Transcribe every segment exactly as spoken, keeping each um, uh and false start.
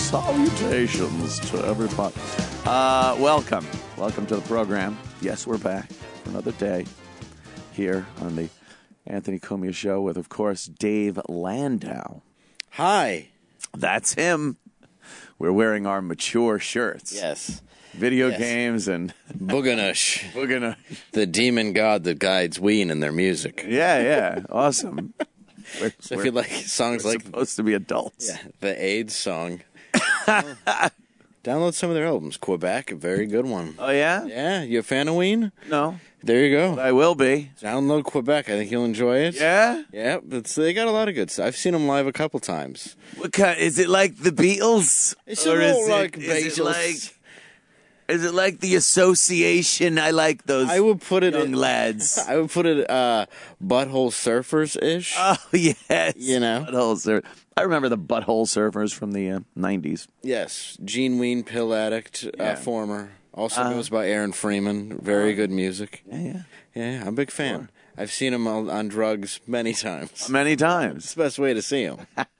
Salutations to everybody. Uh, welcome. Welcome to the program. Yes, we're back for another day here on the Anthony Cumia Show with, of course, Dave Landau. Hi. That's him. We're wearing our mature shirts. Yes. Video Yes. games and Booganush. Booganush. The demon god that guides Ween in their music. Yeah, yeah. Awesome. We're, So if you like songs we're like supposed to be adults. yeah, the AIDS song, download some of their albums. Quebec, a very good one. Oh, yeah? Yeah, you a fan of Ween? No. There you go. I will be. Download Quebec. I think you'll enjoy it. Yeah? Yeah, it's, they got a lot of good stuff. I've seen them live a couple times. What kind, is it like the Beatles? It's Or a is little it- like is it Beatles. like Is it like the association? I like those I would put it young in, lads. I would put it uh, Butthole Surfers ish. Oh, yes. You know? Butthole Surf. I remember the Butthole Surfers from the uh, nineties. Yes, Gene Ween, pill addict, Yeah. uh, former. Also Uh, goes by Aaron Freeman. Very good music. Yeah, yeah. Yeah, I'm a big fan. I've seen him on, on drugs many times. Many It's times. the best way to see him.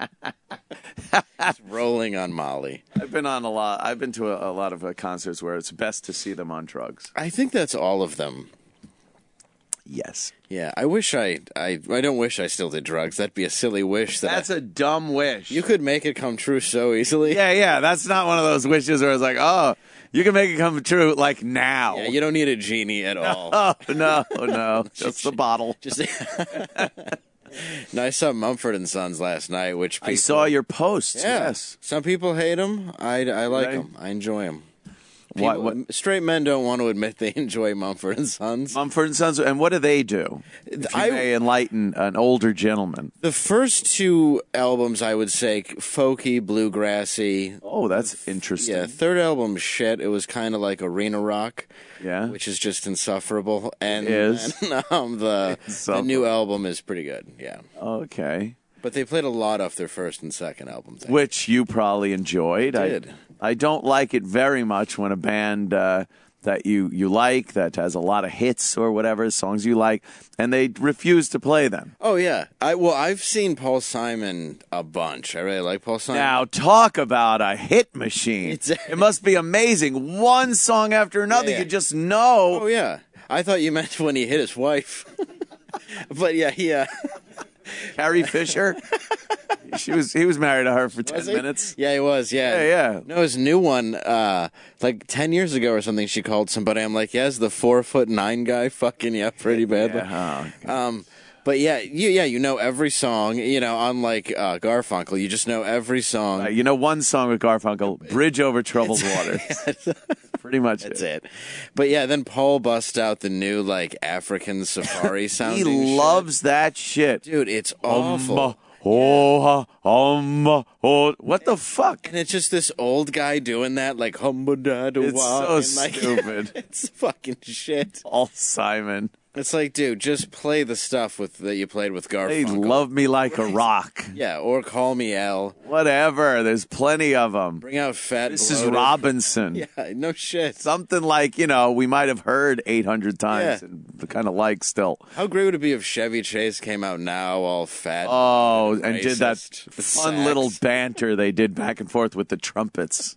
He's rolling on Molly. I've been on a lot. I've been to a, a lot of uh, concerts where it's best to see them on drugs. I think that's all of them. Yes. Yeah, I wish I, I, I don't wish I still did drugs. That'd be a silly wish. That That's I- a dumb wish. you could make it come true so easily. Yeah, yeah. That's not one of those wishes where it's like, oh, you can make it come true like now. Yeah, you don't need a genie at all. Oh, no, no. Just the bottle. Just. No, I saw Mumford and Sons last night, which people, I saw your posts. Yeah. Yes. Some people hate him. I, I like Right. them. I enjoy them. What, People- what, Straight men don't want to admit they enjoy Mumford and Sons. Mumford and Sons, and what do they do? If you I- may enlighten an older gentleman. The first two albums, I would say, folky, bluegrassy. Oh, that's interesting. Yeah, third album, shit. It was kind of like arena rock, Yeah. which is just insufferable. And, It is. and, um, the the Insufferable. new album is pretty good. Yeah, Okay. but they played a lot off their first and second albums. Which you probably enjoyed. Did. I, I don't like it very much when a band uh, that you, you like, that has a lot of hits or whatever, songs you like, and they refuse to play them. Oh yeah, I well I've seen Paul Simon a bunch. I really like Paul Simon. Now, talk about a hit machine. It's- it must be amazing. One song after another, Yeah, yeah. you just know. Oh yeah, I thought you meant when he hit his wife. But yeah, he uh, Carrie Fisher. She was. He was married to her for ten was he? minutes. Yeah, he was. Yeah, Yeah, yeah. No, his new one, uh, like ten years ago or something. She called somebody. I'm like, yes, the four foot nine guy, fucking yeah, pretty badly. Yeah, oh, Um, but yeah, you yeah, you know every song. You know, unlike uh, Garfunkel, you just know every song. Uh, you know one song with Garfunkel, "Bridge Over Troubled Water." Pretty much. That's it. But yeah, then Paul busts out the new like African safari He sounding. shit. loves that shit. dude. It's awful. Um, oh, ha, um, oh. What the fuck? And it's just this old guy doing that, like humba da da It's wah, so and, like, stupid. It's fucking shit. Paul Simon. It's like, dude, just play the stuff with that you played with They Garfunkel. love me like a rock. yeah, or Call Me Al. Whatever. There's plenty of them. Bring out Fat. This is Bloated. Robinson. Yeah, no shit. Something like, you know, we might have heard eight hundred times Yeah. and kind of like still. How great would it be if Chevy Chase came out now all fat? Oh, and did that racist with fun sax? little banter they did back and forth with the trumpets.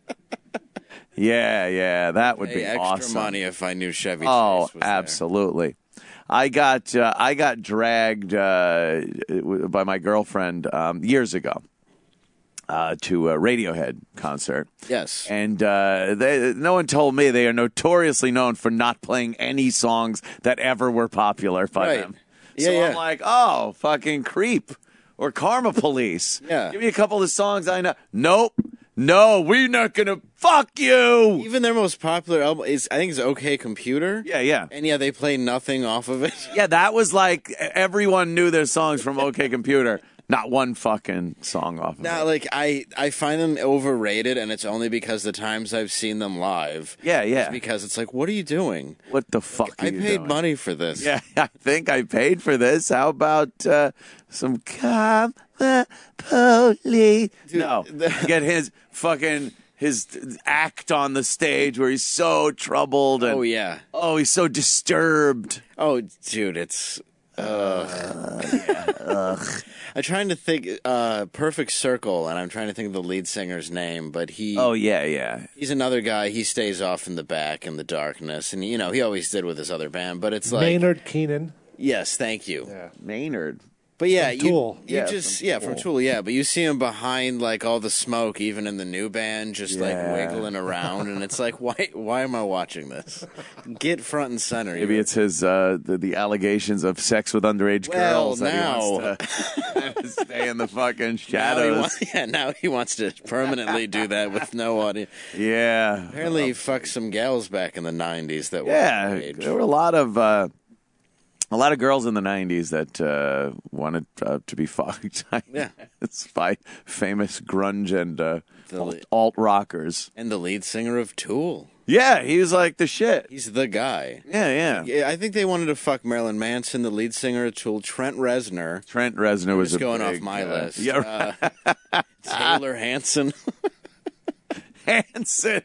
Yeah, yeah, that would Pay be extra awesome. money if I knew Chevy Oh, Chase was there. absolutely. I got uh, I got dragged uh, by my girlfriend um, years ago uh, to a Radiohead concert. Yes. And uh, they, no one told me they are notoriously known for not playing any songs that ever were popular by Right. them. Yeah, so yeah. I'm like, oh, fucking Creep or Karma Police. Yeah. Give me a couple of songs I know. Nope. No, we're not going to fuck you. Even their most popular album is, I think, is OK Computer. Yeah, yeah. And yeah, they play nothing off of it. Yeah, that was like everyone knew their songs from OK Computer. Not one fucking song off of Now, it. like I, I find them overrated, and it's only because the times I've seen them live. Yeah, yeah. It's because it's like, what are you doing? What the fuck are I you paid doing? money for this. Yeah, I think I paid for this. How about uh, some Karma Police? No, the- get his fucking his act on the stage where he's so troubled and Oh yeah. oh, he's so disturbed. Oh, dude, it's Uh, yeah. Ugh. I'm trying to think. Uh, Perfect Circle, and I'm trying to think of the lead singer's name, but he. Oh yeah, yeah. He's another guy. He stays off in the back in the darkness, and you know he always did with his other band. But it's like Maynard Keenan. Yes, thank you. Yeah. Maynard. But yeah, From Tool. you, you Yeah, just from yeah Tool. from Tool, yeah. But you see him behind like all the smoke, even in the new band, just like Yeah. wiggling around, and it's like, why why am I watching this? Get front and center. Maybe You're- it's his uh, the, the allegations of sex with underage Well, girls that now. he wants to stay in the fucking now he shadows. wants, yeah, now he wants to permanently do that with no audience. Yeah, Apparently, he fucked some gals back in the nineties that were yeah. underage. There were a lot of uh, a lot of girls in the nineties that uh, wanted uh, to be fucked. Yeah. It's by famous grunge and uh, The li- alt rockers. And the lead singer of Tool. Yeah, he was like the shit. He's the guy. Yeah, yeah. Yeah, I think they wanted to fuck Marilyn Manson, the lead singer of Tool, Trent Reznor. Trent Reznor was Just a going big, off my uh, list. Yeah, Uh, Taylor Hanson. Hanson.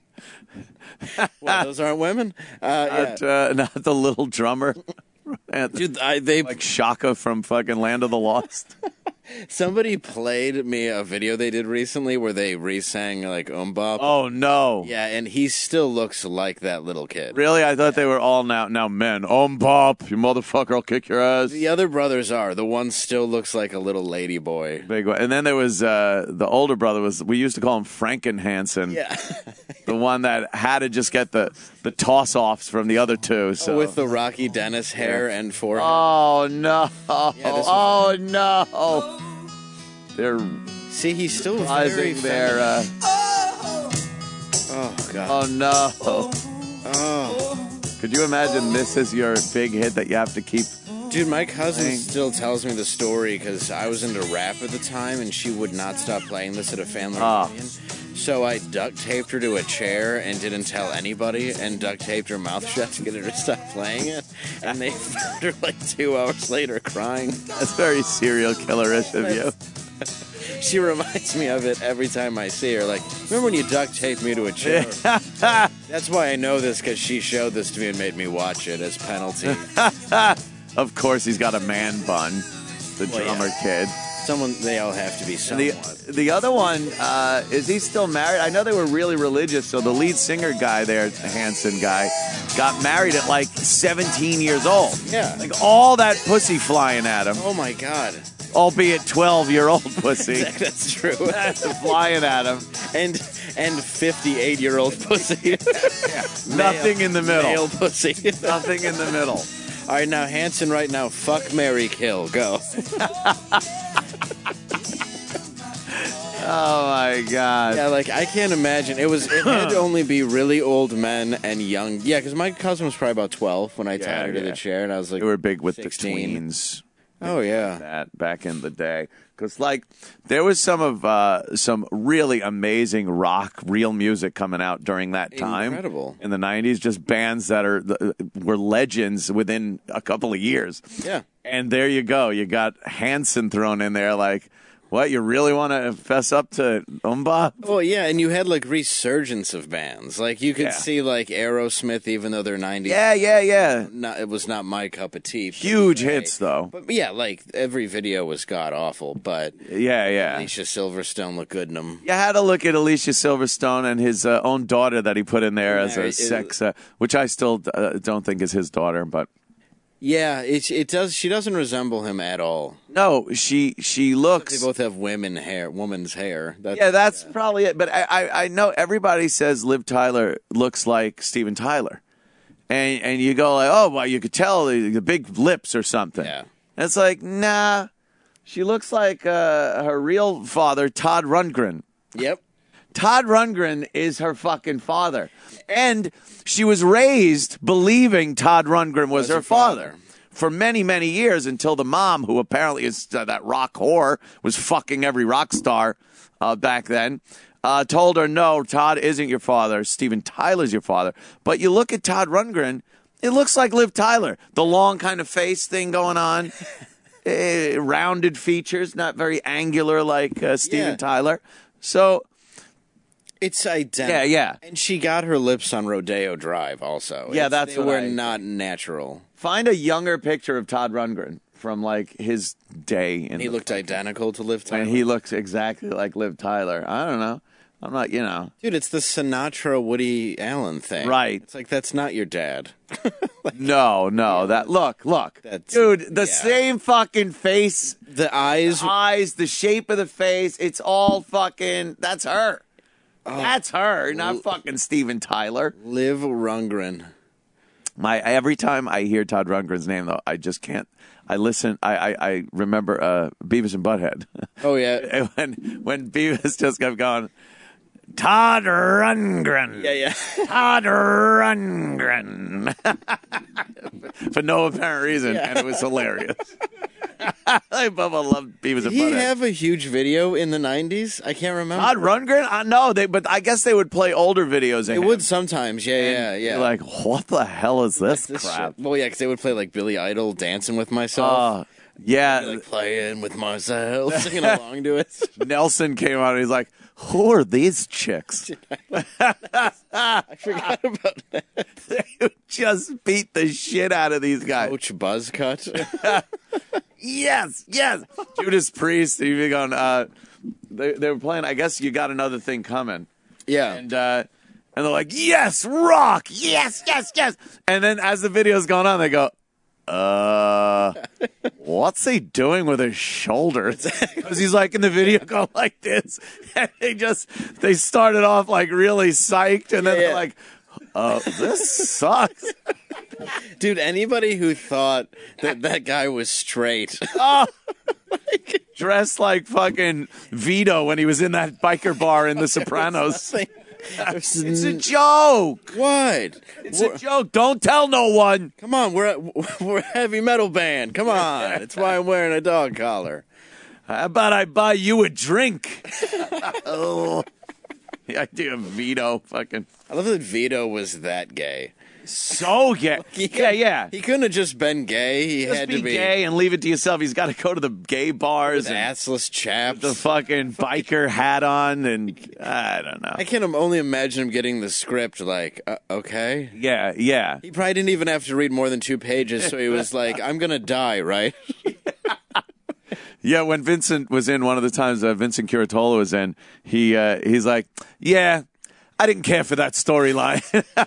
Well, those aren't women. Uh, yeah. Not, uh, not the little drummer. Dude, I, they Like Shaka from fucking Land of the Lost. somebody played me a video they did recently where they re-sang like Umbop. Oh no! Yeah, and he still looks like that little kid. Really? I thought they were all now now men. Um, Bob, you motherfucker! I'll kick your ass. The other brothers are. The one still looks like a little lady boy. Big one. And then there was uh, the older brother. Was we used to call him Franken Hansen. Yeah. The one that had to just get the the toss offs from the other two. So. With the Rocky Dennis hair and forehead. Oh no! this was- Oh no! They're See, he's still very rising there. feminine. Uh, Oh, God. oh no! Oh. Could you imagine this is your big hit that you have to keep? Dude, my cousin Dang. still tells me the story because I was into rap at the time and she would not stop playing this at a family Ah. reunion. So I duct taped her to a chair and didn't tell anybody and duct taped her mouth shut to get her to stop playing it. And they found her like two hours later crying. That's very serial killerish of you. She reminds me of it every time I see her. Like, remember when you duct taped me to a chair? That's why I know this because she showed this to me and made me watch it as penalty. Of course, he's got a man bun, the Well, drummer yeah. kid. Someone, they all have to be And somewhat. the the other one, uh, is he still married? I know they were really religious. So the lead singer guy there, Hanson guy, got married at like seventeen years old. Yeah. Like all that pussy flying at him, Oh my God. albeit twelve year old pussy. That's true. Flying at him. and and fifty-eight year old pussy. Nothing in the middle. Male pussy. Nothing in the middle. All right, now Hanson, right now, fuck, marry, kill, go. Oh my God. Yeah, like I can't imagine. It was. It had to only be really old men and young. Yeah, because my cousin was probably about twelve when I Yeah, tied her to yeah. the chair, and I was like, They were big with sixteen. the tweens. Oh yeah. That back in the day, because like there was some of uh, some really amazing rock, real music coming out during that time. Incredible. In the nineties, just bands that are were legends within a couple of years. Yeah. And there you go, you got Hanson thrown in there. Like, what, you really want to fess up to Umba? Well, yeah, and you had like resurgence of bands. Like you could Yeah. see like Aerosmith, even though they're nineties. Yeah, yeah, yeah. Not, it was not my cup of tea. Huge Right. hits though. But yeah, like every video was god awful, but Yeah, yeah. Alicia Silverstone looked good in them. You had to look at Alicia Silverstone and his uh, own daughter that he put in there as a Married- sex, uh, which I still uh, don't think is his daughter, but Yeah, it it does. She doesn't resemble him at all. no, she she They looks. both have women hair, woman's hair. That's, Yeah, that's probably it. But I, I I know everybody says Liv Tyler looks like Steven Tyler, and and you go like, oh well, you could tell the, the big lips or something. Yeah. And it's like, nah, she looks like uh, her real father, Todd Rundgren. Yep. Todd Rundgren is her fucking father. And she was raised believing Todd Rundgren was, Was her her father. father. For many, many years until the mom, who apparently is uh, that rock whore, was fucking every rock star uh, back then, uh, told her, no, Todd isn't your father. Steven Tyler's your father. But you look at Todd Rundgren, it looks like Liv Tyler. The long kind of face thing going on. eh, rounded features, not very angular like uh, Steven Yeah. Tyler. So... It's identical. Yeah, yeah. And she got her lips on Rodeo Drive also. Yeah, It's- that's they what were I- not natural. Find a younger picture of Todd Rundgren from like his day. In He the looked identical to Liv Tyler. And he looks exactly like Liv Tyler. I don't know. I'm not, you know. Dude, it's the Sinatra Woody Allen thing. Right. It's like, that's not your dad. No, no. That look, look, That's- dude. The yeah. same fucking face, The eyes. eyes, the shape of the face. It's all fucking. That's her. Oh. That's her, not fucking Steven Tyler. Liv Rundgren. My every time I hear Todd Rundgren's name, though, I just can't. I listen. I I, I remember uh, Beavis and Butthead. Oh, yeah. And when when Beavis just kept going, Todd Rundgren. Yeah, yeah. Todd Rundgren. For no apparent reason, Yeah. and it was hilarious. I Bubba loved Beavis Did and he Butthead. have a huge video in the nineties? I can't remember. Todd Rundgren? I know they, but I guess they would play older videos. Of It him. would sometimes. Yeah, yeah, And yeah. you're like, what the hell is this, This crap? shit- Well, yeah, because they would play like Billy Idol, Dancing with Myself. Uh, yeah, like playing with myself, singing along to it. Nelson came out and he's like, who are these chicks? I forgot about that. They just beat the shit out of these guys. Coach Buzzcut. Yes, yes. Judas Priest, even going, uh, they, they were playing, I guess you got another thing coming. Yeah. And, uh, and they're like, yes, rock, yes, yes, yes. And then as the video's going on, they go, uh, what's he doing with his shoulders? Because he's like in the video going like this. And they just, they started off like really psyched. And then Yeah, they're yeah. like, uh, this sucks. Dude, anybody who thought that that guy was straight. Oh, dressed like fucking Vito when he was in that biker bar in The Sopranos. It's a joke. What? It's a joke. Don't tell no one. Come on, we're a, we're a heavy metal band. Come on. That's why I'm wearing a dog collar. How about I buy you a drink? Oh, the idea of Vito fucking I love that Vito was that gay. so gay. He Yeah, yeah. He couldn't have just been gay. He Just had be to be gay and leave it to yourself. He's got to go to the gay bars with and assless chaps. the fucking biker hat on, and I don't know. I can only imagine him getting the script like, uh, okay. Yeah, yeah. He probably didn't even have to read more than two pages, so he was like, I'm going to die, right? Yeah, when Vincent was in, one of the times uh, Vincent Curatola was in, he uh, he's like, yeah, I didn't care for that storyline.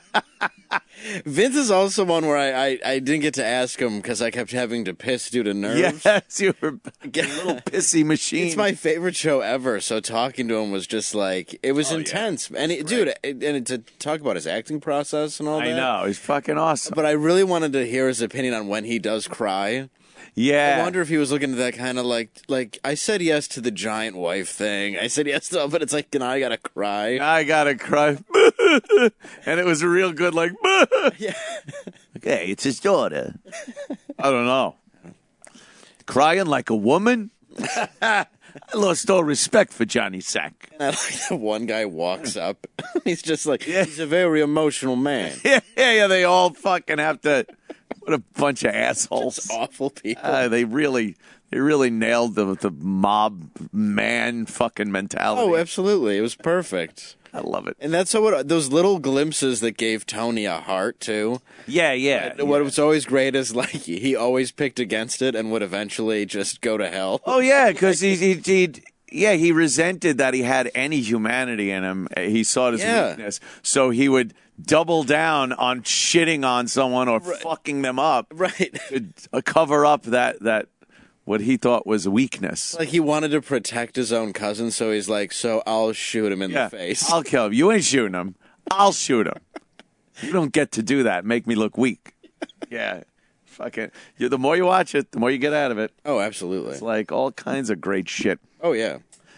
Vince is also one where I, I, I didn't get to ask him because I kept having to piss due to nerves. Yes, you were a little pissy machine. It's my favorite show ever, so talking to him was just like, it was Oh, yeah. intense. And it, dude, it, and to talk about his acting process and all I that. know, he's fucking awesome. But I really wanted to hear his opinion on when he does cry. Yeah. I wonder if he was looking at that kind of like, like I said yes to the giant wife thing. I said yes to, but it's like, now I gotta cry. I gotta cry. And it was real good, like, Yeah. okay, it's his daughter. I don't know. Crying like a woman? I lost all respect for Johnny Sack. And I like that one guy walks up. He's just like, Yeah. he's a very emotional man. Yeah, yeah, yeah, they all fucking have to. What a bunch of assholes. It's awful people. Uh, they really, they really nailed the the mob man fucking mentality. Oh, absolutely. It was perfect. I love it. And that's what those little glimpses that gave Tony a heart too. Yeah, yeah. What was always great is like he always picked against it and would eventually just go to hell. Oh yeah, because he he he yeah he resented that he had any humanity in him. He saw it as Yeah. weakness, so he would double down on shitting on someone or fucking them up Right. to uh, cover up that that what he thought was weakness. Like he wanted to protect his own cousin, so he's like, so I'll shoot him in Yeah, the face. I'll kill him. You ain't shooting him. I'll shoot him. You don't get to do that. Make me look weak. Yeah. Fucking. You, the more you watch it, the more you get out of it. Oh, absolutely. It's like all kinds of great shit. Oh, yeah.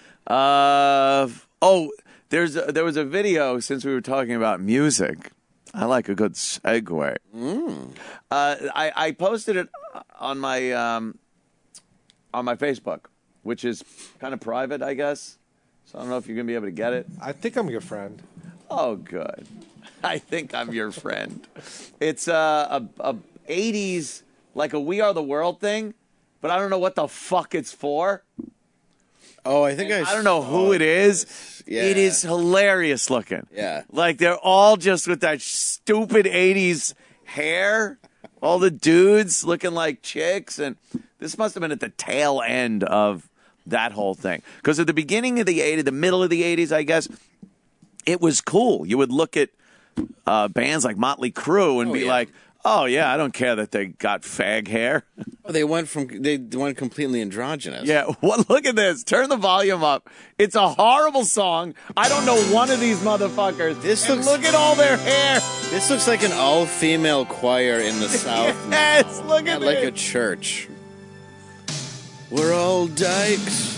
Uh, oh, there's a, there was a video, since we were talking about music. I like a good segue. Mm. Uh, I, I posted it on my um, on my Facebook, which is kind of private, I guess. So I don't know if you're going to be able to get it. I think I'm your friend. Oh, good. I think I'm your friend. It's a, a, a eighties, like a We Are the World thing, but I don't know what the fuck it's for. Oh, I think I. I don't know who it is. Yeah. It is hilarious looking. Yeah. Like they're all just with that stupid eighties hair. All the dudes looking like chicks. And this must have been at the tail end of that whole thing. Because at the beginning of the eighties, the middle of the eighties, I guess, it was cool. You would look at uh, bands like Motley Crue and Oh, be yeah. like, oh, yeah, I don't care that they got fag hair. They went from they went completely androgynous. Yeah, what? Look at this. Turn the volume up. It's a horrible song. I don't know one of these motherfuckers. This And looks- look at all their hair. This looks like an all-female choir in the South. Yes, look at Not like a this. church. We're all dykes.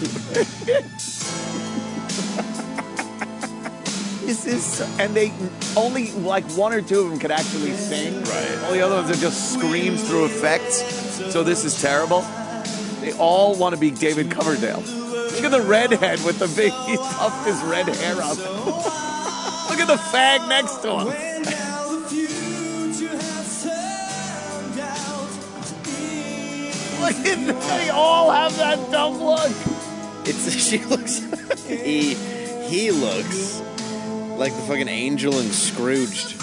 This is, and they only like one or two of them could actually sing. Right. All the other ones are just screams through effects. So this is terrible. They all want to be David Coverdale. Look at the redhead with the big. He puffed his red hair up. Look at the fag next to him. Look at them. They all have that dumb look. It's she looks he he looks like the fucking angel in Scrooged.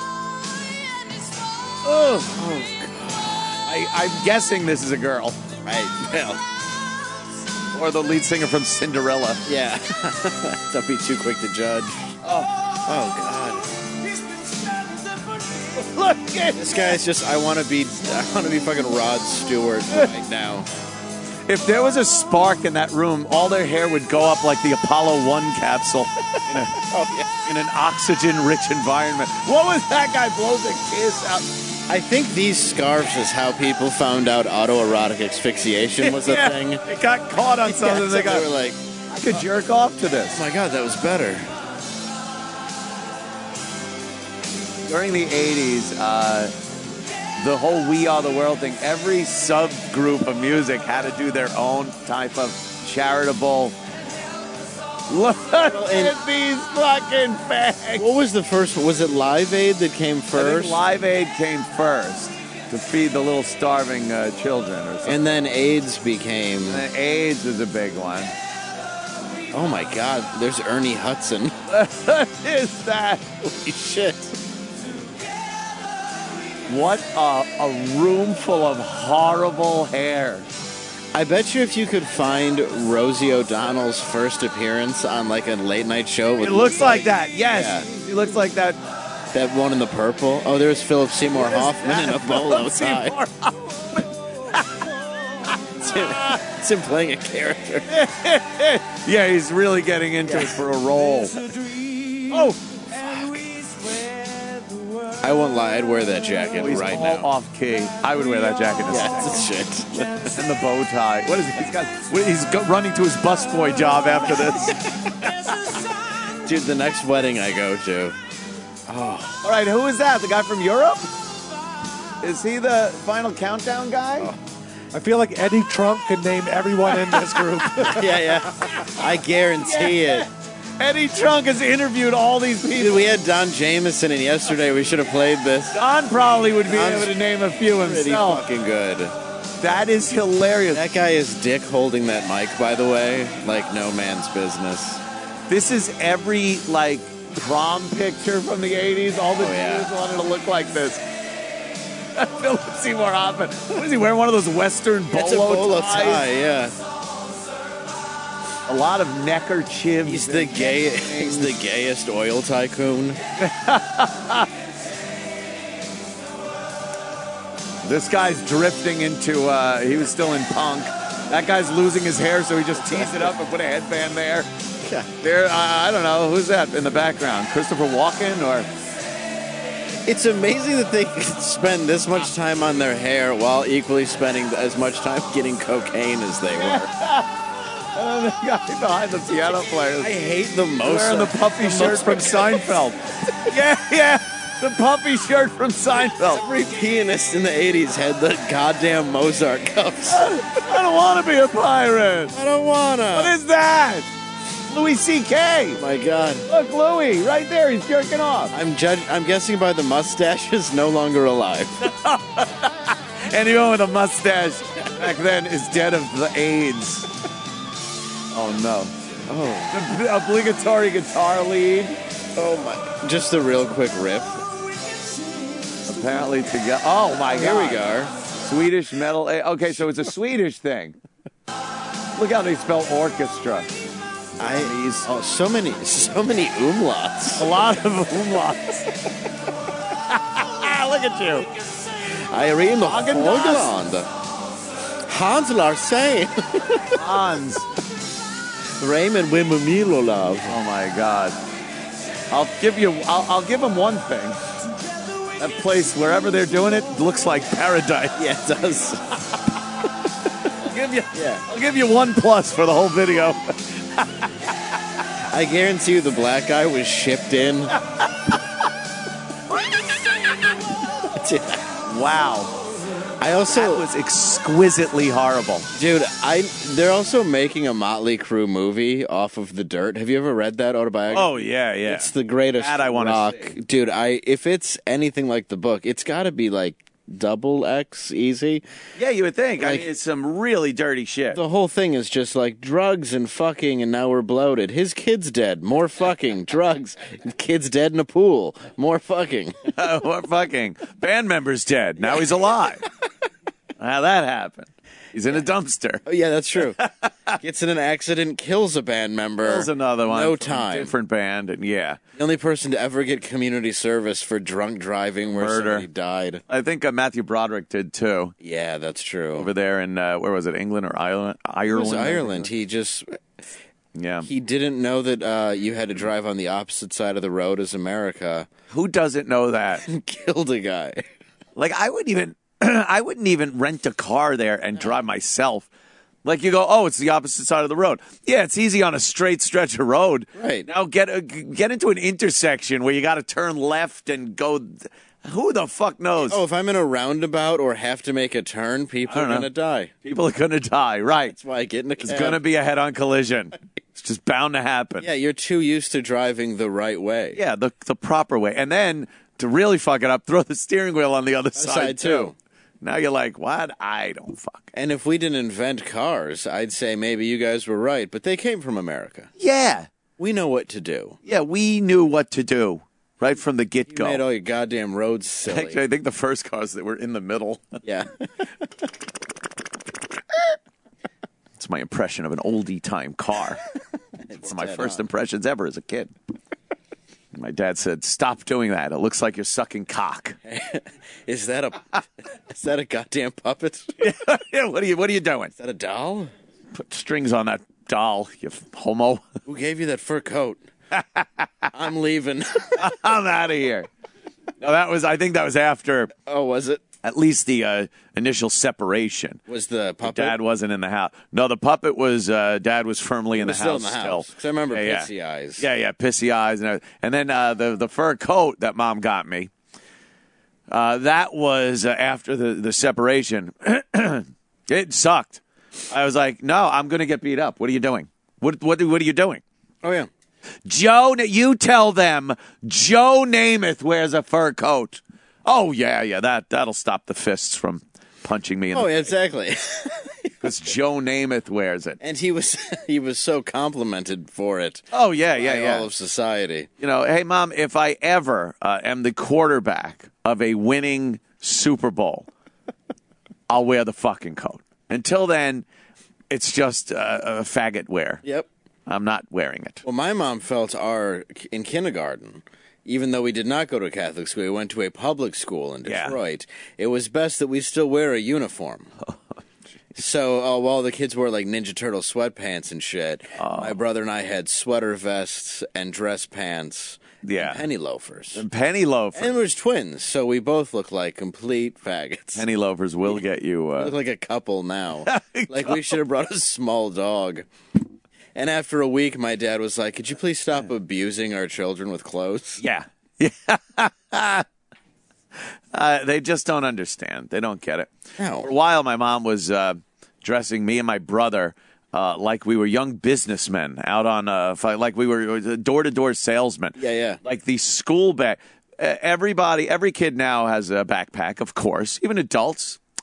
Oh, I, I'm guessing this is a girl. Right. Well, Or the lead singer from Cinderella. yeah. Don't be too quick to judge. Oh, Oh god. look at This guy's just I wanna be I wanna be fucking Rod Stewart right now. If there was a spark in that room, all their hair would go up like the Apollo one capsule in, a, Oh yeah. in an oxygen-rich environment. What was that guy blows a kiss out? I think these scarves is how people found out autoerotic asphyxiation was a Yeah, thing. They got caught on something. Yeah, they got. were like, I could jerk off to this. oh my god, that was better. During the eighties, uh, the whole We Are the World thing, every subgroup of music had to do their own type of charitable. Look at these fucking fags. What was the first one? Was it Live Aid that came I think first? Live Aid came first to feed the little starving uh, children or something. And then AIDS became. And then AIDS is a big one. Oh my god, there's Ernie Hudson. What is that? Holy shit. What a, a room full of horrible hair. I bet you if you could find Rosie O'Donnell's first appearance on like a late night show. It looks like that, yes. Yeah. He looks like that. That one in the purple. Oh, there's Philip Seymour What is Hoffman in a that? bolo Philip tie. Seymour It's him, it's him playing a character. Yeah, he's really getting into it for a role. Oh, I won't lie, I'd wear that jacket he's right all now. off key. I would wear that jacket. in a Yeah, second. it's a shit. And the bow tie. What is he? He's got. what- He's go, running to his busboy job after this. Dude, the next wedding I go to. All right, who is that? The guy from Europe? Is he the Final Countdown guy? I feel like Eddie Trunk could name everyone in this group. Yeah, yeah. I guarantee it. Eddie Trunk has interviewed all these Dude, people. we had Don Jamieson in yesterday. We should have played this. Don probably would be Don's able to name a few Pretty himself. fucking good. That is hilarious. That guy is dick holding that mic, by the way, like no man's business. This is every like prom picture from the eighties. All the Oh, yeah. dudes wanted to look like this. Philip Seymour Hoffman. What is he wearing? One of those Western bolo, It's a bolo ties? tie, yeah. A lot of neckerchiefs. He's the and gay. things. He's the gayest oil tycoon. This guy's drifting into. Uh, he was still in punk. That guy's losing his hair, so he just teased it up and put a headband there. Yeah. There, uh, I don't know who's that in the background. Christopher Walken or. It's amazing that they could spend this much time on their hair while equally spending as much time getting cocaine as they were. Uh, the guy behind the piano player. I hate the most. Wearing the puffy shirt from Seinfeld. Yeah, yeah, the puffy shirt from Seinfeld. Every pianist in the eighties had the goddamn Mozart cuffs. I don't want to be a pirate. I don't wanna. What is that? Louis C K. My God. Look, Louis, right there. He's jerking off. I'm judge- I'm guessing by the mustache is no longer alive. Anyone with a mustache back then is dead of the AIDS. Oh, no. Oh, The obligatory guitar lead. oh my! Just a real quick riff. Apparently to go. Oh, my Here God. we go. Swedish metal. eh, Okay, so it's a Swedish thing. Look how they spell orchestra. I oh, so many, so many umlauts. A lot of umlauts. Look at you. Irene Häagen-Dazs. Fogland. Hans Larsen. Hans. Raymond Wimumilolov. Oh, my God. I'll give you, I'll, I'll give them one thing. That place, wherever they're doing it, looks like paradise. Yeah, it does. I'll give you, Yeah. I'll give you one plus for the whole video. I guarantee you the black guy was shipped in. Wow. I also, That was exquisitely horrible. dude, I they're also making a Motley Crue movie off of The Dirt. Have you ever read that autobiography? Oh, yeah, yeah. It's the greatest That I wanna rock, see. dude. I if it's anything like the book, it's got to be like double X easy. Yeah, you would think. I Like- mean, it's some really dirty shit. The whole thing is just like drugs and fucking, and now we're bloated. His kid's dead. More fucking. Drugs. Kid's dead in a pool. More fucking. What fucking band member's dead. Now he's alive. How that happened? He's in a dumpster. Oh, yeah, that's true. Gets in an accident, kills a band member. There's another one. No from a time. different band, and yeah. The only person to ever get community service for drunk driving where Murder. somebody died. I think uh, Matthew Broderick did too. Yeah, that's true. Over there in uh, where was it? England or Ireland? It Ireland. was Ireland. He just Yeah. he didn't know that uh, you had to drive on the opposite side of the road as America. Who doesn't know that? Killed a guy. Like I wouldn't even, I wouldn't even rent a car there and drive myself. Like you go, oh, it's the opposite side of the road. Yeah, it's easy on a straight stretch of road. Right. Now get a, get into an intersection where you got to turn left and go. Who the fuck knows? Oh, if I'm in a roundabout or have to make a turn, people I are don't know. gonna die. People are gonna die. Right. That's why I get in a cab. It's gonna be a head-on collision. It's just bound to happen. Yeah, you're too used to driving the right way. Yeah, the the proper way. And then to really fuck it up, throw the steering wheel on the other side, side, too. too. Now you're like, what? I don't fuck. And if we didn't invent cars, I'd say maybe you guys were right, but they came from America. Yeah. We know what to do. Yeah, we knew what to do right from the You get-go. made all your goddamn roads silly. Actually, I think the first cars that were in the middle. Yeah. It's my impression of an oldie time car. It's one of my dead first on. impressions ever as a kid. My dad said, "Stop doing that. It looks like you're sucking cock." Is that a is that a goddamn puppet? Yeah, what are you what are you doing? Is that a doll? Put strings on that doll, you homo. Who gave you that fur coat? I'm leaving. I'm out of here. No, that was I think that was after Oh, was it? at least the uh, initial separation. Was the puppet? Dad wasn't in the house. No, the puppet was. Uh, Dad was firmly in was the still house. in the house. 'Cause I remember yeah, pissy yeah. eyes. Yeah, yeah, pissy eyes, and everything. And then uh, the the fur coat that Mom got me. Uh, that was uh, after the the separation. It sucked. I was like, no, I'm going to get beat up. What are you doing? What what what are you doing? Oh yeah. Joe, you tell them Joe Namath wears a fur coat. Oh yeah, yeah, that that'll stop the fists from punching me in Oh, the yeah, exactly. because Joe Namath wears it. And he was he was so complimented for it. Oh yeah, yeah, by yeah. all of society. You know, hey Mom, if I ever uh, am the quarterback of a winning Super Bowl, I'll wear the fucking coat. Until then, it's just uh, a faggot wear. Yep. I'm not wearing it. Well, my mom felt our in kindergarten, even though we did not go to a Catholic school, we went to a public school in Yeah. Detroit. It was best that we still wear a uniform. So uh, while the kids wore like Ninja Turtle sweatpants and shit, my brother and I had sweater vests and dress pants, Yeah. and penny loafers. And penny loafers. And we're twins, so we both look like complete faggots. Penny loafers will get you. Uh, Look like a couple now. Like we should have brought a small dog. And after a week, my dad was like, "Could you please stop abusing our children with clothes?" Yeah. Yeah. uh, they just don't understand. They don't get it. No. For a while, my mom was uh, dressing me and my brother uh, like we were young businessmen out on, uh, fi- like we were door to door salesmen. Yeah, yeah. Like the school bag. Uh, everybody, every kid now has a backpack, of course, even adults.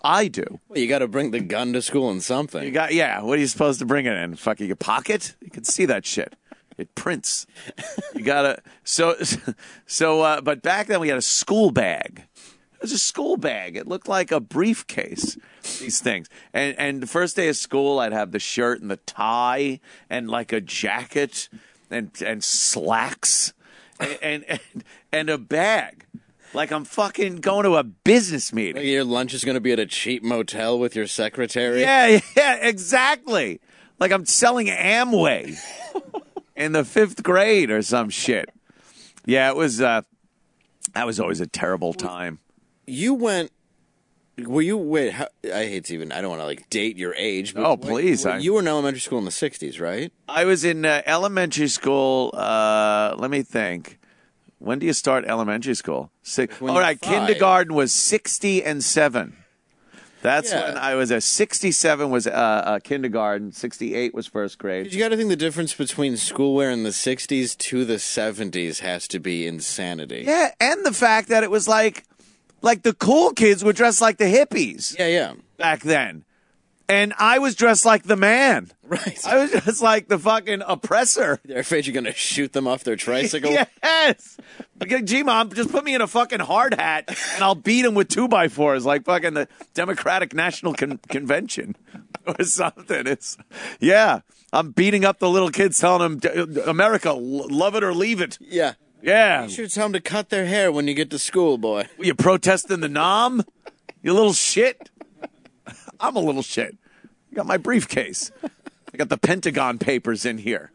I do. Well, you got to bring the gun to school and something. You got yeah. What are you supposed to bring it in? Fucking your pocket? You can see that shit. It prints. You gotta so so. Uh, but back then we had a school bag. It was a school bag. It looked like a briefcase. These things. And and the first day of school, I'd have the shirt and the tie and like a jacket and and slacks and and and, and a bag. Like I'm fucking going to a business meeting. Like your lunch is going to be at a cheap motel with your secretary. Yeah, yeah, exactly. Like I'm selling Amway in the fifth grade or some shit. Yeah, it was. Uh, that was always a terrible time. You went. Were you wait? How, I hate to even. I don't want to like date your age. But Oh, what- please, what- I- you were in elementary school in the sixties, right? I was in uh, elementary school. Uh, let me think. When do you start elementary school? Six. When All you're right, five. kindergarten was sixty and seven. That's Yeah. when I was a sixty-seven was uh, uh, kindergarten. sixty-eight was first grade. You got to think the difference between schoolwear in the sixties to the seventies has to be insanity. Yeah, and the fact that it was like, like the cool kids were dressed like the hippies Yeah, yeah. back then, and I was dressed like the man. Right. I was just like the fucking oppressor. They're afraid you're going to shoot them off their tricycle. Yes. Gee, Mom, just put me in a fucking hard hat and I'll beat him with two by fours like fucking the Democratic National Con- Convention or something. It's yeah. I'm beating up the little kids, telling them, America, l- love it or leave it. Yeah. Yeah. You should tell them to cut their hair when you get to school, boy. You protesting the nom? You little shit. I'm a little shit. I got my briefcase. I got the Pentagon Papers in here.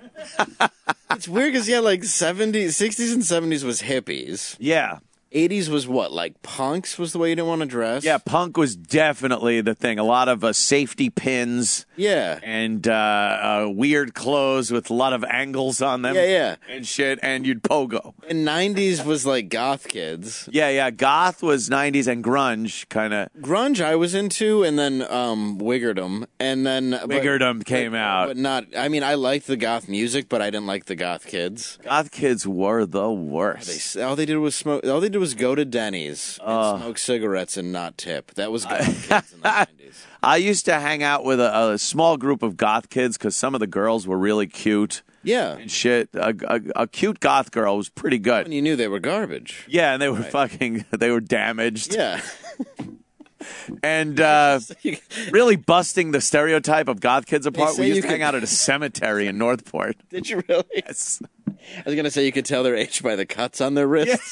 It's weird because, yeah, like seventies, sixties and seventies was hippies. Yeah. eighties was what? Like punks was the way you didn't want to dress? Yeah, punk was definitely the thing. A lot of uh, safety pins. Yeah. And uh, uh, weird clothes with a lot of angles on them. Yeah, yeah. And shit, and you'd pogo. And nineties was like goth kids. Yeah, yeah. Goth was nineties and grunge, kind of. Grunge I was into, and then um, Wiggerdom. And then... but- Wiggerdom came but, out. But not... I mean, I liked the goth music, but I didn't like the goth kids. Goth kids were the worst. They, all they did was smoke... All they did was go to Denny's and smoke cigarettes and not tip. That was goth kids in the nineties. I used to hang out with a, a small group of goth kids because some of the girls were really cute Yeah. and shit. A, a, a cute goth girl was pretty good. And you knew they were garbage. Yeah, and they were fucking, they were damaged. Yeah. And uh, really busting the stereotype of goth kids apart. say We used you to hang could- out at a cemetery in Northport. Did you really? Yes. I was going to say you could tell their age by the cuts on their wrists.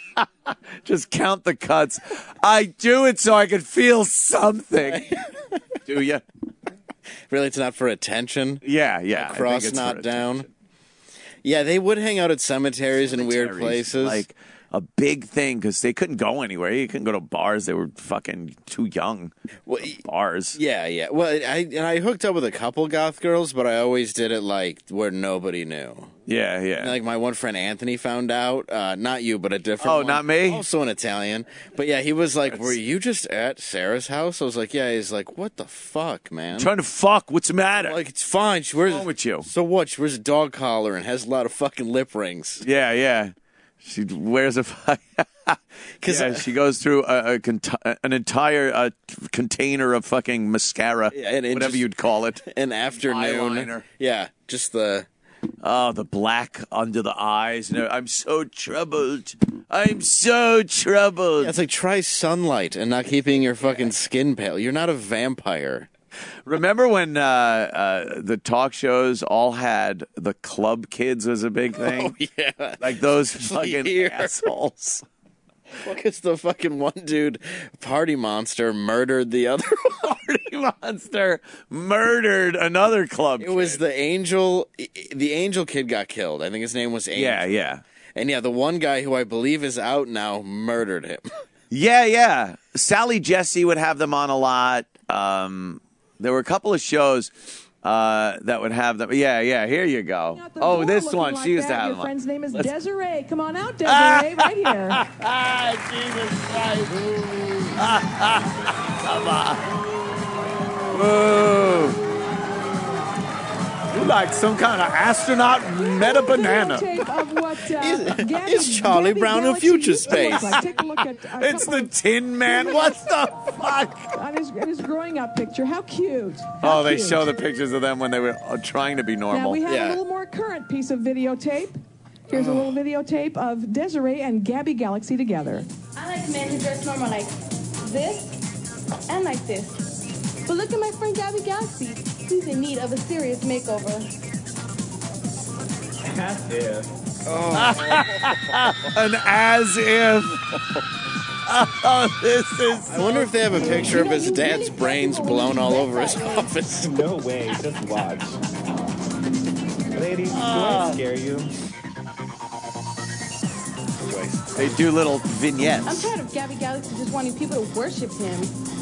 Just count the cuts. I do it so I can feel something. Do you? Really, it's not for attention. Yeah, yeah. I think Cross it's not for down. attention. Yeah, they would hang out at cemeteries and weird Cemeteries, places. Like a big thing because they couldn't go anywhere. You couldn't go to bars. They were fucking too young. Well, y- Bars. yeah, yeah. Well, I and I hooked up with a couple goth girls, but I always did it like where nobody knew. Yeah, yeah. And, like my one friend Anthony found out, uh, not you, but a different. Oh, one. not me? Also an Italian, but yeah, he was like, "Were you just at Sarah's house?" I was like, "Yeah." He's like, "What the fuck, man?" Trying to fuck. What's the matter? Like, it's fine. She wears wrong with you? So what? She wears a dog collar and has a lot of fucking lip rings. Yeah, yeah. She wears a. Because I- yeah, she goes through a, a cont- an entire uh, container of fucking mascara, Yeah, and it whatever just- you'd call it. An afternoon. Eyeliner. Yeah, just the. Oh, the black under the eyes. No, I'm so troubled. I'm so troubled. Yeah, it's like try sunlight and not keeping your fucking skin pale. You're not a vampire. Remember when uh, uh, the talk shows all had the club kids was a big thing? Oh yeah, Like those fucking Here. assholes. well, because the fucking one dude, Party Monster, murdered the other one. Party Monster murdered another club It was the angel. The angel kid got killed. I think his name was Angel. Yeah, yeah. And yeah, the one guy who I believe is out now murdered him. Yeah, yeah. Sally Jesse would have them on a lot. Um, there were a couple of shows uh, that would have them. Yeah, yeah. Here you go. Out the Oh, door this looking one. like She used that. to have Your them on. friend's name is Let's- Desiree. Come on out, Desiree, right here. Ah, Jesus Christ. Come on. Woo. like some kind of astronaut met a banana. Videotape of what, uh, Gabby- It's Charlie Gabby Brown in Galaxy future used to look space. like. Take a look at. a It's couple the of- Tin Man. What the fuck? On his, in his growing up picture. How cute. How Oh, they cute. show the pictures of them when they were uh, trying to be Now normal. we have Yeah. a little more current piece of videotape. Here's a little videotape of Desiree and Gabby Galaxy together. I like men who dress normal like this and like this. But look at my friend Gabby Galaxy. He's in need of a serious makeover. An as if. Oh, this is. I wonder if they have a picture of his dad's brains blown all over his office. No way, just watch. Ladies, do I scare you? They do little I'm vignettes. tired of Gabby Galaxy just wanting people to worship him.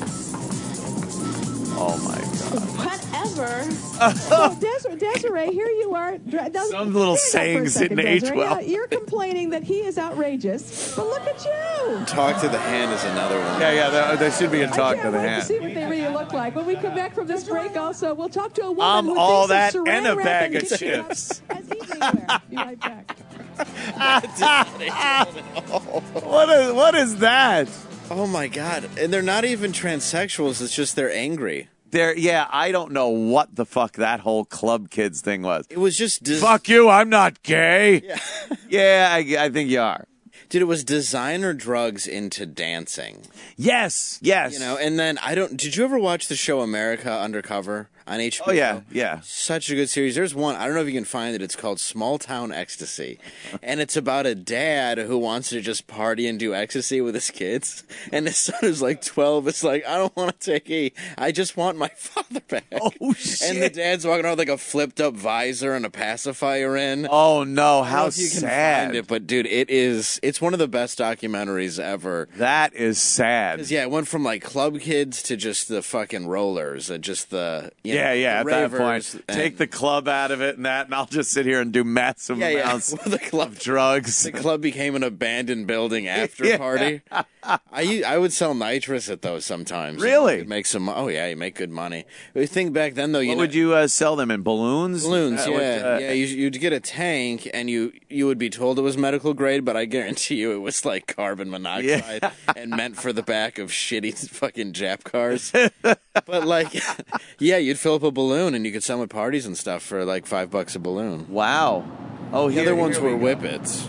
Oh my god. Whatever. So Desiree, Desiree, here you are. Dra- now, Some little stand up for a sayings second, didn't age Desiree. well. Yeah, you're complaining that he is outrageous, but look at you. Talk to the hand is another one. Yeah, yeah, there, there should be a I talk can't to the wait hand. to see what they really look like. When we come back from this break, also, we'll talk to a woman I'm who all thinks that of and a saran wrap bag and of kitchen chips. as evening wear. Be right back. What is what is that? Oh my god. And they're not even transsexuals, it's just they're angry. There, yeah, I don't know what the fuck that whole Club Kids thing was. It was just des- Fuck you, I'm not gay. Yeah. Yeah, I, I think you are. Dude, it was designer drugs into dancing. Yes, yes. You know, and then I don't did you ever watch the show America Undercover on H B O? Oh yeah, yeah. Such a good series. There's one, I don't know if you can find it. It's called Small Town Ecstasy. And it's about a dad who wants to just party and do ecstasy with his kids. And his son is like twelve. It's like, I don't want to take E. I just want my father back. Oh shit. And the dad's walking around with like a flipped up visor and a pacifier in. Oh no, I don't know how if you can sad. find it, but dude, it is, it's one of the best documentaries ever. That is sad. 'Cause, yeah, it went from like Club Kids to just the fucking rollers and just the, you Yeah, know, yeah. At the that ravers point, and- take the club out of it and that, and I'll just sit here and do massive Yeah, yeah. amounts Well, the club of drugs. The club became an abandoned building after Yeah. party. I u- I would sell nitrous at those sometimes. Really? You'd make some. Oh yeah, you make good money. You think back then though, you What know, would you uh, sell them in balloons? balloons? Uh, yeah, with, uh, yeah. You, you'd get a tank, and you you would be told it was medical grade, but I guarantee you it was like carbon monoxide and meant for the back of shitty fucking Jap cars. But like, yeah, you'd fill up a balloon and you could sell them at parties and stuff for like five bucks a balloon. Wow. Oh, The here, other ones here we were go. whippets.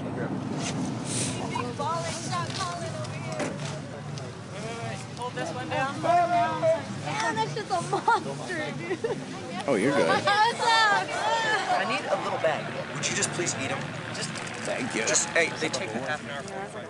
Man, that's just a monster, dude. Oh, you're good. What's up? I need a little bag. Would you just please eat them? Just thank you. Just hey, they take a half an hour.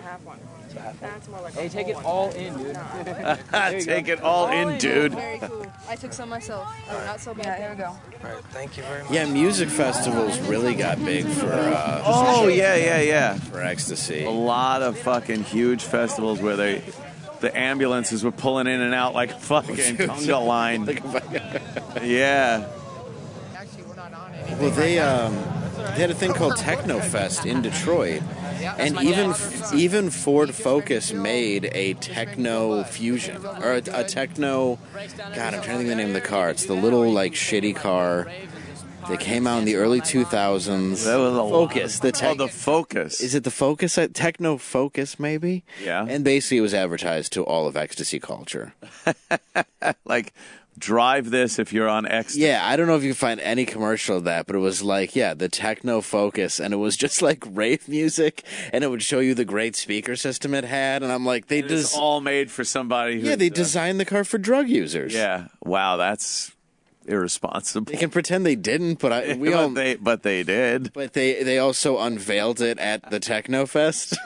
Hey, take it all in, dude. Take it all in, dude. Very cool. I took some myself. Oh, not so bad. There we go. All right, thank you very much. Yeah, music festivals really got big for uh, Oh, yeah, yeah, yeah. for ecstasy. A lot of fucking huge festivals where they, the ambulances were pulling in and out like a fucking conga line. Yeah. Well, they um, they had a thing called Technofest in Detroit, and even even Ford Focus made a techno fusion or a, a techno. God, I'm trying to think of the name of the car. It's the little like shitty car that came out in the early two thousands. That was a Focus. The Oh, tech. the Focus. Is it the Focus? Uh, Techno Focus, maybe? Yeah. And basically, it was advertised to all of ecstasy culture. Like, drive this if you're on ecstasy. Yeah, I don't know if you can find any commercial of that, but it was like, yeah, the Techno Focus, and it was just like rave music, and it would show you the great speaker system it had, and I'm like, they It's just all made for somebody who. yeah, they designed the car for drug users. Yeah. Wow, that's irresponsible. They can pretend they didn't, but I we but all they, but they did. but they they also unveiled it at the Techno Fest.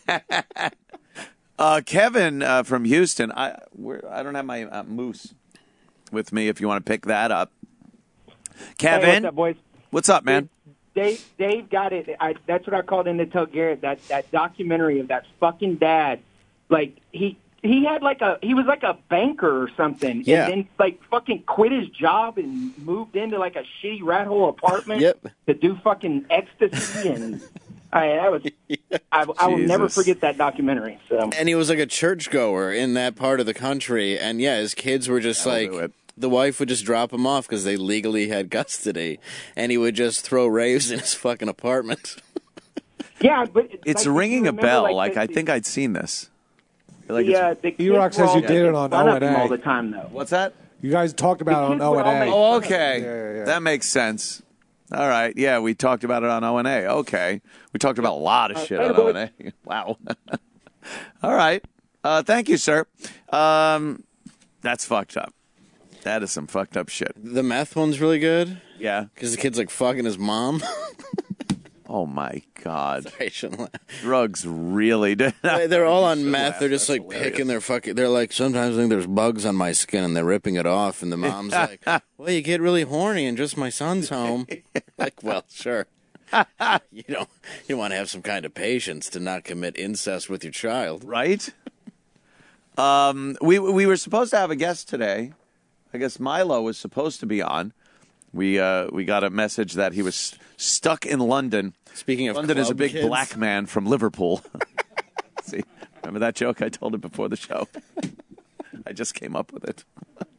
Uh, Kevin uh, from Houston. I we're, I don't have my uh, moose with me. If you want to pick that up, Kevin. Hey, what's up, boys? What's up, man? Dave, Dave got it. I, that's what I called in to tell Garrett, that that documentary of that fucking dad. Like he he had like a he was like a banker or something. Yeah. And then like fucking quit his job and moved into like a shitty rat hole apartment. Yep. To do fucking ecstasy and. I, that was, I, I will never Jesus. forget that documentary. So And he was like a churchgoer in that part of the country, and yeah, his kids were just That'll like do it. The wife would just drop him off because they legally had custody, and he would just throw raves in his fucking apartment. Yeah, but It's like, ringing a remember, bell. Like, Like, the, I think I'd seen this. Like the, it's- uh, the kids E-Rock were says all you did it on making fun O of and him A. all the time, though. What's that? You guys talked about it on kids O were and all A. making- Oh, okay. Yeah, yeah, yeah. That makes sense. All right. Yeah, we talked about it on O and A. Okay. We talked about a lot of shit on O and A. Wow. All right. Uh, thank you, sir. Um, that's fucked up. That is some fucked up shit. The meth one's really good Yeah. because the kid's like fucking his mom. Oh, my God. I shouldn't laugh. Drugs really did. They're all on meth. laugh. They're just That's like hilarious. picking their fucking. They're like, sometimes I think there's bugs on my skin, and they're ripping it off. And the mom's like, "Well, you get really horny, and just my son's home." Like, well, sure. You don't. You want to have some kind of patience to not commit incest with your child, Right? Um, we we were supposed to have a guest today. I guess Milo was supposed to be on. We uh, we got a message that he was stuck in London. Speaking of London is a club big kids. black man from Liverpool. See, remember that joke I told him before the show? I just came up with it.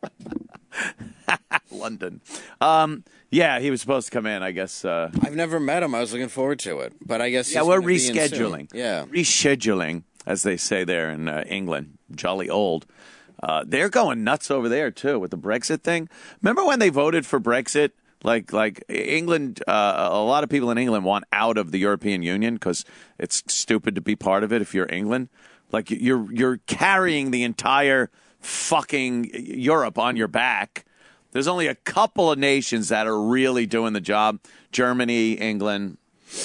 London. Um, yeah, he was supposed to come in. I guess. Uh, I've never met him. I was looking forward to it, but I guess yeah, he's we're gonna be in soon. rescheduling. Yeah, rescheduling, as they say there in uh, England. Jolly old. Uh, they're going nuts over there too with the Brexit thing. Remember when they voted for Brexit? Like, like England, uh, a lot of people in England want out of the European Union because it's stupid to be part of it if you're England. Like you're you're carrying the entire fucking Europe on your back. There's only a couple of nations that are really doing the job: Germany, England.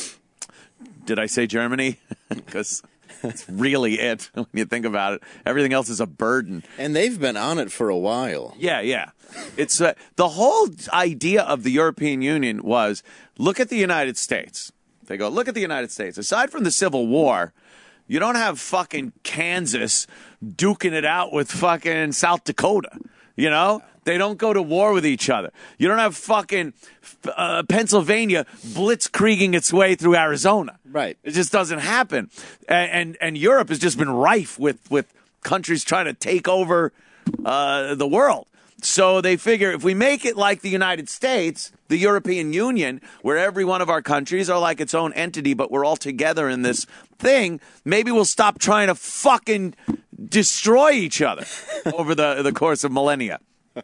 Did I say Germany? Because that's really it when you think about it. Everything else is a burden. and they've been on it for a while. Yeah, yeah. It's uh, the whole idea of the European Union was look at the United States. They go, look at the United States. Aside from the Civil War, you don't have fucking Kansas duking it out with fucking South Dakota. You know? They don't go to war with each other. You don't have fucking uh, Pennsylvania blitzkrieging its way through Arizona. Right. It just doesn't happen. And and, and Europe has just been rife with, with countries trying to take over uh, the world. So they figure if we make it like the United States, the European Union, where every one of our countries are like its own entity, but we're all together in this thing, maybe we'll stop trying to fucking destroy each other over the, the course of millennia.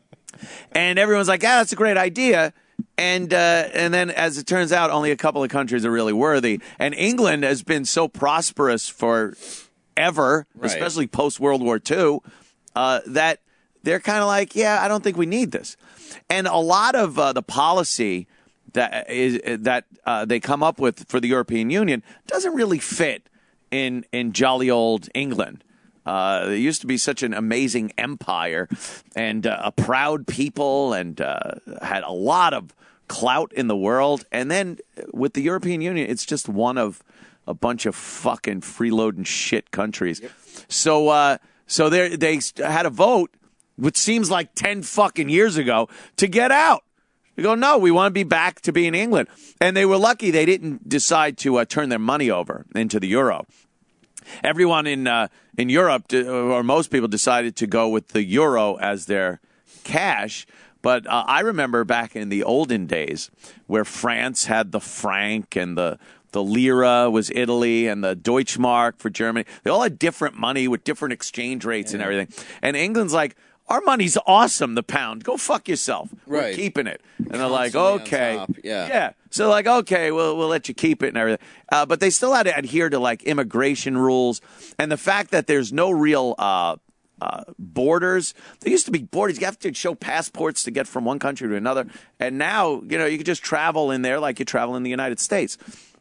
And everyone's like, yeah, that's a great idea. And uh, and then, as it turns out, only a couple of countries are really worthy. And England has been so prosperous forever, Right. especially post-World War Two, uh, that they're kind of like, yeah, I don't think we need this. And a lot of uh, the policy that is that uh, they come up with for the European Union doesn't really fit in in jolly old England. Uh, it used to be such an amazing empire and uh, a proud people and uh, had a lot of clout in the world. And then with the European Union, it's just one of a bunch of fucking freeloading shit countries. Yep. So uh, so they they had a vote, which seems like ten fucking years ago, to get out. They go, no, we want to be back to being England. And they were lucky they didn't decide to uh, turn their money over into the euro. Everyone in uh, in Europe, or most people, decided to go with the euro as their cash. But uh, I remember back in the olden days where France had the franc and the the lira was Italy and the Deutschmark for Germany. They all had different money with different exchange rates yeah. and everything. And England's like, our money's awesome, the pound. Go fuck yourself. We're right. keeping it. And they're Constantly like, okay. Yeah. Yeah. So like, okay, we'll, we'll let you keep it and everything. Uh, but they still had to adhere to like immigration rules. And the fact that there's no real uh, uh, borders. There used to be borders. You have to show passports to get from one country to another. And now, you know, you can just travel in there like you travel in the United States.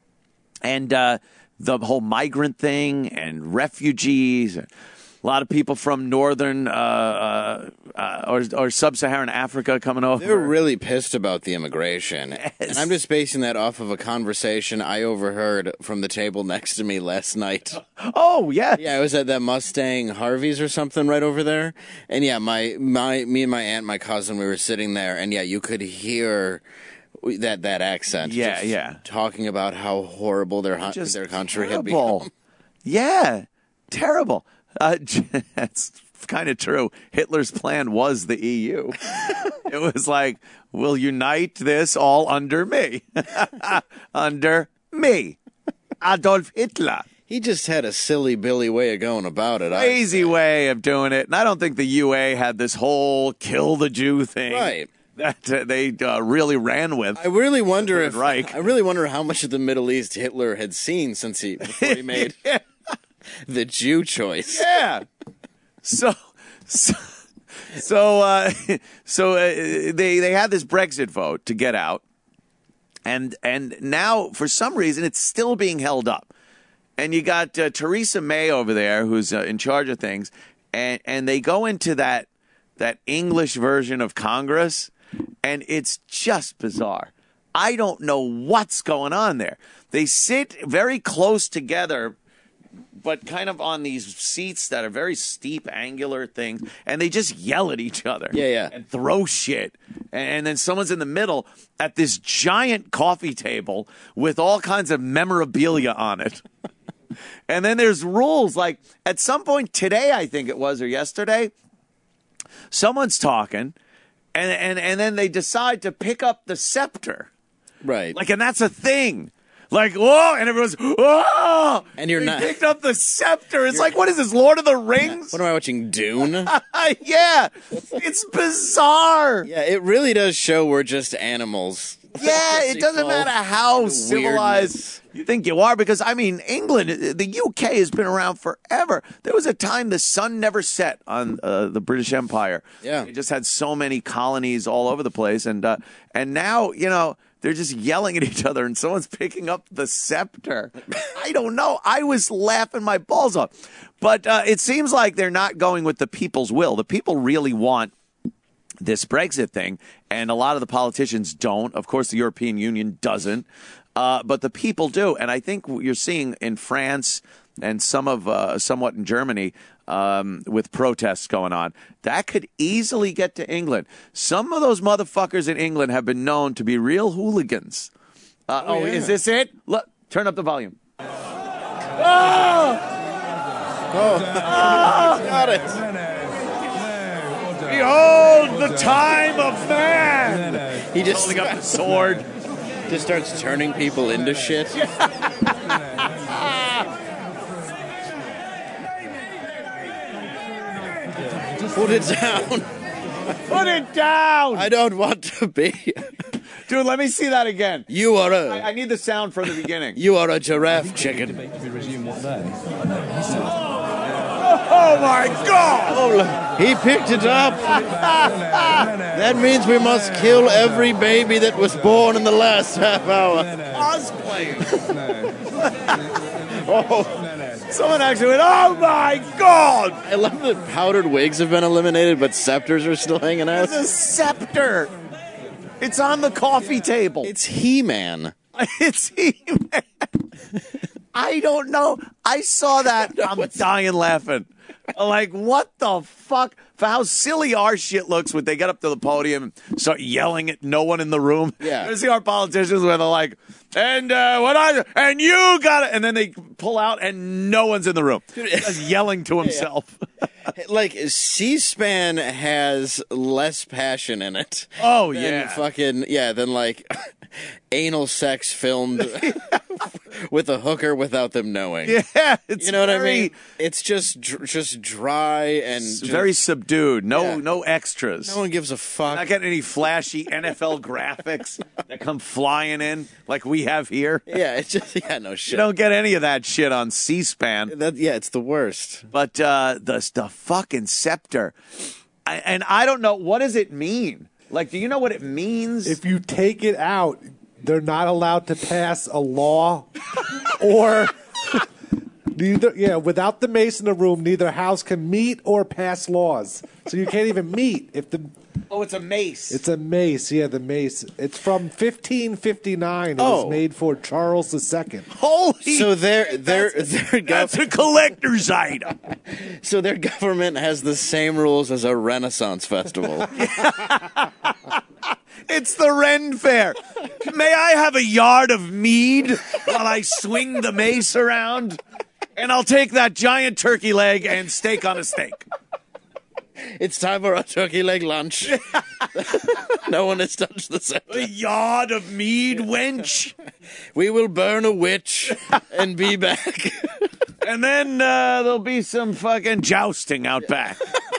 And uh, the whole migrant thing and refugees. A lot of people from northern uh, uh, uh, or, or sub-Saharan Africa coming over. They're really pissed about the immigration. Yes. And I'm just basing that off of a conversation I overheard from the table next to me last night. Oh, yeah. Yeah, I was at that Mustang Harvey's or something right over there. And yeah, my, my me and my aunt, my cousin, we were sitting there. And yeah, you could hear that, that accent. Yeah, just yeah. Talking about how horrible their, their country terrible. had become. Yeah, terrible. Uh, that's kind of true. Hitler's plan was the E U. It was like, we'll unite this all under me. Under me. Adolf Hitler. He just had a silly Billy way of going about it. Crazy way of doing it. And I don't think the U A had this whole kill the Jew thing. Right. That uh, they uh, really ran with. I really wonder if Reich. I really wonder how much of the Middle East Hitler had seen since he before he made yeah. the Jew choice. Yeah. So, so, so, uh, so uh, they they had this Brexit vote to get out, and and now for some reason it's still being held up. And you got uh, Theresa May over there, who's uh, in charge of things, and and they go into that that English version of Congress, and it's just bizarre. I don't know what's going on there. They sit very close together, but kind of on these seats that are very steep, angular things, and they just yell at each other. Yeah, yeah. And throw shit. And, and then someone's in the middle at this giant coffee table with all kinds of memorabilia on it. And then there's rules. Like, at some point today, I think it was, or yesterday, someone's talking, and, and, and then they decide to pick up the scepter. Right. Like, and that's a thing. Like, whoa, and everyone's, whoa! And you're they not- picked up the scepter. It's like, what is this, Lord of the Rings? What am I watching, Dune? Yeah, it's bizarre. Yeah, it really does show we're just animals. Yeah, it doesn't matter how civilized Weirdness. you think you are, because, I mean, England, the U K has been around forever. There was a time the sun never set on uh, the British Empire. Yeah. They just had so many colonies all over the place. And, uh, and now, you know, they're just yelling at each other, and someone's picking up the scepter. I don't know. I was laughing my balls off. But uh, it seems like they're not going with the people's will. The people really want this Brexit thing, and a lot of the politicians don't. Of course, the European Union doesn't, uh, but the people do. And I think what you're seeing in France and some of uh, somewhat in Germany um, with protests going on, that could easily get to England. Some of those motherfuckers in England have been known to be real hooligans. Uh, oh, Oh, yeah. is this it? Look, turn up the volume. Oh, got it. Behold the time of man. He just Holding up the sword. just starts turning people into shit. Put it down. Put it down. I don't want to be. Dude, let me see that again. You are a. I, I need the sound from the beginning. You are a giraffe chicken. Oh my God! Oh, he picked it up. That means we must kill every baby that was born in the last half hour. Cosplaying. Oh, someone actually went, oh my God! I love that powdered wigs have been eliminated, but scepters are still hanging out. It's a scepter. It's on the coffee table. It's He-Man. It's He-Man. I don't know. I saw that. I'm dying laughing. Like, what the fuck? For how silly our shit looks when they get up to the podium and start yelling at no one in the room. Yeah. You see our politicians where they're like, and uh, what I and you got it, and then they pull out and no one's in the room. Just yelling to himself. Like, C-SPAN has less passion in it. Oh, than yeah. Fucking, yeah, than like anal sex filmed with a hooker without them knowing. Yeah, it's You know what very, I mean? It's just dr- just dry and just, very subdued. No, Yeah. no extras. no one gives a fuck. Not getting any flashy N F L graphics that come flying in like we have here. Yeah, it's just yeah, no shit. You don't get any of that shit on C-SPAN. That, yeah, it's the worst. But uh, the the fucking scepter, I, and I don't know, what does it mean? Like, do you know what it means? If you take it out, they're not allowed to pass a law or neither. Yeah, without the mace in the room, neither house can meet or pass laws. So you can't even meet if the. Oh, it's a mace. It's a mace. Yeah, the mace. It's from fifteen fifty-nine. It Oh. was made for Charles the Second. Holy. So their their their that's gov- a collector's item. so their government has the same rules as a Renaissance festival. It's the Ren Fair. May I have a yard of mead while I swing the mace around? And I'll take that giant turkey leg and steak on a steak. It's time for our turkey leg lunch. No one has touched the scepter. A yard of mead, wench. We will burn a witch and be back. And then uh, there'll be some fucking jousting out back.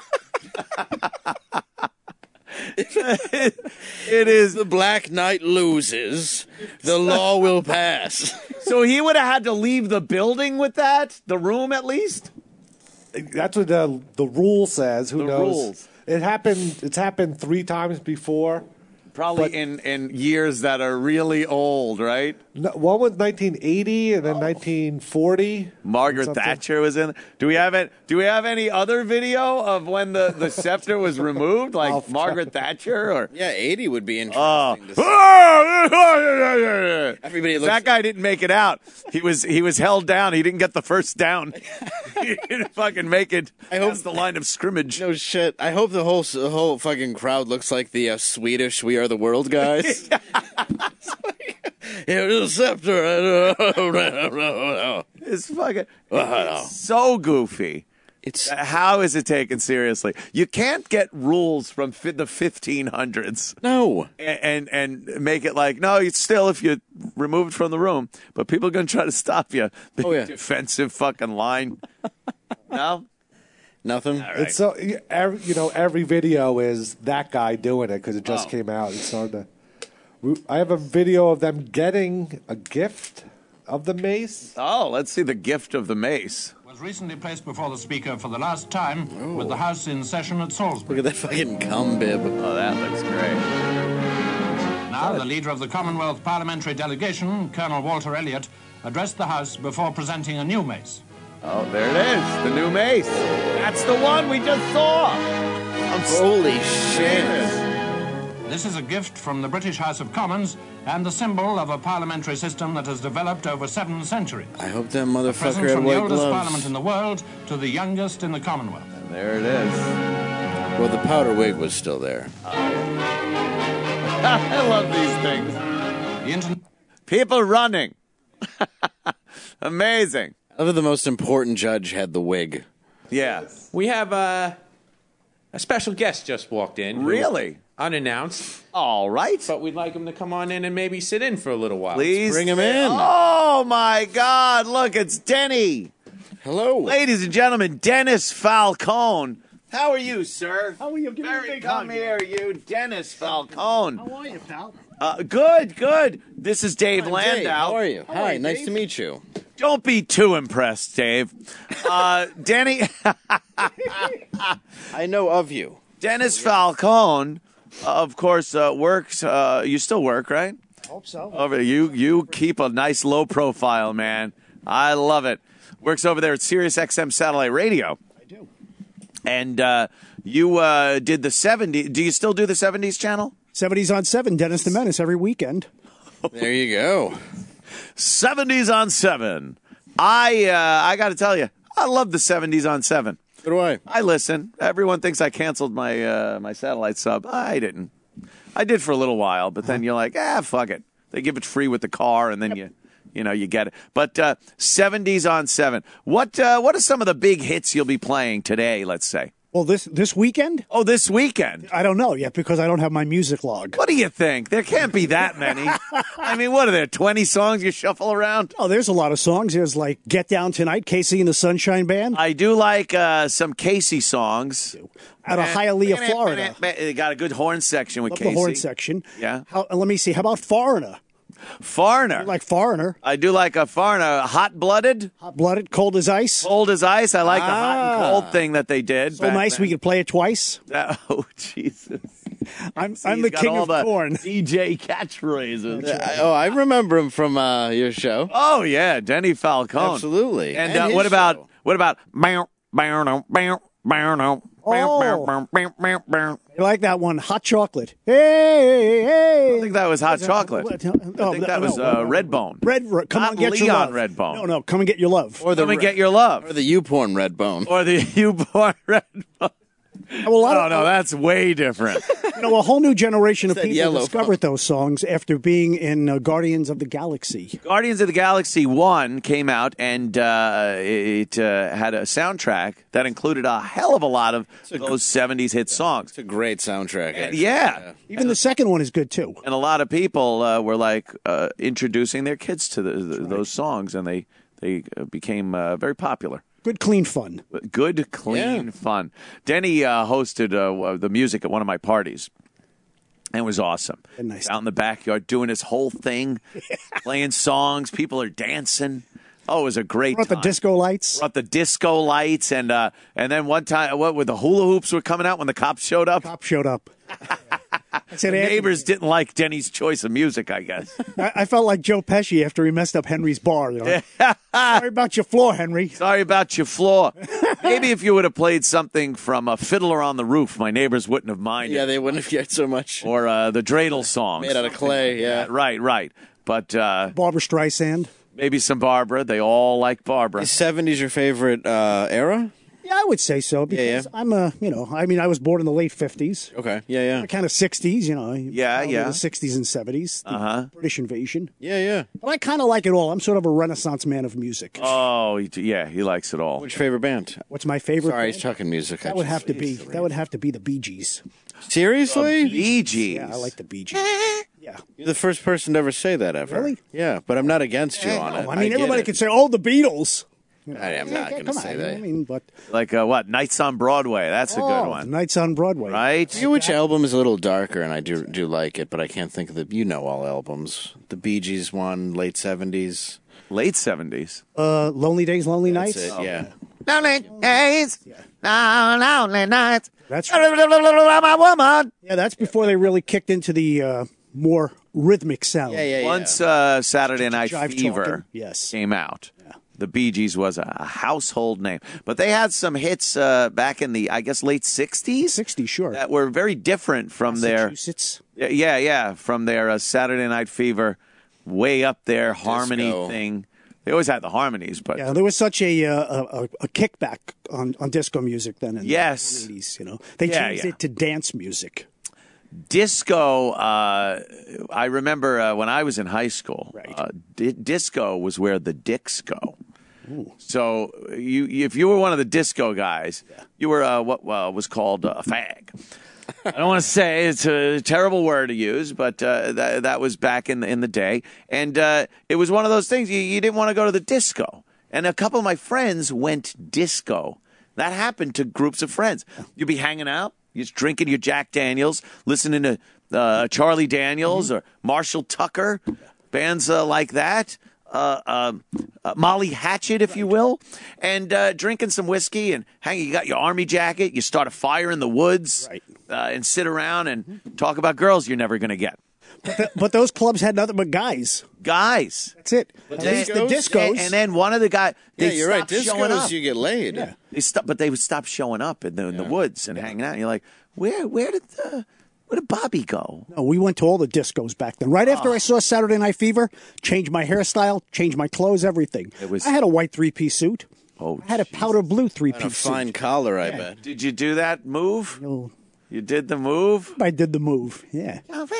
It is. The Black Knight loses, the law will pass. So he would have had to leave the building with that? The room, at least? That's what the the rule says. Who The knows? rules. It happened. It's happened three times before. Probably But- in, in years that are really old, right? No, one was nineteen eighty and then nineteen forty. Margaret Something. Thatcher was in. Do we have it? Do we have any other video of when the, the scepter was removed, like Oh, Margaret Thatcher or? Yeah, eighty would be Oh, interesting to see. Everybody looks. that guy didn't make it out. He was he was held down. He didn't get the first down. He didn't fucking make it. I hope- past the line of scrimmage. No shit. I hope the whole the whole fucking crowd looks like the uh, Swedish "We Are the World" guys. Here's the scepter. It's fucking Wow. it's so goofy. It's How is it taken seriously? You can't get rules from fi- the fifteen hundreds. no. and and make it like, no, it's still if you're removed from the room, but people are going to try to stop you. Big Oh, yeah. defensive fucking line. No? Nothing. It's so every, you know every video is that guy doing it because it just Oh. came out. It's hard to. we- I have a video of them getting a gift of the mace. Oh, let's see the gift of the mace. Was recently placed before the Speaker for the last time with the House in session at Salisbury. Look at that fucking cum bib. Oh, that looks great. Now, the leader of the Commonwealth Parliamentary Delegation, Colonel Walter Elliott, addressed the House before presenting a new mace. Oh, there it is, the new mace. That's the one we just saw. I'm Holy shit. This is a gift from the British House of Commons and the symbol of a parliamentary system that has developed over seven centuries. I hope that A motherfucker present had from the white oldest gloves. parliament in the world to the youngest in the Commonwealth. There it is. Well, the powder wig was still there. I love these things. The internet. People running. Amazing. I love that the most important judge had the wig. Yeah. We have uh, a special guest just walked in. who- Really? Unannounced. All right. But we'd like him to come on in and maybe sit in for a little while. Please bring him in. Oh my God! Look, it's Denny. Hello. Ladies and gentlemen, Dennis Falcone. How are you, sir? How are you? Give me a Very big come hug. here, you, Dennis Falcone. How are you, pal? Uh, good, good. This is Dave Hi, Landau. Dave, how are you? How Hi, are you, nice Dave? to meet you. Don't be too impressed, Dave. Uh, Denny, I know of you. Dennis Falcone, uh, of course, uh, works. Uh, you still work, right? Hope so. Over you, you keep a nice low profile, man. I love it. Works over there at Sirius X M Satellite Radio. I do. And uh, you uh, did the seventies. Do you still do the seventies channel? seventies on seven, Dennis the Menace every weekend. There you go. seventies on seven. I uh, I got to tell you, I love the seventies on seven. So do I. I listen. Everyone thinks I canceled my uh, my satellite sub. I didn't. I did for a little while, but then you're like, ah, fuck it. They give it free with the car, and then you, you know, you get it. But uh, seventies on seven. What uh, what are some of the big hits you'll be playing today? Let's say. Well, this this weekend? Oh, this weekend. I don't know yet because I don't have my music log. What do you think? There can't be that many. I mean, what are there? Twenty songs you shuffle around? Oh, there's a lot of songs. There's like "Get Down Tonight," Casey and the Sunshine Band, I do like uh, some Casey songs. out of Hialeah, Florida. They got a good horn section with Love Casey. the horn section. Yeah. How, let me see. How about Foreigner? Foreigner. Like Foreigner. I do like a foreigner. Hot blooded. Hot blooded, cold as ice. Cold as ice. I like the hot and Ah. cold thing that they did. So back nice then. we could play it twice. Oh, Jesus. I'm See, I'm he's the got king all of the corn. D J catchphrases. I- oh, I remember him from uh, your show. Oh, yeah. Denny Falcone. Absolutely. And, And uh, his what about, show. what about, bow, bow, no, bow, bow, no, bow, bow, bow, bow, bow, bow. I like that one. Hot chocolate. Hey, hey. I think that was hot chocolate. I I think that was uh, Redbone. Red, Red, come Not on, get your Leon love. Redbone. No, no, come and get your love. Or the Come and get your love. or the U porn red bone. Or the you born Redbone. Well, a lot no, of, no, that's way different. You know, a whole new generation of It's that people yellow discovered those songs after being in uh, Guardians of the Galaxy. Guardians of the Galaxy one came out, and uh, it uh, had a soundtrack that included a hell of a lot of those seventies hit songs. It's a great soundtrack. And, Actually. yeah. Even the second one is good, too. And a lot of people uh, were like uh, introducing their kids to the, the, those songs, and they, they uh, became uh, very popular. Good, clean fun. Good, clean Yeah. fun. Denny uh, hosted uh, the music at one of my parties. And it was awesome. Nice. Out in the backyard doing his whole thing, playing songs. People are dancing. Oh, it was a great Brought time. the disco lights. Brought the disco lights. And uh, and then one time, what, with the hula hoops were coming out when the cops showed up? Cop showed up. I said, The "Anthony," neighbors didn't like Denny's choice of music, I guess. I, I felt like Joe Pesci after he messed up Henry's bar. You know? Sorry about your floor, Henry. Sorry about your floor. Maybe if you would have played something from a Fiddler on the Roof, my neighbors wouldn't have minded. Yeah, they wouldn't have cared so much. Or uh, the Dreidel songs. Made out of clay, yeah. Right, right. But uh, Barbara Streisand. maybe some Barbara. They all like Barbara. Is seventies your favorite uh, era? Yeah, I would say so because Yeah, yeah. I'm a, you know, I mean, I was born in the late fifties. Okay, yeah, yeah. Kind of sixties, you know. Yeah, probably yeah. The sixties and seventies. The Uh-huh. British invasion. Yeah, yeah. But I kind of like it all. I'm sort of a renaissance man of music. Oh, he- yeah, he likes it all. What's your favorite band? What's my favorite? Sorry, band? he's talking music. I That would just- have to be. That would have to be the Bee Gees. Seriously? Bee Gees. Yeah, I like the Bee Gees. Yeah. You're the first person to ever say that ever. Really? Yeah, but I'm not against you on it. I mean, get everybody it. could say, "Oh, the Beatles." I am not going to Come say on, that. I mean, but Like uh, what? Nights on Broadway. That's a oh, good one. Nights on Broadway. Right? I forget which album is a little darker, and I do do like it, but I can't think of the. You know all albums. The Bee Gees one, late seventies. Late seventies. Uh, Lonely Days, Lonely That's Nights. it. Yeah. Lonely days. No, lonely nights. That's my woman. yeah. That's before they really kicked into the uh, more rhythmic sound. Yeah, yeah, yeah. Once uh, Saturday Night Jive Fever talking. Yes. came out, the Bee Gees was a household name. But they had some hits uh, back in the, I guess, late sixties. sixties, sure. That were very different from their, Massachusetts. yeah, yeah, yeah, from their uh, Saturday Night Fever, way up there harmony Disco. thing. They always had the harmonies, but Yeah, there was such a uh, a, a kickback on, on disco music then in Yes. the eighties. You know, they Yeah, changed yeah. it to dance music. disco. Uh, I remember uh, when I was in high school, Right. uh, di- disco was where the dicks go. So you, if you were one of the disco guys, you were uh, what uh, was called a fag. I don't want to say it's a terrible word to use, but uh, that that was back in the, in the day, and uh, it was one of those things you, you didn't want to go to the disco. And a couple of my friends went disco. That happened to groups of friends. You'd be hanging out, you're just drinking your Jack Daniels, listening to uh, Charlie Daniels or Marshall Tucker, bands uh, like that. Uh, um, uh, Molly Hatchet, if you will, and uh, drinking some whiskey and hanging. You got your army jacket. You start a fire in the woods, Right. uh, and sit around and talk about girls you're never going to get. But, the, but those clubs had nothing but guys. Guys. That's it. At least the discos? discos. And, and then one of the guys, Yeah, they you're right. stopped showing up. Discos, you get laid. Yeah. They stop, but they would stop showing up in the, in the woods and hanging out. And you're like, where, where did the, where did Bobby go? No, we went to all the discos back then. Right after I saw Saturday Night Fever, changed my hairstyle, changed my clothes, everything. It was- I had a white three-piece suit. Oh, I had a powder blue And a three-piece fine suit. collar, I bet. Did you do that move? Oh, You did the move? I did the move. Yeah.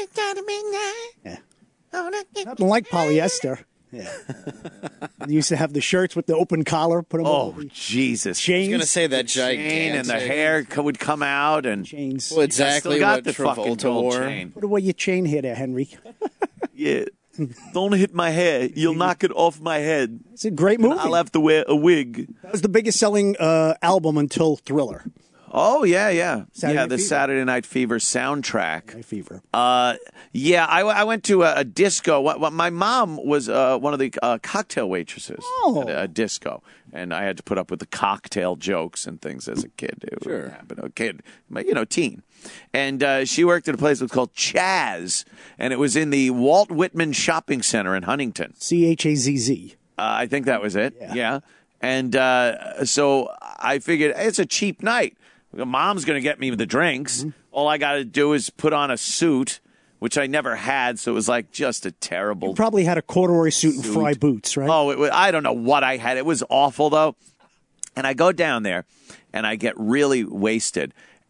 Yeah. Nothing like polyester. Yeah. They used to have the shirts with the open collar. Put them Oh, over. Jesus. Chains. I was going to say that Chain gigantic. and the hair co- would come out and Chains. Well, exactly I still got what the fucking Travolta gold wore. chain. Put away your chain here there, Henry. Yeah. Don't hit my hair. You'll knock it off my head. It's a great movie. I'll have to wear a wig. That was the biggest selling uh, album until Thriller. Oh, yeah, yeah. Saturday yeah, Night the Fever. Saturday Night Fever soundtrack. Night Fever. Uh, yeah, I, I went to a, a disco. What, what, my mom was uh, one of the uh, cocktail waitresses Oh. at a, a disco, and I had to put up with the cocktail jokes and things as a kid. It Sure. would happen. A kid, you know, teen. And uh, she worked at a place that was called Chaz, and it was in the Walt Whitman Shopping Center in Huntington. C H A Z Z. Uh, I think that was it. Yeah. Yeah. And uh, so I figured it's a cheap night. Mom's going to get me the drinks. Mm-hmm. All I got to do is put on a suit, which I never had. So it was like just a terrible. You probably had a corduroy suit, and Suit. fry boots, right? Oh, it was, I don't know what I had. It was awful, though. And I go down there and I get really wasted.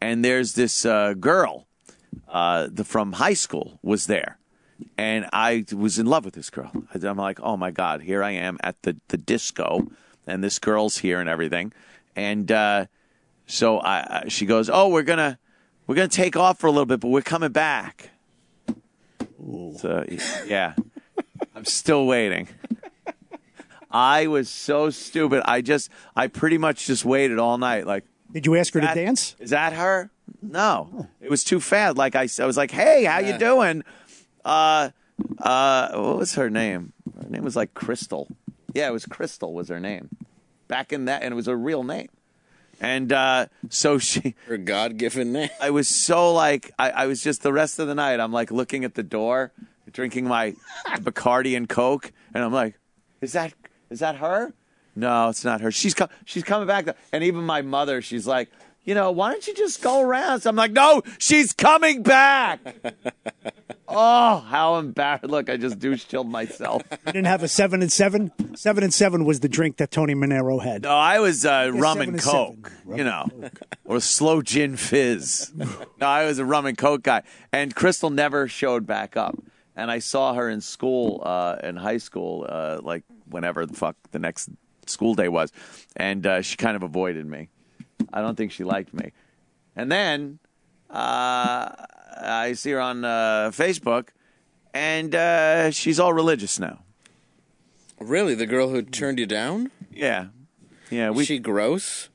and there's this uh, girl uh, the, from high school was there. And I was in love with this girl. I'm like, oh, my God, here I am at the, the disco, and this girl's here and everything. And uh, so I, I, she goes, oh, we're going to we're gonna take off for a little bit, but we're coming back. So, yeah, I'm still waiting. I was so stupid. I just, I pretty much just waited all night. Like, did you ask her that, to dance? Is that her? No, it was too fast. Like I, I was like, hey, how you doing? Uh, uh, what was her name? Her name was like Crystal. Yeah, it was Crystal was her name. Back in that, and it was a real name. And uh, so she, her God-given name. I was so like, I, I was just the rest of the night. I'm like looking at the door, drinking my Bacardi and Coke, and I'm like, is that? Is that her? No, it's not her. She's com- she's coming back. And even my mother, she's like, you know, why don't you just go around? So I'm like, no, she's coming back. Oh, how embarrassed. Look, I just douche chilled myself. You didn't have a seven and seven? Seven and seven was the drink that Tony Manero had. No, I was uh, rum and and Coke, you know, or slow gin fizz. No, I was a rum and Coke guy. And Crystal never showed back up. And I saw her in school, uh, in high school, uh, like whenever the fuck the next school day was. And uh, she kind of avoided me. I don't think she liked me. And then uh, I see her on uh, Facebook, and uh, she's all religious now. Really? The girl who turned you down? Yeah. Yeah. We, Is she gross?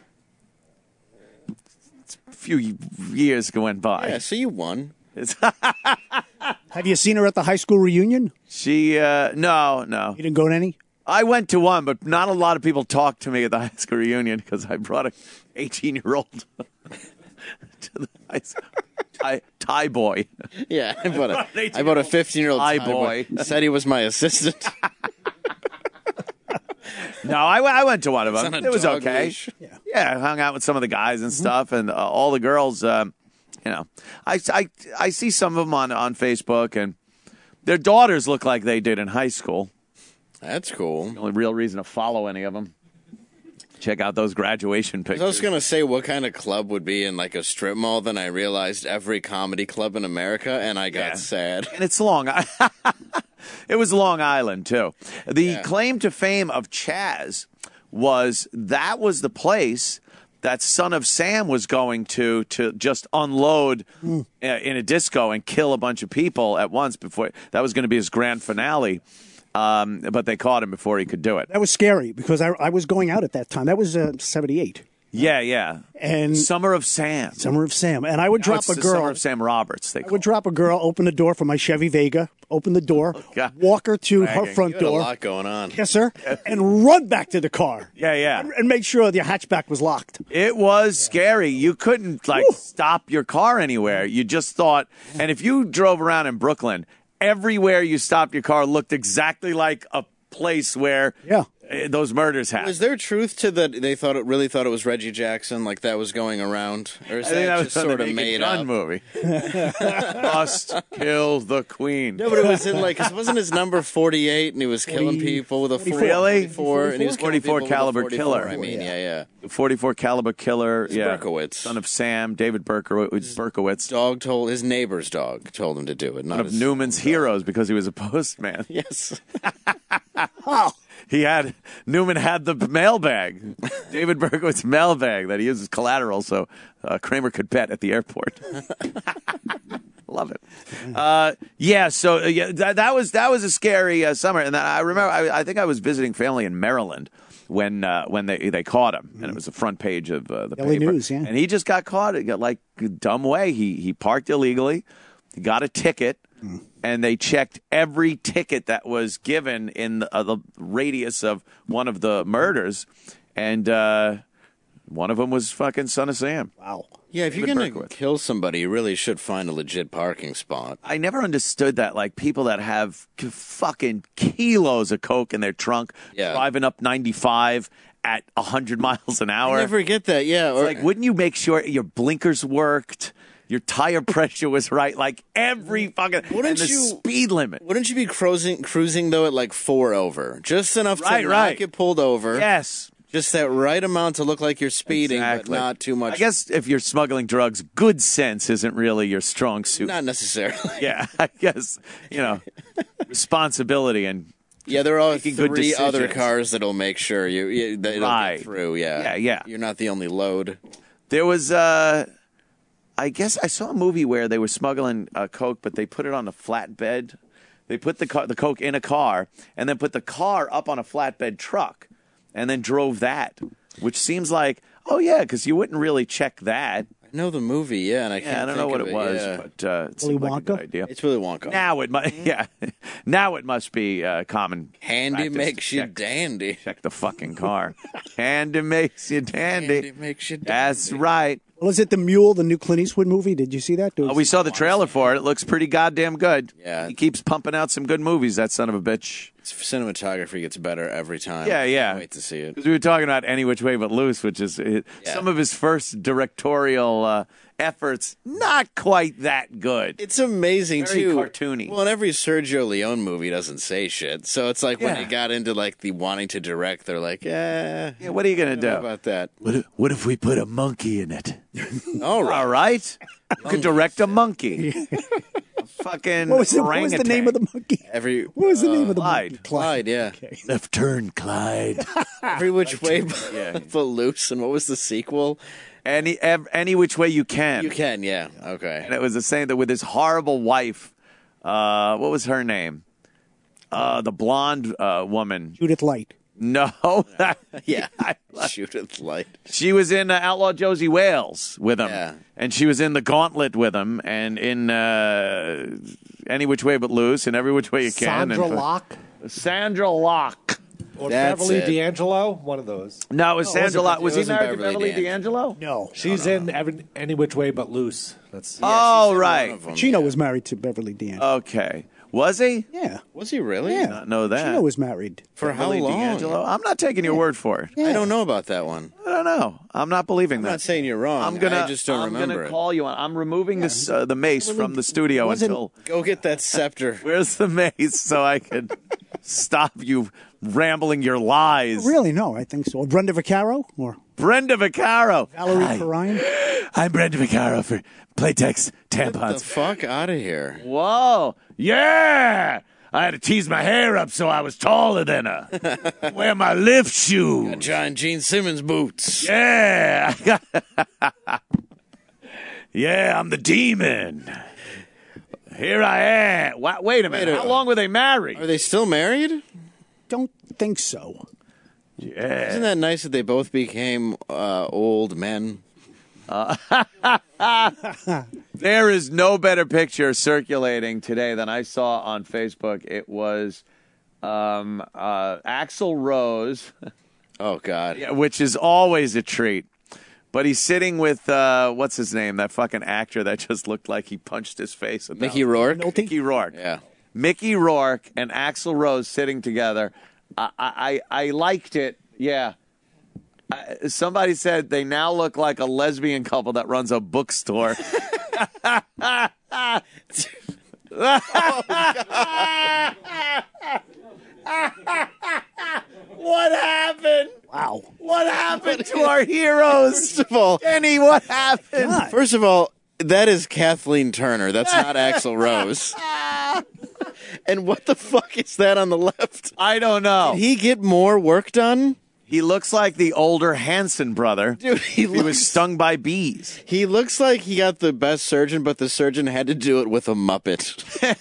A few years went by. Yeah, so you won. Have you seen her at the high school reunion? She, uh, no, no. You didn't go to any? I went to one, but not a lot of people talked to me at the high school reunion because I brought an eighteen-year-old to the high school. Thai, Thai boy. Yeah, I bought a, I bought a fifteen-year-old Thai Thai boy. boy. Said he was my assistant. No, I, I went to one of It's them. on a It was dog okay. leash. Yeah. yeah, I hung out with some of the guys and stuff, and uh, all the girls. Um, you know, I, I, I see some of them on, on Facebook, and their daughters look like they did in high school. That's cool. The only real reason to follow any of them. Check out those graduation pictures. I was going to say what kind of club would be in like a strip mall, then I realized every comedy club in America, and I got Yeah. sad. And it's Long It was Long Island, too. The Yeah. claim to fame of Chaz was that was the place that Son of Sam was going to to just unload Mm. uh, in a disco and kill a bunch of people at once before. That was going to be his grand finale. Um, but they caught him before he could do it. That was scary because I, I was going out at that time. That was uh, seventy-eight. Yeah, yeah. And Summer of Sam. Summer of Sam. And I would Now drop it's a the girl. Summer of Sam Roberts. They I would drop a girl, open the door for my Chevy Vega, open the door, God. walk her to her Bragging. front You had a door, lot going on. kiss her, and run back to the car. Yeah, yeah. And, and make sure the hatchback was locked. It was scary. You couldn't like Woo. stop your car anywhere. You just thought, and if you drove around in Brooklyn, everywhere you stopped your car looked exactly like a place where Yeah. uh, those murders happened. Was there truth to that? They thought it really thought it was Reggie Jackson, like that was going around, or is I that, think that was just from sort the of Naked made Gun up? movie. Must kill the queen. No, but it was in like, 'cause wasn't his number forty-eight, and he was killing forty, people with a forty-four. Really? forty-four, and he was killing forty-four people with a caliber forty-four, killer. I mean, yeah, yeah. forty-four caliber killer. Yeah, Berkowitz. Son of Sam, David Berkowitz. Berkowitz. Dog told his neighbor's dog told him to do it. Not One of his, Newman's heroes because he was a postman. Yes. Oh, He had Newman had the mailbag, David Berkowitz mailbag that he used as collateral, so uh, Kramer could bet at the airport. Love it. Uh, yeah, so uh, yeah, that, that was that was a scary uh, summer, and I remember I, I think I was visiting family in Maryland when uh, when they they caught him, and it was the front page of uh, the Daily paper. News, yeah. And he just got caught. It got like a dumb way. He he parked illegally, he got a ticket. Mm. And they checked every ticket that was given in the, uh, the radius of one of the murders, and uh, one of them was fucking Son of Sam. wow. Yeah, if you're David gonna Berkowitz. kill somebody, you really should find a legit parking spot. I never understood that. Like people that have k- fucking kilos of coke in their trunk, Yeah. driving up ninety-five at one hundred miles an hour. I never get that. Yeah, or Like, wouldn't you make sure your blinkers worked? Your tire pressure was right, like every fucking Wouldn't and the you- speed limit. wouldn't you be cruising cruising though at like four over, just enough to Right, not right. get pulled over? Yes, Just that right amount to look like you're speeding, Exactly. but not too much. I guess if you're smuggling drugs, good sense isn't really your strong suit. Not necessarily. Yeah, I guess, you know, responsibility and Yeah, there are making good three other decisions. cars that'll make sure you, you that it'll Right. get through. Yeah, Yeah, yeah. You're not the only load. There was, uh, I guess I saw a movie where they were smuggling uh, coke, but they put it on a flatbed. They put the co- the coke in a car and then put the car up on a flatbed truck and then drove that, which seems like, oh yeah, because you wouldn't really check that. I know the movie, yeah, and I can't Yeah, I don't know think what of it was, yeah. but uh, it Willy seemed like a good Wonka? idea. It's Willy Wonka. Now it must, yeah. Now it must be uh, common. Handy practice makes to you check, dandy. check the fucking car. Handy makes you dandy. Handy makes you dandy. That's right. Well, is it The Mule, the new Clint Eastwood movie? Did you see that? Uh, we saw the trailer for it. It looks pretty goddamn good. Yeah. He keeps pumping out some good movies, that son of a bitch. It's cinematography gets better every time. Yeah, yeah. Can't wait to see it. Because we were talking about Any Which Way But Loose, which is uh, Yeah. some of his first directorial uh, efforts, not quite that good. It's amazing Very too. cartoony. Well, and every Sergio Leone movie doesn't say shit. So it's like when Yeah. they got into like the wanting to direct, they're like, eh, Yeah, what are you going to how do? about that? What if, what if we put a monkey in it? All right. All right. You could direct a monkey. A fucking What was, the, what was the orangutan. name of the monkey? Every What was the name of the Clyde. monkey? Clyde, yeah. Left turn, Clyde. Every which way Yeah. but loose. And what was the sequel? Any ev- any which way you can. You can, yeah. Okay. And it was the same that with his horrible wife. Uh, what was her name? Uh, the blonde uh, woman. Judith Light. No. Yeah. Judith Light. She was in uh, Outlaw Josie Wales with him. Yeah. And she was in The Gauntlet with him. And in uh, Any Which Way But Loose and Every Which Way You Can. Sandra and, Locke Sandra Locke. or That's Beverly it. D'Angelo, one of those. No, it was No, it Sandra wasn't- Locke. it Was he wasn't married to Beverly Beverly D'Angelo? No. She's in every, Any Which Way But Loose. That's Oh, right. Chino was married to Beverly D'Angelo. Okay. Was he? yeah. Was he really? Yeah. Not know that. Chino was married. For how Beverly long? D'Angelo? I'm not taking your word for it. I don't know about that one. I don't know. I'm not believing I'm that. not saying you're wrong. I'm gonna. I just don't I'm remember gonna it. call you on. I'm removing this uh, the mace from the studio wasn't- until. Go get that scepter. Where's the mace so I can stop you rambling your lies? Really? No, I think so. Brenda Vaccaro or Brenda Vaccaro. Valerie Hi, Perrine? I'm Brenda Vaccaro for Playtex Get the tampons. fuck out of here. Whoa! Yeah. I had to tease my hair up so I was taller than her. Wear my lift shoes. Giant Gene Simmons boots. Yeah. Yeah, I'm the demon. Here I am. Wha- Wait a minute. Wait a- How long were they married? Are they still married? Don't think so. Yeah. Isn't that nice that they both became uh, old men? There is no better picture circulating today than I saw on Facebook. It was um, uh, Axl Rose, Oh, God. which is always a treat. But he's sitting with, uh, what's his name, that fucking actor that just looked like he punched his face. a Mickey thousand- Rourke? Mickey Rourke. Yeah. Mickey Rourke and Axl Rose sitting together. I I, I liked it. Yeah. Uh, somebody said they now look like a lesbian couple that runs a bookstore. What happened? Wow. What happened to our heroes? First of all, Kenny, what happened? first of all, that is Kathleen Turner. That's not Axl Rose. And what the fuck is that on the left? I don't know. Did he get more work done? He looks like the older Hanson brother. Dude, he, He looks, was stung by bees. he looks like he got the best surgeon, but the surgeon had to do it with a Muppet.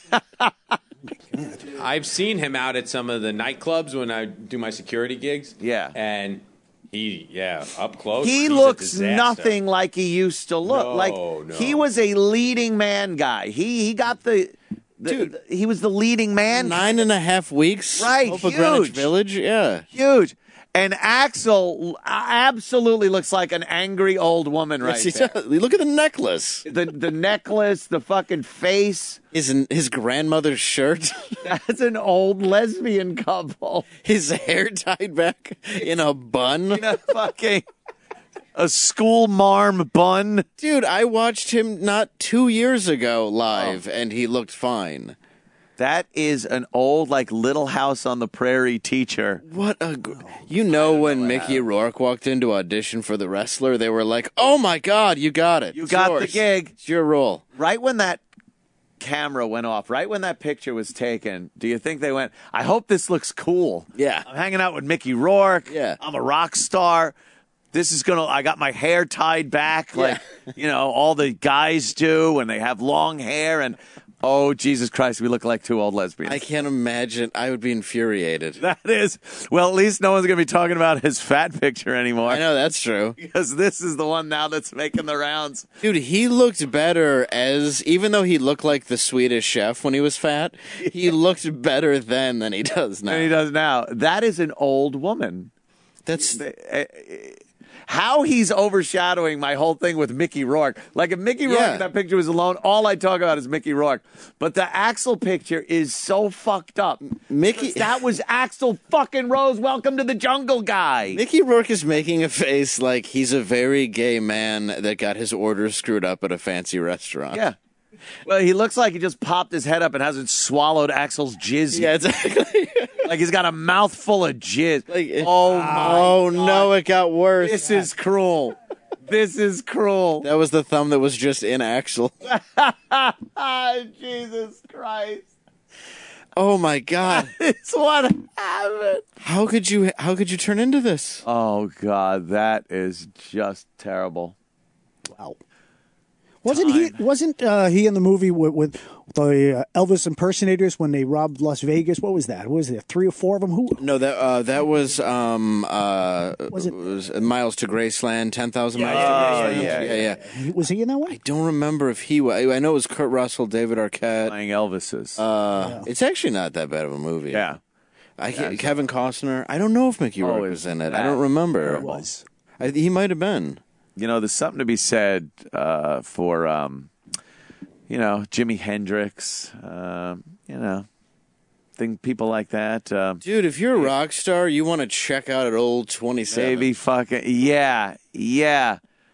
I've seen him out at some of the nightclubs when I do my security gigs. Yeah. And he, yeah, up close. He he's a looks disaster. nothing like he used to look. No, like no. he was a leading man guy. He he got the, the Dude. he was the leading man. Nine and a half weeks? Right, Hope of Greenwich huge. Village? Yeah. Huge. And Axel absolutely looks like an angry old woman right Yes, he there. does. Look at the necklace. The the necklace, the fucking face. His, his grandmother's shirt. That's an old lesbian couple. His hair tied back in a bun. In a fucking a school marm bun. Dude, I watched him not two years ago live, and he looked fine. That is an old, like, Little House on the Prairie teacher. What a... Gr- you know when Mickey Rourke walked in to audition for The Wrestler, they were like, oh, my God, you got it. You It's got yours. the gig. It's your role. Right when that camera went off, right when that picture was taken, do you think they went, I hope this looks cool? Yeah. I'm hanging out with Mickey Rourke. Yeah. I'm a rock star. This is going to, I got my hair tied back like, you know, all the guys do when they have long hair. And, oh, Jesus Christ, we look like two old lesbians. I can't imagine. I would be infuriated. That is, well, at least no one's going to be talking about his fat picture anymore. I know, that's true. Because this is the one now that's making the rounds. Dude, he looked better as, even though he looked like the Swedish chef when he was fat, he looked better then than he does now. And he does now. That is an old woman. That's... How he's overshadowing my whole thing with Mickey Rourke. Like, if Mickey Rourke Yeah. in that picture was alone, all I talk about is Mickey Rourke. But the Axel picture is so fucked up. Mickey... That was Axel fucking Rose, Welcome to the Jungle guy. Mickey Rourke is making a face like he's a very gay man that got his order screwed up at a fancy restaurant. Yeah. Well, he looks like he just popped his head up and hasn't swallowed Axel's jizz. Yeah, exactly. Like he's got a mouthful of jizz. Like, oh, my oh God. no, it got worse. This is cruel. This is cruel. That was the thumb that was just in Axel. Jesus Christ. Oh my God. It's what happened. How could you how could you turn into this? Oh God, that is just terrible. Wow. Wasn't he? Wasn't uh, he in the movie with, with the uh, Elvis impersonators when they robbed Las Vegas? What was that? What was there three or four of them? Who? No, that uh, that was um uh Was it- was Miles to Graceland, ten thousand miles Oh, to Graceland. yeah, yeah, yeah. Was he in that one? I don't remember if he was. I know it was Kurt Russell, David Arquette. Playing Elvis's. Uh, It's actually not that bad of a movie. yeah. I can't, Kevin Costner. I don't know if Mickey Rourke Oh, was is in it. that I don't remember. terrible? Was. I, he might have been. You know, there's something to be said uh, for, um, you know, Jimi Hendrix. Um, you know, think people like that. Um, Dude, if you're a rock star, you want to check out at old twenty-seven. maybe fucking yeah, yeah.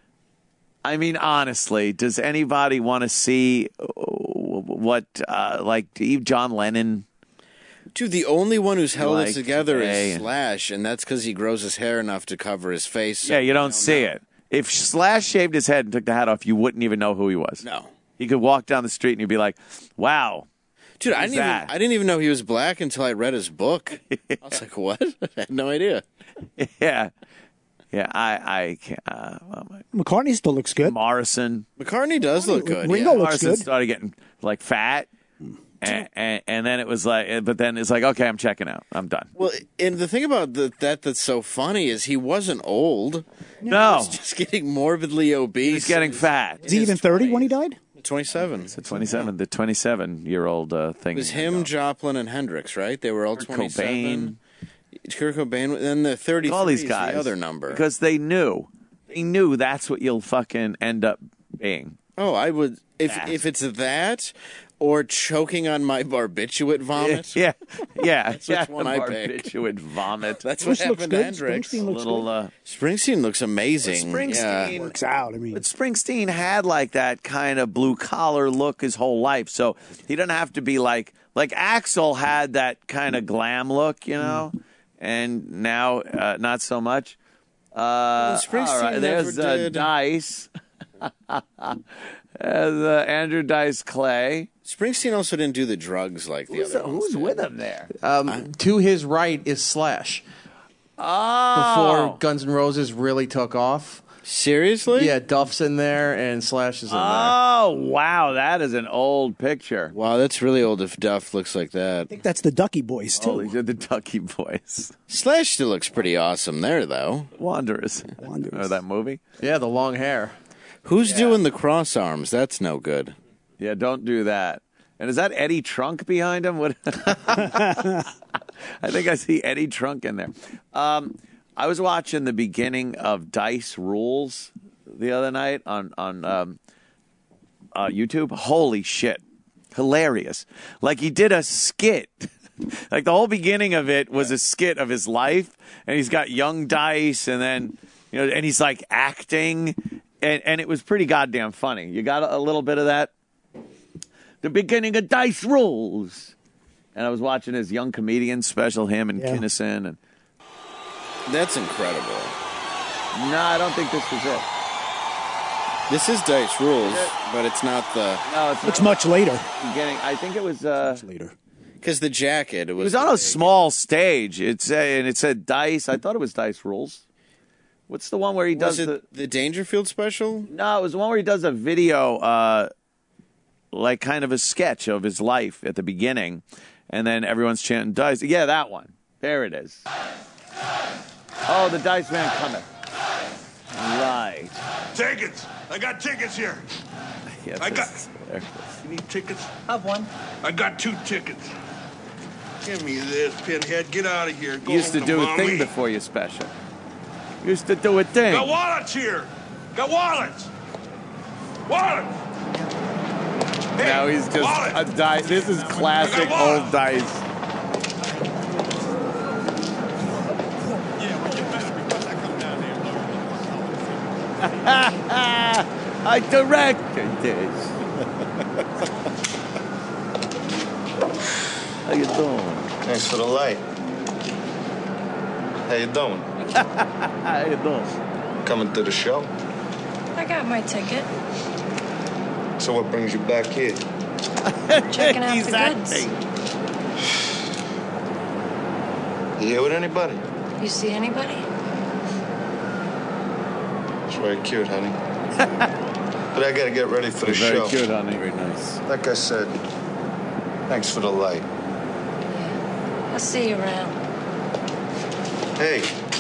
I mean, honestly, does anybody want to see uh, what uh, like John Lennon? Dude, the only one who's held Like it together today. is Slash, and that's because he grows his hair enough to cover his face. Yeah, you don't see it. If Slash shaved his head and took the hat off, you wouldn't even know who he was. No. He could walk down the street and you'd be like, wow. Dude, I Who's didn't, even, that? I didn't even know he was black until I read his book. I was like, what? I had no idea. Yeah. Yeah, I, I can't. Uh, well, McCartney still looks good. Morrison. McCartney does look good. Ringo yeah. looks Morrison good. started getting like fat. And, and, and then it was like, but then it's like, okay, I'm checking out. I'm done. Well, and the thing about the, that that's so funny is he wasn't old. No. He was just getting morbidly obese. He's getting fat. Was he even thirty when he died? twenty-seven. The twenty-seven, the twenty-seven-year-old uh, thing. It was him, Joplin, and Hendrix, right? They were all Kurt twenty-seven. Kurt Cobain, then the thirty-three all these is guys. the other number. Because they knew. They knew that's what you'll fucking end up being. Oh, I would if That. if it's that or choking on my barbiturate vomit. Yeah, yeah. That's yeah, which one I pick. barbiturate vomit. That's Which what looks happened to good. Hendrix. Springsteen looks little. good. Uh, Springsteen looks amazing. Springsteen Yeah. Works out. I mean, But Springsteen had like that kind of blue collar look his whole life, so he doesn't have to be like like Axl had that kind of glam look, you know, and now uh, not so much. Uh, Springsteen all right, there's never uh, did. Dice, there's uh, Andrew Dice Clay. Springsteen also didn't do the drugs like the Who's, other ones who's did. with him there? Um, to his right is Slash. Oh, Before Guns N' Roses really took off. Seriously? Yeah, Duff's in there and Slash is in there. Oh wow, that is an old picture. Wow, that's really old if Duff looks like that. I think that's the Ducky Boys too. Oh, these are the Ducky Boys. Slash still looks pretty awesome there, though. Wanderers. Wanderers. Remember that movie? Yeah, the long hair. Who's doing the cross arms? That's no good. Yeah, don't do that. And is that Eddie Trunk behind him? What? I think I see Eddie Trunk in there. Um, I was watching the beginning of Dice Rules the other night on on um, uh, YouTube. Holy shit, hilarious! Like he did a skit. Like the whole beginning of it was a skit of his life, and he's got young Dice, and then you know, and he's like acting, and and it was pretty goddamn funny. You got a, a little bit of that. The beginning of Dice Rules. And I was watching his Young Comedian special, him and Yeah. Kinnison. And That's incredible. no, I don't think this was it. This is Dice Rules, but it's not the. No, it's, It's much later. Beginning, I think it was uh, later. Because the jacket, it It was. was on a small stage. It's uh, and it said Dice. I thought it was Dice Rules. What's the one where he does Was the it the Dangerfield special? No, it was the one where he does a video, uh, like kind of a sketch of his life at the beginning, and then everyone's chanting Dice. Yeah, that one. There it is. Oh, the Dice Man coming. Right. Tickets. I got tickets here. Yeah, I got. this is hilarious. You need tickets? Have one. I got two tickets. Give me this, Pinhead. Get out of here. Go You used to home do a mommy. thing before your special. You used to do a thing. Got wallets here. Got wallets. Wallets. Now he's just wallet. a Dice. This is classic old Dice. I directed this. How you doing? Thanks for the light. How you doing? How you doing? Coming to the show? I got my ticket. So what brings you back here? Checking out He's the goods. acting. You here with anybody? You see anybody? It's very cute, honey. But I gotta get ready for the Very show. cute, honey. Very nice. Like I said, thanks for the light. I'll see you around. Hey.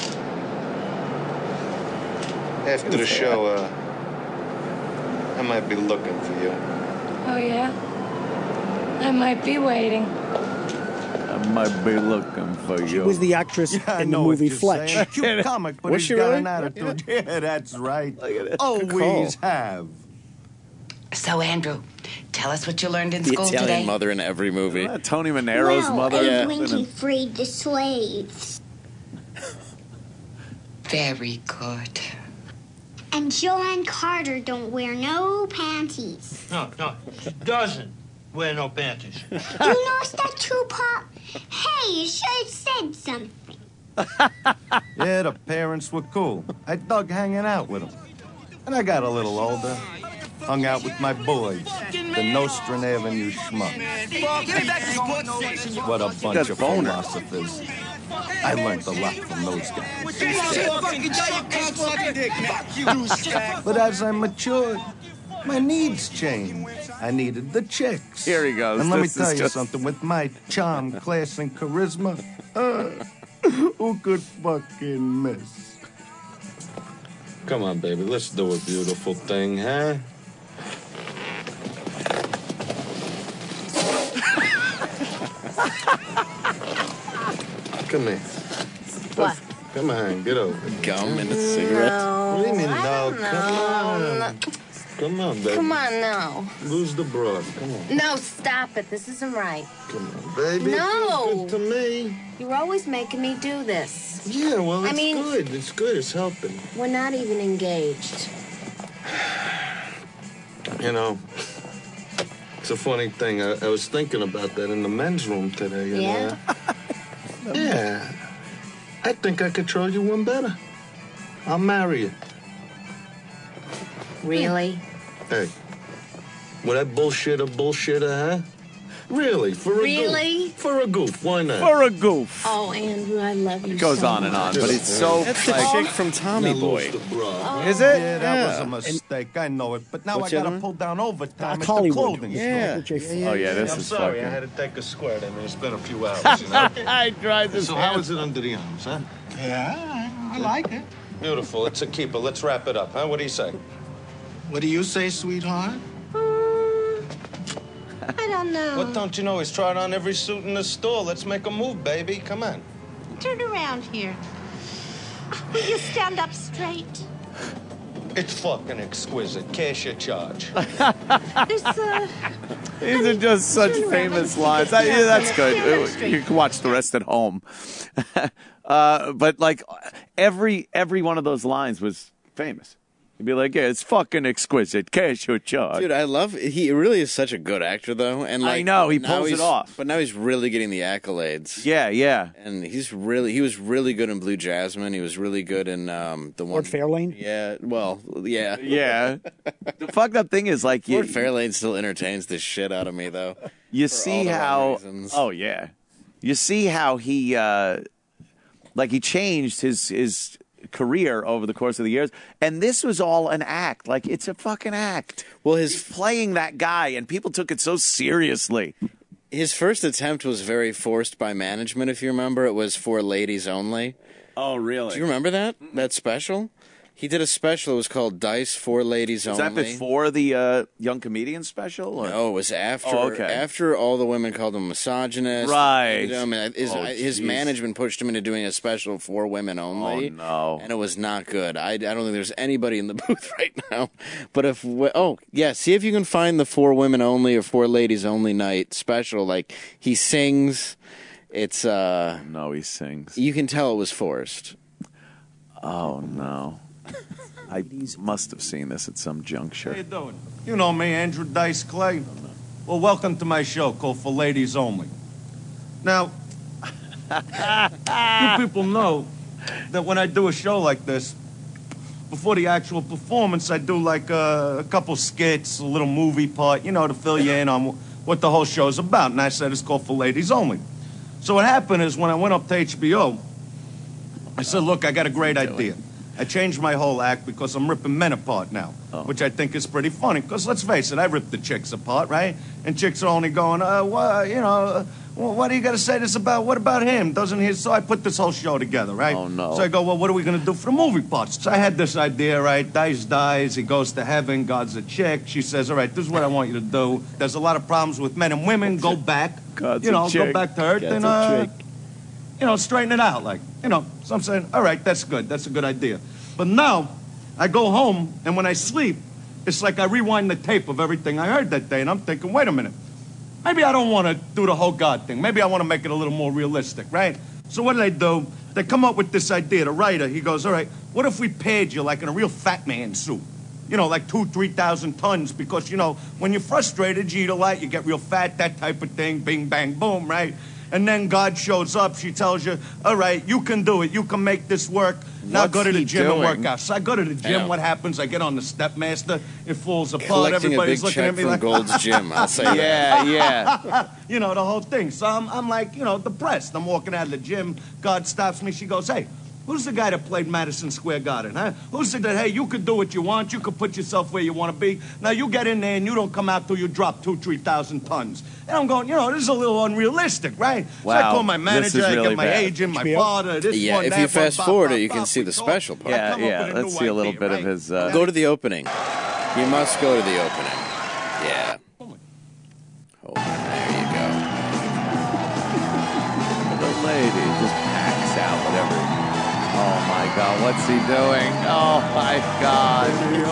After the show, uh, I might be looking for you. Oh, yeah? I might be waiting. I might be looking for you. She was the actress Yeah, I in the know what movie you're Fletch. saying. Cute comic, but Was he's she got really? an attitude. Yeah, that's right. Good Always call. have. So, Andrew, tell us what you learned in The school Italian today. mother in every movie. Isn't that Tony Manero's well, mother? I'm going to free the slaves. Very good. And Joanne Carter don't wear no panties. No, no, she doesn't wear no panties. You lost that too, Pop? Hey, you should have said something. Yeah, the parents were cool. I dug hanging out with them. And I got a little older. Hung out with my boys, the Nostrand Avenue schmucks. What a bunch That's of boner. philosophers. I learned a lot from those guys. But as I matured, my needs changed. I needed the chicks. Here he goes. And let me This tell is you just- something. With my charm, class, and charisma, uh, who could fucking miss? Come on, baby. Let's do a beautiful thing, huh? Come here. What? Come on, get over. Gum and a cigarette. No. What do you mean, I no? don't Come on. know. Come on, baby. Come on, no. Lose the broad. Come on. No, stop it. This isn't right. Come on, baby. It No. feels good to me. You're always making me do this. Yeah, well, I it's mean- good. It's good. It's helping. We're not even engaged. You know, it's a funny thing. I, I was thinking about that in the men's room today. You Yeah? Know? Yeah. I think I could throw you one better. I'll marry you. Really? Hey, would I bullshit a bullshitter, huh? Really? For a Really? goof? For a goof. Why not? For a goof. Oh, Andrew, I love you It goes so on and on, much. but it's so That's the like, chick from Tommy Boy. Is it? Yeah, that Yeah. was a mistake. I know it. But now What's I the gotta other one? pull down overtime at Hollywood. the clothing Yeah. store. Oh yeah, this I'm is sorry, I fucking. had to take a squirt. I mean, it's been a few hours, you know? I drives his So how hands. is it under the arms, huh? Yeah, I like it. Beautiful. It's a keeper. Let's wrap it up, huh? What do you say? What do you say, sweetheart? I don't know. What don't you know? He's tried on every suit in the store. Let's make a move, baby. Come on. Turn around here. Will you stand up straight? It's fucking exquisite. Cash your charge. There's, uh... These are just such turn around. famous lines. I, yeah, that's Stand up good. straight. You can watch the rest at home. uh, but like every every one of those lines was famous. He'd be like, yeah, it's fucking exquisite. Cash or charge. Dude, I love. He really is such a good actor, though, and like I know he now pulls it he's- off. But now he's really getting the accolades. Yeah, yeah. And he's really he was really good in Blue Jasmine. He was really good in um, the one. Lord Fairlane? Yeah. Well, yeah. Yeah. The fucked up thing is, like, you, Lord Fairlane still entertains the shit out of me, though. you for all see the wrong how. reasons. Oh yeah, you see how he, uh, like, he changed his his career over the course of the years, and this was all an act. Like, it's a fucking act. Well, his He's playing that guy, and people took it so seriously. His first attempt was very forced by management. If you remember, it was for ladies only. Oh, really? Do you remember that that special? He did a special. It was called Dice for Ladies Was Only. that before the uh, Young Comedian special? Or? No, it was after. Oh, okay. After all the women called him misogynist. Right. You know, I mean, his, Oh, his jeez. management pushed him into doing a special for women only. Oh, no. And it was not good. I, I don't think there's anybody in the booth right now. But if we, oh yeah, see if you can find the for women only or for ladies only night special. Like he sings. It's uh. No, he sings. You can tell it was forced. Oh no. I must have seen this at some juncture. How you doing? You know me, Andrew Dice Clay. Well, welcome to my show called For Ladies Only. Now, you people know that when I do a show like this, before the actual performance, I do like uh, a couple skits, a little movie part, you know, to fill you in on what the whole show's about. And I said it's called For Ladies Only. So what happened is when I went up to H B O, I said, look, I got a great idea. I changed my whole act because I'm ripping men apart now, Oh. which I think is pretty funny. Because let's face it, I rip the chicks apart, right? And chicks are only going, uh, what, you know, uh, well, what do you got to say this about? What about him? Doesn't he? So I put this whole show together, right? Oh, no. So I go, well, what are we going to do for the movie parts? So I had this idea, right? Dice dies, he goes to heaven, God's a chick. She says, all right, this is what I want you to do. There's a lot of problems with men and women. Go back. God's you know, a go chick. back to Earth God's and, a uh, chick. you know, straighten it out. Like, you know, so I'm saying, all right, that's good. That's a good idea. But now, I go home, and when I sleep, it's like I rewind the tape of everything I heard that day, and I'm thinking, wait a minute. Maybe I don't want to do the whole God thing. Maybe I want to make it a little more realistic, right? So what do they do? They come up with this idea. The writer, he goes, all right, what if we paid you like in a real fat man suit? You know, like two, three thousand tons, because, you know, when you're frustrated, you eat a lot, you get real fat, that type of thing, bing, bang, boom, right? And then God shows up, she tells you, all right, you can do it, you can make this work. Now What's go to the he gym doing? and work out. So I go to the gym, Yeah. what happens? I get on the Stepmaster, it falls apart, Collecting a everybody's big looking check at me from like, Gold's Gym, I'll say that. Yeah, yeah. you know, the whole thing. So I'm, I'm like, you know, depressed. I'm walking out of the gym. God stops me. She goes, hey, who's the guy that played Madison Square Garden, huh? Who said that, hey, you could do what you want. You could put yourself where you want to be. Now, you get in there and you don't come out till you drop two, three thousand tons. And I'm going, you know, this is a little unrealistic, right? So I Wow, call my this manager, is I really get my bad. agent, my H B O? father, this Yeah, one, if that you one, fast bop, forward bop, it, you can bop, see we the talk. special part. Yeah, come up yeah. with a Let's new see a little idea, bit of right? his. Uh, Go to the opening. You must go to the opening. Yeah. Oh, there you go. the lady just packs out whatever. Oh my God, what's he doing? Oh my God.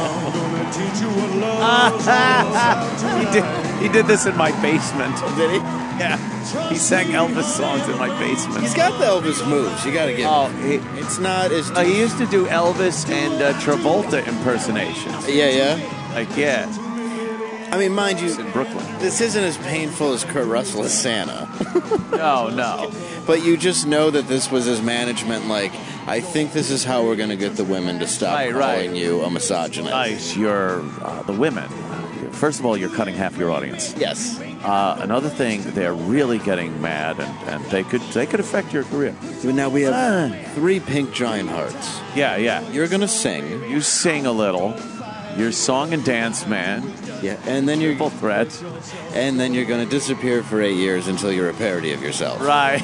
he did. He did this in my basement. Did he? Yeah. He sang Elvis songs in my basement. He's got the Elvis moves. You got to give Oh, him. he, It's not as. uh, he used to do Elvis and uh, Travolta impersonations. Yeah, yeah. Like, yeah. I mean, mind you, in Brooklyn. This isn't as painful as Kurt Russell as Santa. No, no. But you just know that this was his management. Like, I think this is how we're going to get the women to stop Right, calling right. you a misogynist. Nice. You're uh, the women. First of all, you're cutting half your audience. Yes. Uh, another thing, they're really getting mad, and, and they could they could affect your career. Now we have three pink giant hearts. Yeah, yeah. You're going to sing. You sing a little. You're song and dance man. Yeah, and then you're both threats. And then you're going to disappear for eight years until you're a parody of yourself. Right.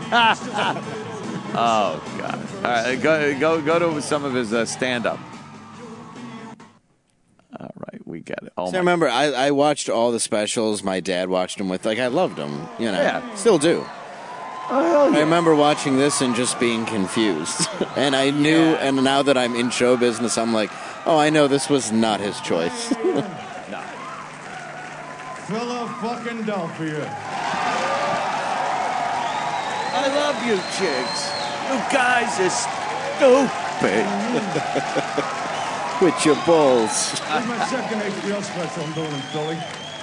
Oh God. All right, go go go to some of his uh, stand up. All right, we get it. Oh So my I remember, I, I watched all the specials. My dad watched them with, like, I loved them. You know, Yeah. still do. Oh, I remember watching this and just being confused. And I knew, and now that I'm in show business, I'm like, oh, I know this was not his choice. Philadelphia. I love you, chicks. You guys are stupid. With your balls. This is my second H B O special I'm doing in Philly.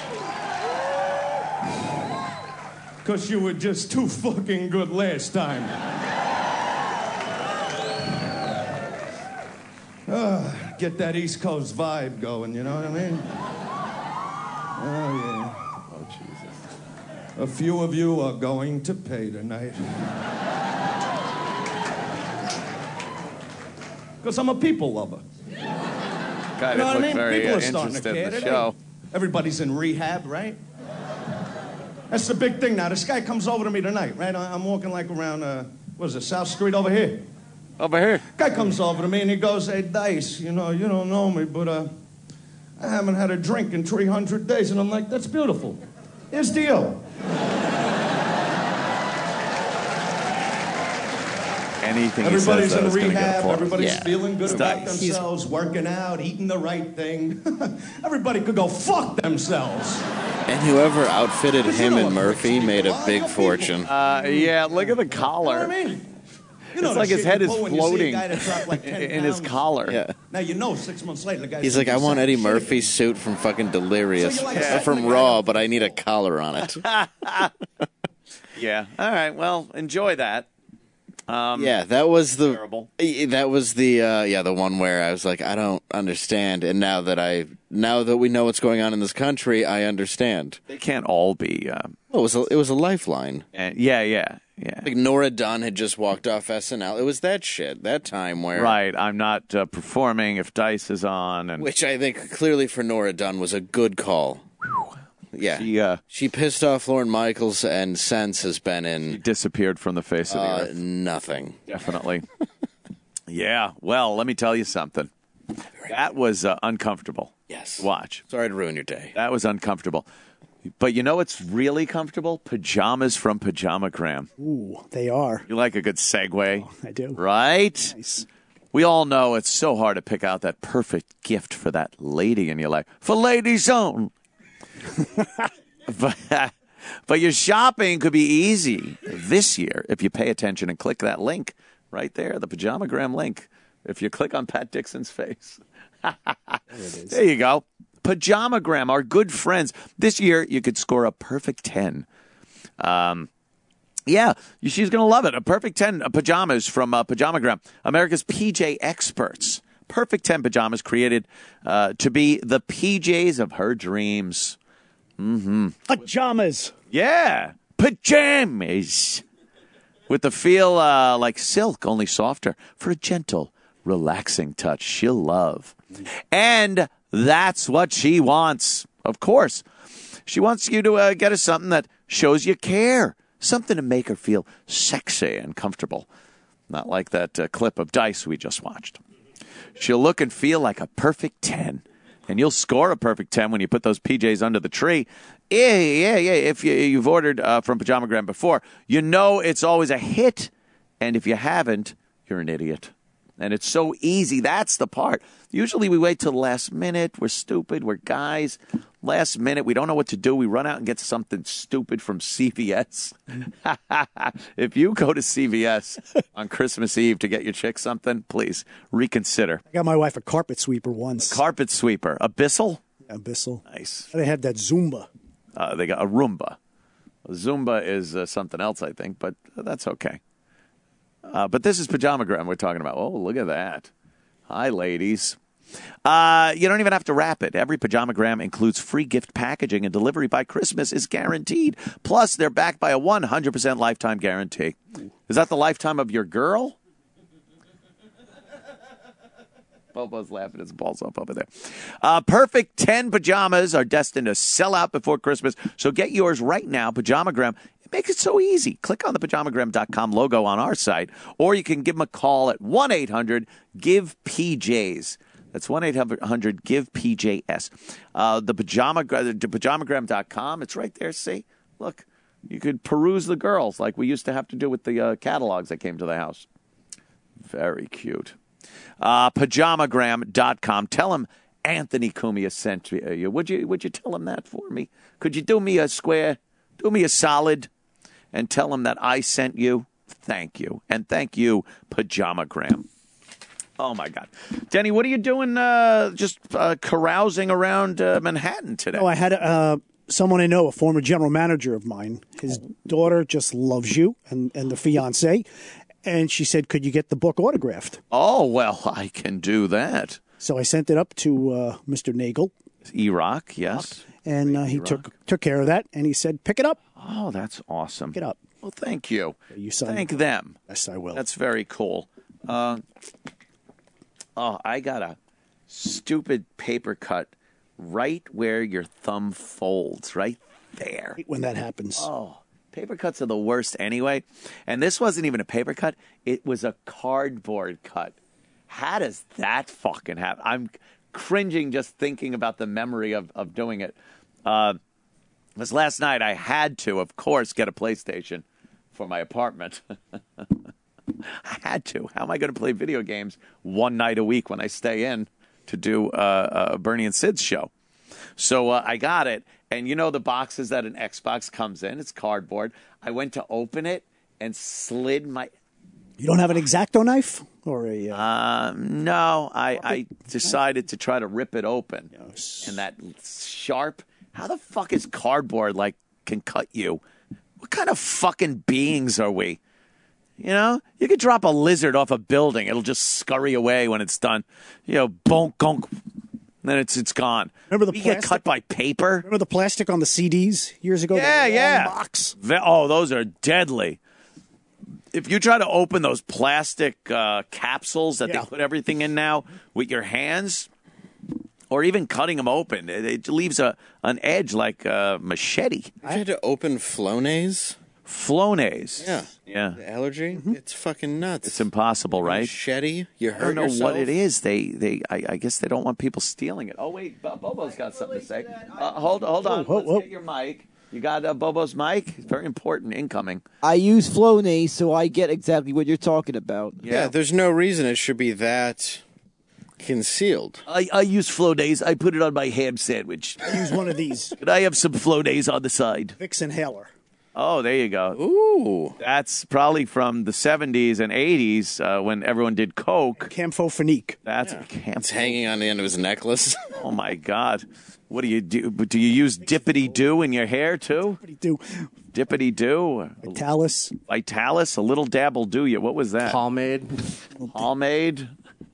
Because you were just too fucking good last time. Uh, get that East Coast vibe going, you know what I mean? Oh, yeah. Oh, Jesus. A few of you are going to pay tonight. Because I'm a people lover. God, You know it what I looked mean? very People uh, are starting to interested in care. the They- show. Everybody's in rehab, right? That's the big thing now. This guy comes over to me tonight, right? I- I'm walking like around, uh, what is it, South Street over here. Over here? Guy comes over to me and he goes, hey, Dice, you know, you don't know me, but uh, I haven't had a drink in three hundred days. And I'm like, that's beautiful. Here's the deal. Anything Everybody's he says, though, in is gonna go rehab. far. Everybody's Yeah. feeling good It's about Dice. themselves, working out, eating the right thing. Everybody could go fuck themselves. And whoever outfitted him and Murphy made a big fortune. Uh, yeah, look at the collar. You know what I mean? You It's know the like his shit head you is pull when you see a floating guy that dropped like ten in his pounds. collar. Yeah. Now you know six months later the guy's He's like, I want Eddie Murphy's suit from fucking Delirious. So you like Uh, setting from the guy Raw, but I need a collar on it. Yeah. All right. Well, enjoy that. Um, yeah, that was the terrible. eh, that was the uh, yeah the one where I was like, I don't understand, and now that I now that we know what's going on in this country, I understand. They can't all be. Um, Well, it was a, it was a lifeline. and yeah, yeah, yeah. Like Nora Dunn had just walked off S N L. It was that shit, that time where Right. I'm not uh, performing if Dice is on, and which I think clearly for Nora Dunn was a good call. Yeah, she uh, she pissed off Lorne Michaels, and since has been in disappeared from the face of the uh, earth. nothing. Definitely. Yeah. Well, let me tell you something. That was uh, uncomfortable. Yes. Watch. Sorry to ruin your day. That was uncomfortable. But you know what's really comfortable? Pajamas from Pajamagram. Ooh, they are. You like a good segue? I do. Right? Nice. We all know it's so hard to pick out that perfect gift for that lady in your life. For ladies only. but, but your shopping could be easy this year if you pay attention and click that link right there, the Pajamagram link. If you click on Pat Dixon's face. There it is. There you go. Pajamagram, our good friends. This year, you could score a perfect ten. Um, yeah, she's going to love it. A perfect ten pajamas from uh, Pajamagram, America's P J experts. Perfect ten pajamas created uh, to be the P Js of her dreams. Mm-hmm. Pajamas. Yeah, pajamas. With the feel uh, like silk, only softer, for a gentle, relaxing touch she'll love. And that's what she wants, of course. She wants you to uh, get her something that shows you care, something to make her feel sexy and comfortable. Not like that uh, clip of Dice we just watched. She'll look and feel like a perfect ten. And you'll score a perfect ten when you put those P Js under the tree. Yeah, yeah, yeah. If you, you've ordered uh, from Pajamagram before, you know it's always a hit. And if you haven't, you're an idiot. And it's so easy. That's the part. Usually we wait till the last minute. We're stupid. We're guys. Last minute, we don't know what to do. We run out and get something stupid from C V S. If you go to C V S on Christmas Eve to get your chick something, please reconsider. I got my wife a carpet sweeper once. Carpet sweeper. Abyssal? Abyssal. Nice. They had that Zumba. Uh, they got a Roomba. A Zumba is uh, something else, I think, but that's okay. Uh, but this is Pajamagram we're talking about. Oh, look at that. Hi, ladies. Uh, you don't even have to wrap it. Every Pajamagram includes free gift packaging, and delivery by Christmas is guaranteed. Plus, they're backed by a one hundred percent lifetime guarantee. Is that the lifetime of your girl? Bobo's laughing his balls up over there. Uh, perfect ten pajamas are destined to sell out before Christmas, so get yours right now. Pajamagram. It makes it so easy. Click on the pajamagram dot com logo on our site, or you can give them a call at one eight hundred give P Js. That's one eight hundred give P J S. Uh, the pajama, the pajamagram dot com, it's right there. See? Look, you could peruse the girls like we used to have to do with the uh, catalogs that came to the house. Very cute. Uh, pajamagram dot com. Tell him Anthony Cumia sent you. Would you, would you tell him that for me? Could you do me a square, do me a solid, and tell him that I sent you? Thank you. And thank you, Pajamagram. Oh, my God. Denny, what are you doing uh, just uh, carousing around uh, Manhattan today? Oh, I had uh, someone I know, a former general manager of mine. His daughter just loves you and, and the fiancé. And she said, could you get the book autographed? Oh, well, I can do that. So I sent it up to uh, Mister Nagel. E-Rock, yes. And uh, he took took care of that, and he said, pick it up. Oh, that's awesome. Pick it up. Well, thank you. You signed Thank it. them. Yes, I will. That's very cool. Uh, oh, I got a stupid paper cut right where your thumb folds, right there. When that happens. Oh, paper cuts are the worst anyway. And this wasn't even a paper cut. It was a cardboard cut. How does that fucking happen? I'm cringing just thinking about the memory of, of doing it. Uh, this last night I had to, of course, get a PlayStation for my apartment. I had to. How am I going to play video games one night a week when I stay in to do uh, a Bernie and Sid's show? So uh, I got it. And you know the boxes that an Xbox comes in? It's cardboard. I went to open it and slid my... You don't have an X-Acto knife? Or a? Uh... Uh, no, I, I decided to try to rip it open. And that sharp... How the fuck is cardboard, like, can cut you? What kind of fucking beings are we? You know? You could drop a lizard off a building. It'll just scurry away when it's done. You know, bonk, gonk. Then it's it's gone. Remember the you plastic? get cut by paper? Remember the plastic on the C Ds years ago? Yeah, The yeah. long box? Ve- Oh, those are deadly. If you try to open those plastic uh, capsules that Yeah. they put everything in now with your hands, or even cutting them open, it, it leaves a an edge like a machete. I had to open Flonase. Flonase. Yeah. Yeah. The allergy? It's fucking nuts. It's impossible, right? Machete? You I hurt don't know yourself? what it is. They, they, I, I guess they don't want people stealing it. Oh wait, Bo- Bobo's got something to say. Uh, hold, hold on. Whoa, whoa, Let's whoa. get your mic. You got uh, Bobo's mic. It's very important. Incoming. I use Flonase, so I get exactly what you're talking about. Yeah. there's no reason it should be that concealed. I, I use Flonase. I put it on my ham sandwich. I use one of these. Could I have some Flonase on the side? Vicks inhaler. Oh, there you go. Ooh. That's probably from the seventies and eighties uh, when everyone did Coke. Campho-Phenique. That's Yeah. Camp. It's hanging on the end of his necklace. Oh, my God. What do you do? Do you use Dippity-Doo in your hair, too? Do Dippity-Doo? Vitalis. Vitalis? A little dab will do you. What was that? Pomade. Pomade?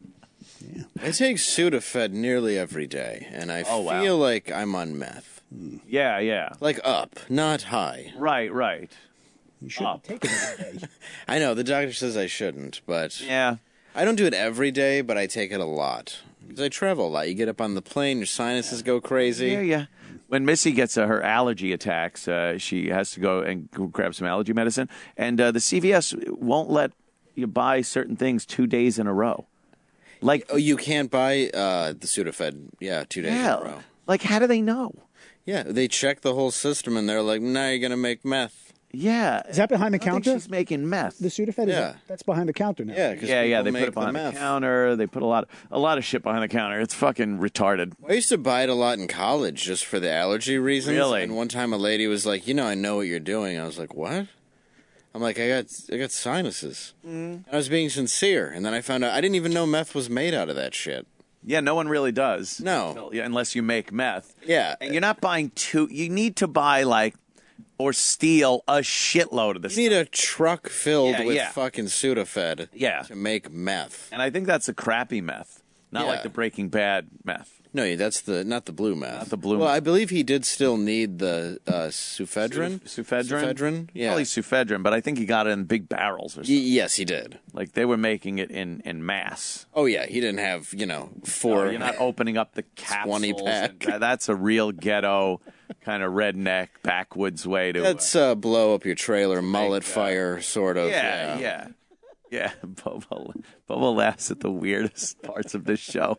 I take Sudafed nearly every day, and I Oh, wow. feel like I'm on meth. Yeah, yeah. Like up, not high. Right, right. You shouldn't take it every day. I know, the doctor says I shouldn't, but Yeah. I don't do it every day, but I take it a lot. Because I travel a lot. You get up on the plane, your sinuses go crazy. Yeah, yeah. When Missy gets uh, her allergy attacks, uh, she has to go and g- grab some allergy medicine. And uh, the C V S won't let you buy certain things two days in a row. Like, Oh, you can't buy uh, the Sudafed, yeah, two days yeah, in a row. like, how do they know? Yeah, they check the whole system, and they're like, now you're going to make meth. Yeah. Is that behind the I think counter? she's making meth. The Sudafed? Is Yeah. that, that's behind the counter now. Yeah, because Yeah, yeah, they make put it behind the the, meth. counter. They put a lot, a lot of shit behind the counter. It's fucking retarded. I used to buy it a lot in college just for the allergy reasons. Really? And one time a lady was like, you know, I know what you're doing. I was like, what? I'm like, I got I got sinuses. Mm. I was being sincere. And then I found out, I didn't even know meth was made out of that shit. Yeah, no one really does. No. Until- yeah, unless you make meth. Yeah. And you're not buying two. You need to buy, like, or steal a shitload of this. You need a truck filled Yeah, with yeah. fucking Sudafed Yeah. to make meth. And I think that's a crappy meth, not Yeah. like the Breaking Bad meth. No, that's the not the blue meth. Not the blue Well, meth. I believe he did still need the uh, sufedrin. Sufedrin? Sufedrin? Yeah. Probably sufedrin, but I think he got it in big barrels or Y- something. yes, he did. Like, they were making it in, in mass. Oh, yeah. He didn't have, you know, four. No, you're not opening up the capsules. twenty pack. and that- that's a real ghetto, kind of redneck, backwoods way to... That's uh, blow up your trailer, mullet uh, fire, sort of. Yeah, Yeah. yeah. Yeah, Bobo, Bobo laughs at the weirdest parts of this show.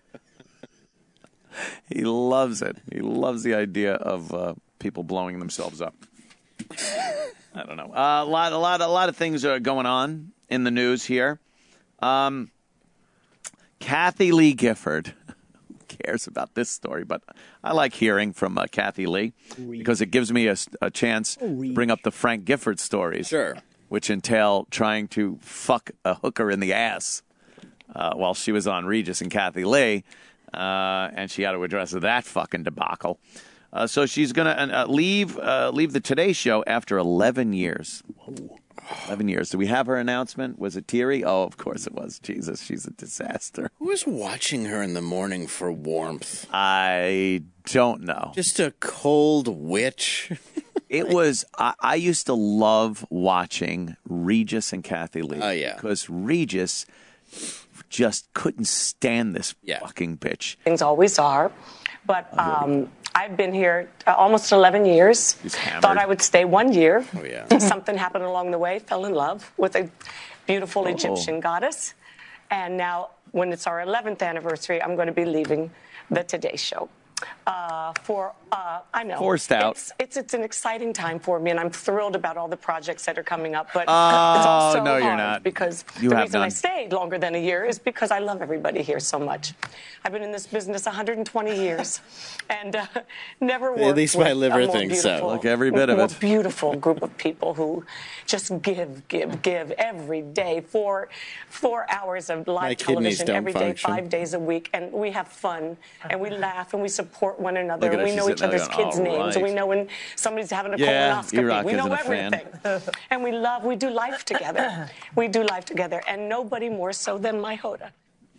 He loves it. He loves the idea of uh, people blowing themselves up. I don't know. Uh, a lot, a lot, a lot of things are going on in the news here. Um, Kathy Lee Gifford. Who cares about this story? But I like hearing from uh, Kathy Lee because it gives me a, a chance to bring up the Frank Gifford stories. Sure. Which entail trying to fuck a hooker in the ass uh, while she was on Regis and Kathy Lee, uh, and she had to address that fucking debacle. Uh, so she's going to uh, leave uh, leave the Today Show after eleven years. eleven years. Do we have her announcement? Was it teary? Oh, of course it was. Jesus, she's a disaster. Who is watching her in the morning for warmth? I don't know. Just a cold witch. It was, I, I used to love watching Regis and Kathy Lee. Oh, yeah. Because Regis just couldn't stand this yeah. fucking bitch. Things always are. But um, I've been here uh, almost eleven years. Thought I would stay one year. Oh, yeah. Something happened along the way. Fell in love with a beautiful Oh. Egyptian goddess. And now, when it's our eleventh anniversary, I'm going to be leaving the Today Show. Uh, for uh, I know Forced out. It's, it's it's an exciting time for me, and I'm thrilled about all the projects that are coming up. But Oh, it's also no, you're hard not. because You the have reason I none. stayed longer than a year is because I love everybody here so much. I've been in this business one hundred twenty years, and uh, never worked At least my with liver a more thinks so. beautiful- Like every bit of more it. beautiful group of people who just give, give, give every day. Four, four hours of My live kidneys television don't every day, function. five days a week, and we have fun, and we laugh, and we support one another, Look at and her, we she's know each sitting there other's going, kids' "All names, and we right." know when somebody's having a Yeah, colonoscopy. E-Rock We know isn't a fan. everything, and we love. We do life together. We do life together, and nobody more so than my Hoda.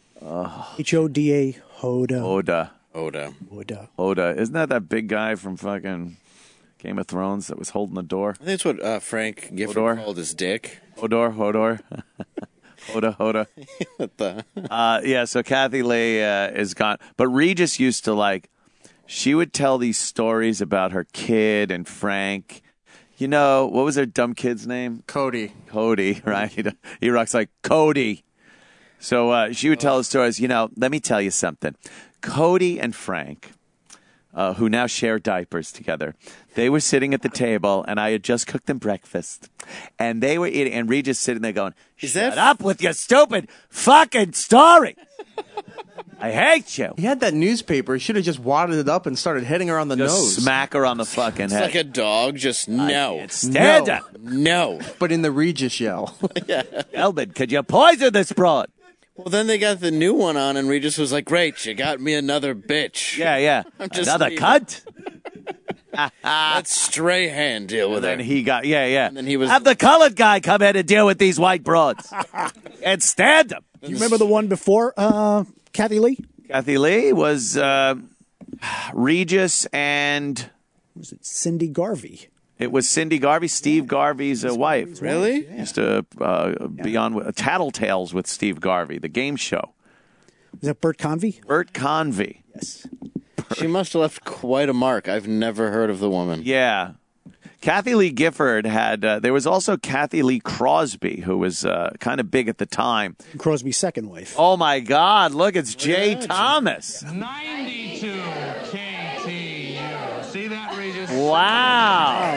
H O D A, Hoda. Oda. Oda. Hoda. Oda. Isn't that that big guy from fucking Game of Thrones that was holding the door? I think that's what uh, Frank Gifford Hodor? called his dick. Hodor, Hodor. Hoda, Hoda. What the? Uh, yeah, so Kathy Lee uh, is gone. But Regis used to, like, she would tell these stories about her kid and Frank. You know, what was their dumb kid's name? Cody. Cody, right? He rocks like Cody. So uh, she would tell the stories. You know, let me tell you something. Cody and Frank, uh, who now share diapers together, they were sitting at the table, and I had just cooked them breakfast. And they were eating, and Regis sitting there going, Is shut that- up with your stupid fucking story. I hate you. He had that newspaper. He should have just wadded it up and started hitting her on the Just nose. smack her on the fucking It's head. like a dog, just no. Stand No. up. No. But in the Regis yell. Elvin, could you poison this broad? Well, then they got the new one on, and Regis was like, great, you got me another bitch. Yeah, yeah. I'm just Another leaving. cunt? Let Strahan deal with And then it. he got, yeah, yeah. And then he was- Have the colored guy come in and deal with these white broads. And stand them. Do you remember the one before uh, Kathy Lee? Kathy Lee was uh, Regis, and Was it Cindy Garvey? it was Cindy Garvey, Steve Garvey's uh, wife. Really? Used to uh, be on uh, Tattletales with Steve Garvey, the game show. Was that Bert Convey? Bert Convey. Yes. She must have left quite a mark. I've never heard of the woman. Yeah. Kathy Lee Gifford had, uh, there was also Kathy Lee Crosby, who was uh, kind of big at the time. Crosby's second wife. Oh, my God. Look, it's Jay Thomas. ninety-two K T U. See that, Regis? Wow.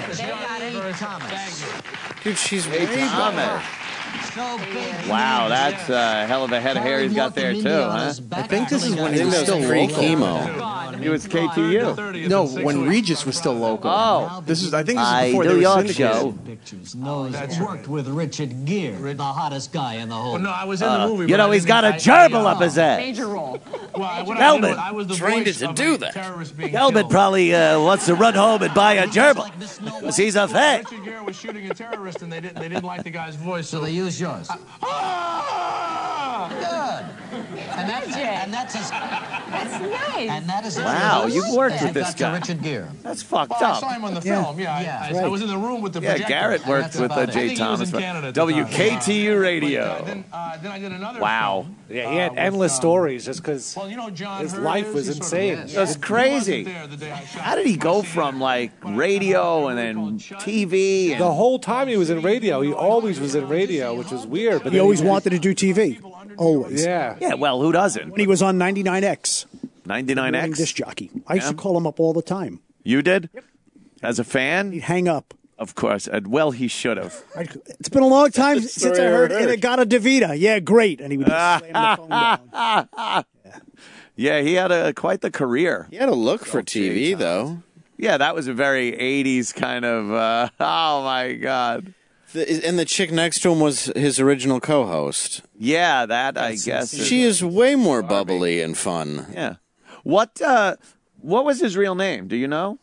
Dude, she's Jay way Thomas. Wow, that's a hell of a head of hair he's got there, too, huh? I think this is when I he think was that still was pre local. chemo. He was K T U. No, when Regis was still local. Oh. This is. I think this is I before New they were York syndicated. show. Pictures. No, he's worked with Richard Gere, the hottest guy in the whole. Well, no, I was in Uh, the movie. you but know, I he's didn't- got a I- gerbil I, up his ass. Major role. Well, I, what I, Gelman. did was I was the Trained voice to of do a that. terrorist being Gelman killed. probably uh, wants to run home and buy a gerbil. Because he's a fan. Richard Gere was shooting a terrorist, and they didn't. They didn't like the guy's voice, so So they used yours. Ah! Good. And that's and that's as That's nice. and that is as Wow, close you've worked as with I this got to guy. Richard Gere. That's fucked Well, I up. saw him on the Yeah. film. Yeah, Yeah, I, I, right. I was in the room with the Yeah, projector. Garrett worked that's with uh, about it. Jay I think he was Thomas. in Canada at the time. W K T U But, Radio. uh, then, uh, then I did another. Wow. film, Yeah, he had uh, with, endless um, stories just because Well, you know, John his Hurt life is, was he's sort of- insane. Yes. That's He crazy. wasn't there the day I shot How did he my go scene. from, like, radio and then T V? And The whole time he was in radio, he always was in radio, which was weird. But He then always wanted to do T V. Always. Yeah. Yeah, well, who doesn't? When he was on ninety-nine X. ninety-nine Morning X. disc jockey. I used Yeah. to call him up all the time. You did? As a fan? He'd hang up. Of course. And well, he should have. I, it's been a long time since I story I heard ever heard. Inagata Davida. Yeah, great. And he would just slam the phone down. Yeah, he had a quite the career. He had a look for T V, though. Yeah, that was a very eighties kind of, uh, oh, my God. The, and the chick next to him was his original co-host. Yeah, that I guess. She is way more bubbly and fun. Yeah. What uh, what was his real name? Do you know?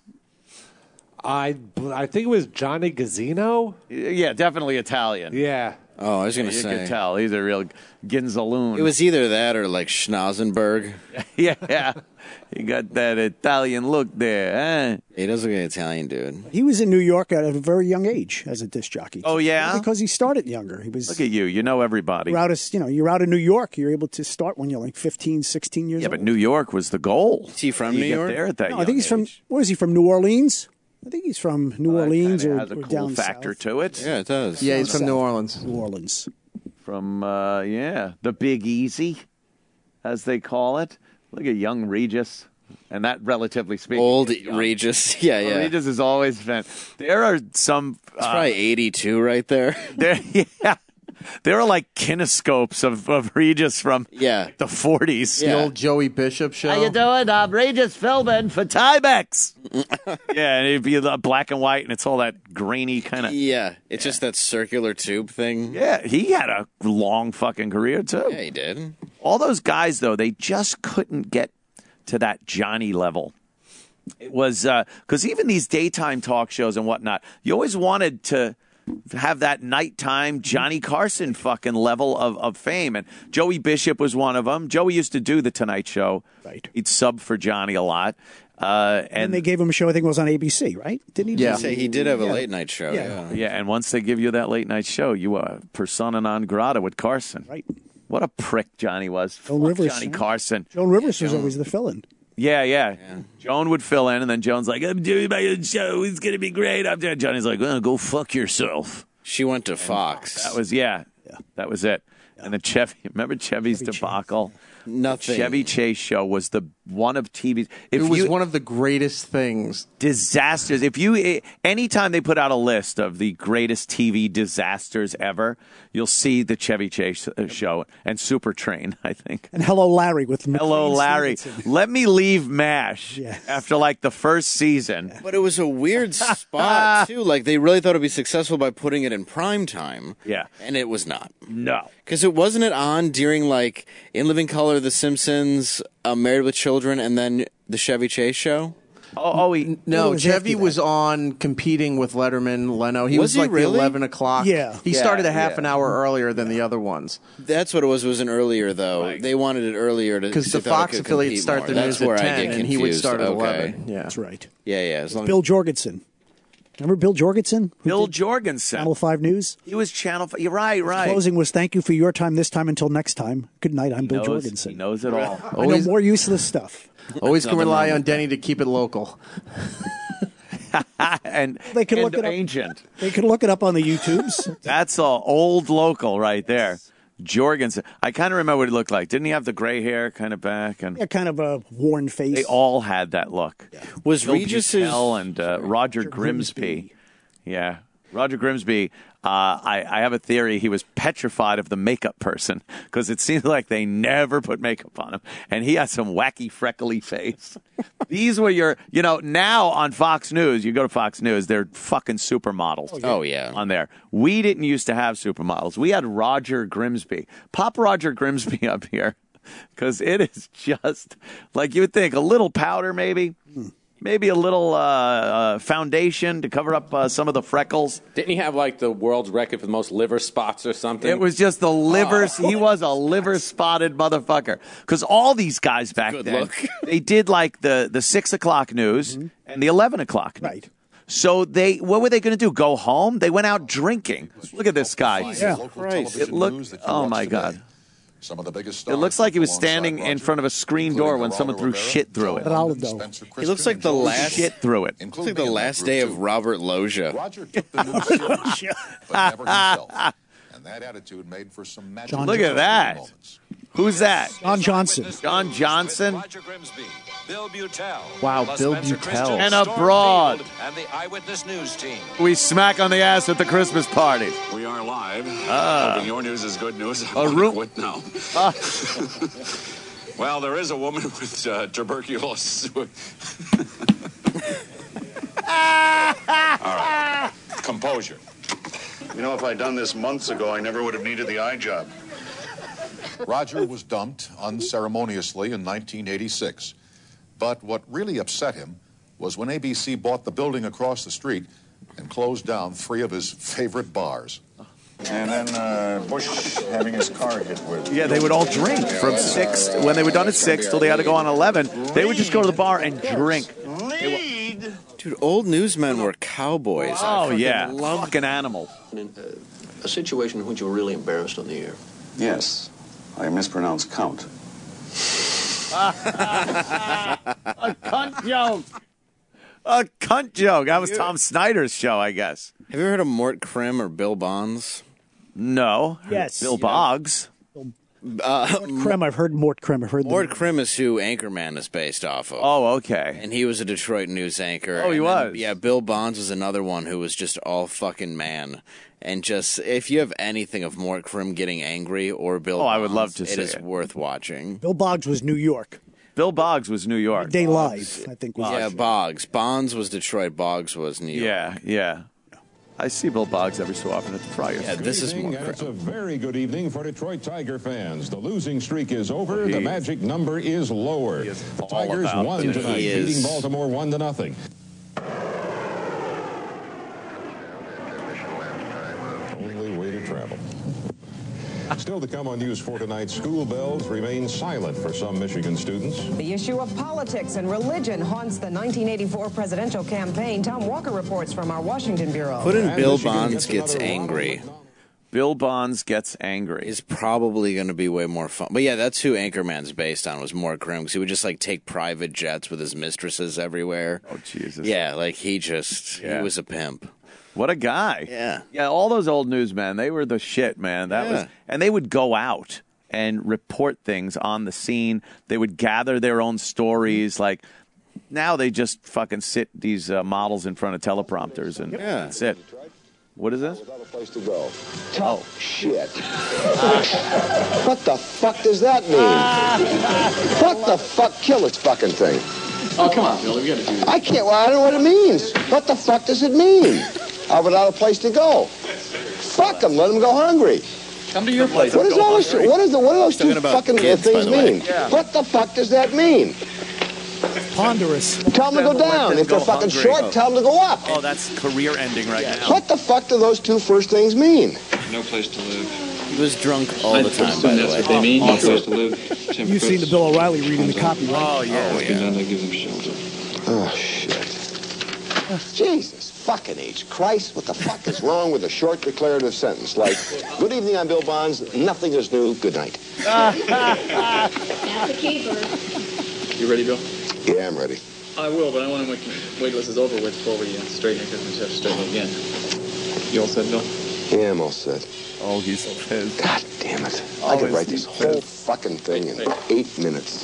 I I think it was Johnny Gazzino. Yeah, definitely Italian. Yeah. Oh, I was going to you say. You could tell. He's a real Ginzaloon. It was either that or like Schnazenberg. yeah, yeah. He got that Italian look there. Eh? He does look like an Italian dude. He was in New York at a very young age as a disc jockey. Oh, yeah? Because he started younger. He was. Look at you. You know everybody. You're out of, you know, you're out of New York. You're able to start when you're like fifteen, sixteen years yeah, old. Yeah, but New York was the goal. Is he from you New get York? There at that no, young I think he's age. from, where is he, from New Orleans? I think he's from New well, Orleans or, has a or cool down factor south. to it. Yeah, it does. Yeah, he's from South. New Orleans. New Orleans. From, uh, yeah, the Big Easy, as they call it. Look at young Regis. And that, relatively speaking, old Regis, yeah, yeah. Oh, Regis is always been. There are some. It's uh, probably eighty-two right there. There, yeah, there are like kinescopes of, of Regis from yeah. like the forties. The old Joey Bishop show. How you doing? I'm Regis Philbin for Timex. Yeah, and it'd be the black and white, and it's all that grainy kind of. Yeah, it's yeah. just that circular tube thing. Yeah, he had a long fucking career too. Yeah, he did. All those guys though, they just couldn't get to that Johnny level. It was because uh, even these daytime talk shows and whatnot, you always wanted to have that nighttime Johnny Carson fucking level of, of fame. And Joey Bishop was one of them. Joey used to do the Tonight Show. Right. He'd sub for Johnny a lot. Uh, and, and they gave him a show, I think it was on A B C, right? Didn't he? Yeah, do say he did have a yeah. late night show. Yeah. yeah, yeah. And once they give you that late night show, you are persona non grata with Carson. Right. What a prick Johnny was. Joan Fuck Rivers, Johnny huh? Carson. Joan Rivers was Joan. always the fill-in. Yeah, yeah, yeah. Joan would fill in, and then Joan's like, I'm doing my own show. It's going to be great. I'm doing. Johnny's like, well, go fuck yourself. She went to Fox. That was, yeah, yeah. That was it. Yeah. And the Chevy, remember Chevy's Chevy debacle? Chase. Nothing. The Chevy Chase show was the one of T V's. If it was you, one of the greatest things. Disasters. If you, anytime they put out a list of the greatest T V disasters ever, you'll see the Chevy Chase show and Super Train, I think. And Hello Larry with McLean Hello Larry. Stevenson. Let me leave MASH Yes. after like the first season. But it was a weird spot, too. Like, they really thought it'd be successful by putting it in prime time. Yeah. And it was not. No. Because it wasn't it on during, like, In Living Color, The Simpsons, uh, Married with Children, and then the Chevy Chase show? Oh, oh he, no, was Chevy after was that. on competing with Letterman, Leno. He Was was, he like really? the eleven o'clock. Yeah. He Yeah, started a half yeah. an hour earlier than the other ones. That's what it was. It was an earlier, though. Right. They wanted it earlier to Because they the thought it Fox could affiliates compete start more. their That's news where at I ten, get and he would confused. start at Okay. eleven. Yeah. That's right. Yeah, yeah. As long Bill Jorgensen. Remember Bill Jorgensen? who Bill did Jorgensen. Channel five News? He was Channel five. You're right, right. Closing was thank you for your time this time until next time. Good night, I'm He Bill knows, Jorgensen. He knows it all. I know more useless stuff. Always can Nothing rely wrong on with Denny to keep it local. and They can and look it up. ancient. They can look it up on the YouTubes. That's a old local right there. Jorgensen. I kind of remember what he looked like. Didn't he have the gray hair kind of back? And Yeah, kind of a worn face. they all had that look. Was Bill Regis's Butel and uh, Roger Grimsby. Yeah. Roger Grimsby, uh, I, I have a theory he was petrified of the makeup person because it seems like they never put makeup on him. And he has some wacky, freckly face. These were your, you know, now on Fox News, you go to Fox News, they're fucking supermodels. Oh, yeah. On there. We didn't used to have supermodels. We had Roger Grimsby. Pop Roger Grimsby up here because it is just like you would think a little powder maybe. Maybe a little uh, uh, foundation to cover up uh, some of the freckles. Didn't he have like the world's record for the most liver spots or something? It was just the liver. Oh. He was a liver spotted motherfucker. Because all these guys back Good then, look. they did like the, the six o'clock news mm-hmm. and the eleven o'clock news. Right. So they, what were they going to do? Go home? They went out drinking. Look at this guy. Yeah. It looked. Oh my God. Some of the biggest It looks like he was standing in front of a screen door when someone threw shit through it. Ronaldo. He looks like the last Shit through it. He looks like the last day of Robert Loggia. Roger took the news seriously, but never himself. And that attitude made for some magic. John Look at that. moments. Who's that? John Johnson. John Johnson. Roger Grimsby, Bill Butel, Wow, Les Bill Spencer Butel. Christian, And Storm abroad. Field, and the Eyewitness News team. We smack on the ass at the Christmas party. We are live. Ah. Hoping your news is good news. A room- What now? Ah. Well, there is a woman with uh, tuberculosis. All right. Composure. You know, if I'd done this months ago, I never would have needed the eye job. Roger was dumped unceremoniously in nineteen eighty-six. But what really upset him was when A B C bought the building across the street and closed down three of his favorite bars. And then uh, Bush having his car hit with... Yeah, they would all drink from six, when they were done at six till they had to go on eleven. They would just go to the bar and drink. Dude, old newsmen were cowboys. Oh, yeah. Fucking animal. A situation in which you were really embarrassed on the air. Yes. I mispronounced count. A cunt joke. A cunt joke. That was Tom Snyder's show, I guess. Have you ever heard of Mort Krim or Bill Bonds? No. Yes. Bill Yeah. Boggs. Uh, Mort Krim, I've heard Mort Krim. I've heard Mort the, Krim is who Anchorman is based off of. Oh, okay. And he was a Detroit news anchor. Oh, he And then, was? Yeah, Bill Bonds was another one who was just all fucking man. And just, if you have anything of Mort Krim getting angry or Bill Oh, Bonds, I would love to it see is it. worth watching. Bill Boggs was New York. Bill Boggs was New York. Day Live, I think. Was Yeah, Boggs. Bonds was Detroit. Boggs was New York. Yeah, yeah. I see Bill Boggs every so often at the Friars. Yeah, this is evening, Mort and it's a Krim. very good evening for Detroit Tiger fans. The losing streak is over. He The is- magic number is lowered. is The all Tigers about won it. tonight, He is- beating Baltimore one to nothing. Only way to travel. Still to come on News four tonight, school bells remain silent for some Michigan students. The issue of politics and religion haunts the nineteen eighty-four presidential campaign. Tom Walker reports from our Washington bureau. Put in And Bill Michigan Bonds gets gets another angry. Bill Bonds gets angry. Is probably going to be way more fun. But yeah, that's who Anchorman's based on, was Mort Krim, because he would just like take private jets with his mistresses everywhere. Oh, Jesus. Yeah, like he just, Yeah. he was a pimp. What a guy. Yeah. Yeah, all those old newsmen, they were the shit, man. That Yeah. was and they would go out and report things on the scene. They would gather their own stories. Like now they just fucking sit these uh, models in front of teleprompters and Yeah. that's it. What is this? Without a place to go. Oh. Shit. What the fuck does that mean? What the fuck? Kill this fucking thing. Oh, come on, Billy. We gotta do this. I can't, well, I don't know what it means. What the fuck does it mean? I'm without a place to go. Fuck them. Let them go hungry. Come to your place. What is all this? What is the? What do those two Talking about fucking kids, by things the way. mean? What the fuck does that mean? Ponderous. Tell them to go down. If they're go fucking hungry. short, tell them to go up. Oh, that's career ending right now. What the fuck do those two first things mean? No place to live. He was drunk all the time, by the That's way. what they mean. No Also- place to live. Tim You've seen the Fritz. Bill O'Reilly reading the copy, right? Oh, yeah. Oh, And yeah. then they give them shelter. Oh, shit. Jesus fucking H. Christ, what the fuck is wrong with a short declarative sentence like, good evening, I'm Bill Bonds, nothing is new, good night. That's a keeper. You ready, Bill? Yeah, I'm ready. I will, but I want to wait, wait till this is over with before we uh, straighten it, because we have to straighten it again. You all set, Bill? Yeah, I'm all set. Oh, he's pissed. God damn it. I Oh, could is write he this whole pissed? fucking thing in eight minutes.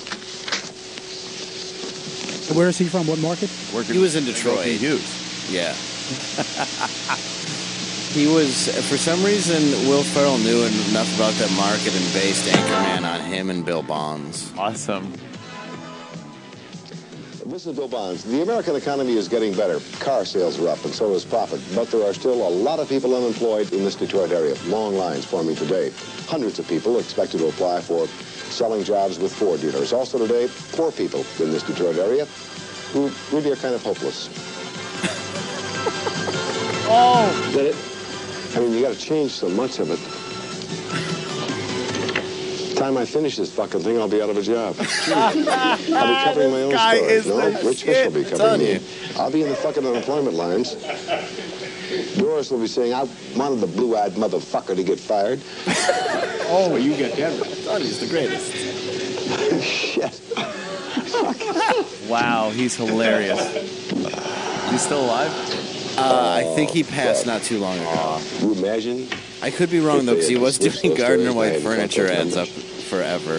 Where is he from? What market? He was in Detroit. Hughes. Yeah. He was, for some reason, Will Ferrell knew enough about that market and based Anchorman on him and Bill Bonds. Awesome. This is Bill Bonds. The American economy is getting better. Car sales are up, and so is profit. But there are still a lot of people unemployed in this Detroit area. Long lines forming today. Hundreds of people expected to apply for selling jobs with Ford dealers. Also today, poor people in this Detroit area who really are kind of hopeless. Oh! Is that it? I mean, you got to change so much of it. By the time I finish this fucking thing, I'll be out of a job. I'll be covering my own guy stories. is No, the Rich shit. Fish will be It's covering on me. you. I'll be in the fucking unemployment lines. Doris will be saying, I wanted the blue-eyed motherfucker to get fired. Oh, you get that right. Sonny's the greatest. Shit. Wow, he's hilarious. He's still alive? Uh, I think he passed not too long ago. You imagine? I could be wrong, though, because he was Switch doing those Gardner stories White and furniture contact ads up numbers. forever.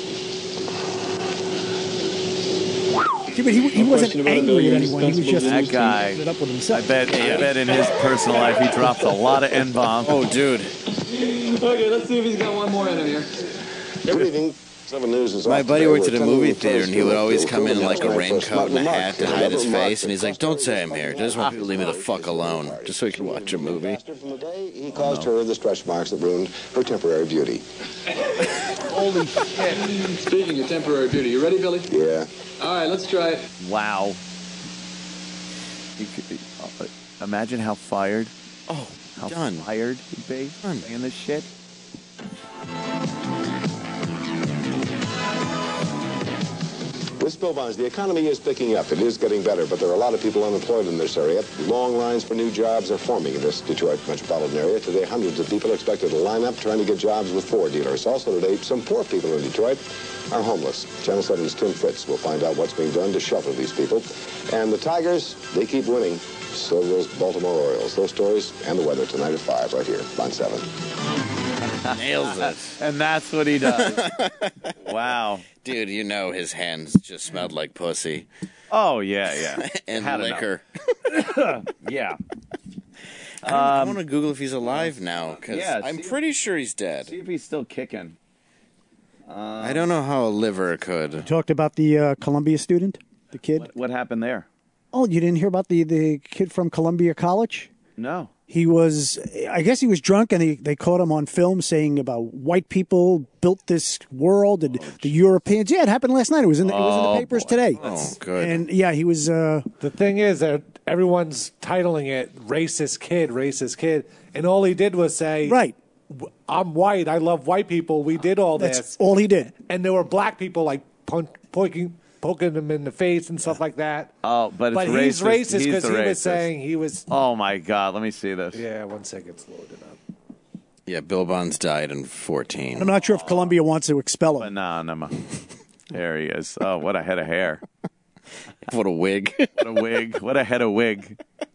Yeah, but he, he wasn't question about it, Bill. angry You're at anyone. He was just That guy. it up with I himself. bet, I bet in his personal life he dropped a lot of N-bombs. Oh, dude. Okay, let's see if he's got one more in him here. Good evening. Seven News is My off buddy today. worked at We're a movie attending theater, and he would always Thanksgiving come in like a tonight for raincoat and a Mark. hat to And hide his Mark face, and he's like, "Don't say I'm here. Just want people to leave me the fuck alone, just so he can watch a movie." From the day he caused her the stretch marks that ruined her temporary beauty. Holy shit. Speaking of temporary beauty, you ready, Billy? Yeah. All right, let's try it. Wow. You could, uh, imagine how fired. Oh, how done. fired he'd be saying this shit. With spill bonds, the economy is picking up. It is getting better, but there are a lot of people unemployed in this area. Long lines for new jobs are forming in this Detroit metropolitan area. Today, hundreds of people expected to line up trying to get jobs with Ford dealers. Also today, some poor people in Detroit are homeless. Channel seven's Tim Fritz will find out what's being done to shelter these people. And the Tigers, they keep winning. So those Baltimore Orioles. Those stories and the weather tonight at five right here on seven. Nails it. And that's what he does. Wow. Dude, you know his hands just smelled like pussy. Oh, yeah, yeah. and Had liquor. Yeah. I, don't, I want to Google if he's alive now, because yeah, I'm see- pretty sure he's dead. See if he's still kicking. I don't know how a liver could. Talked about the uh, Columbia student, the kid. What, what happened there? Oh, you didn't hear about the, the kid from Columbia College? No. He was, I guess he was drunk, and he, they caught him on film saying about white people built this world, and the Europeans. Yeah, it happened last night. It was in the, it was in the Oh, papers boy. today. Oh, good. And yeah, he was. Uh, The thing is that everyone's titling it "racist kid, racist kid," and all he did was say, Right. I'm white. I love white people. We did all That's this." all he did. And there were black people like pun- poking, poking him in the face and stuff like that. Oh, but it's But racist. he's racist He's because the he was racist. saying he was. Oh, my God. Let me see this. Yeah, one second, it's loaded up. Yeah, Bill Bonds died in fourteen. I'm not sure if Columbia wants to expel him. But no, no. There he is. Oh, what a head of hair. What a wig. What a wig. What a head of wig.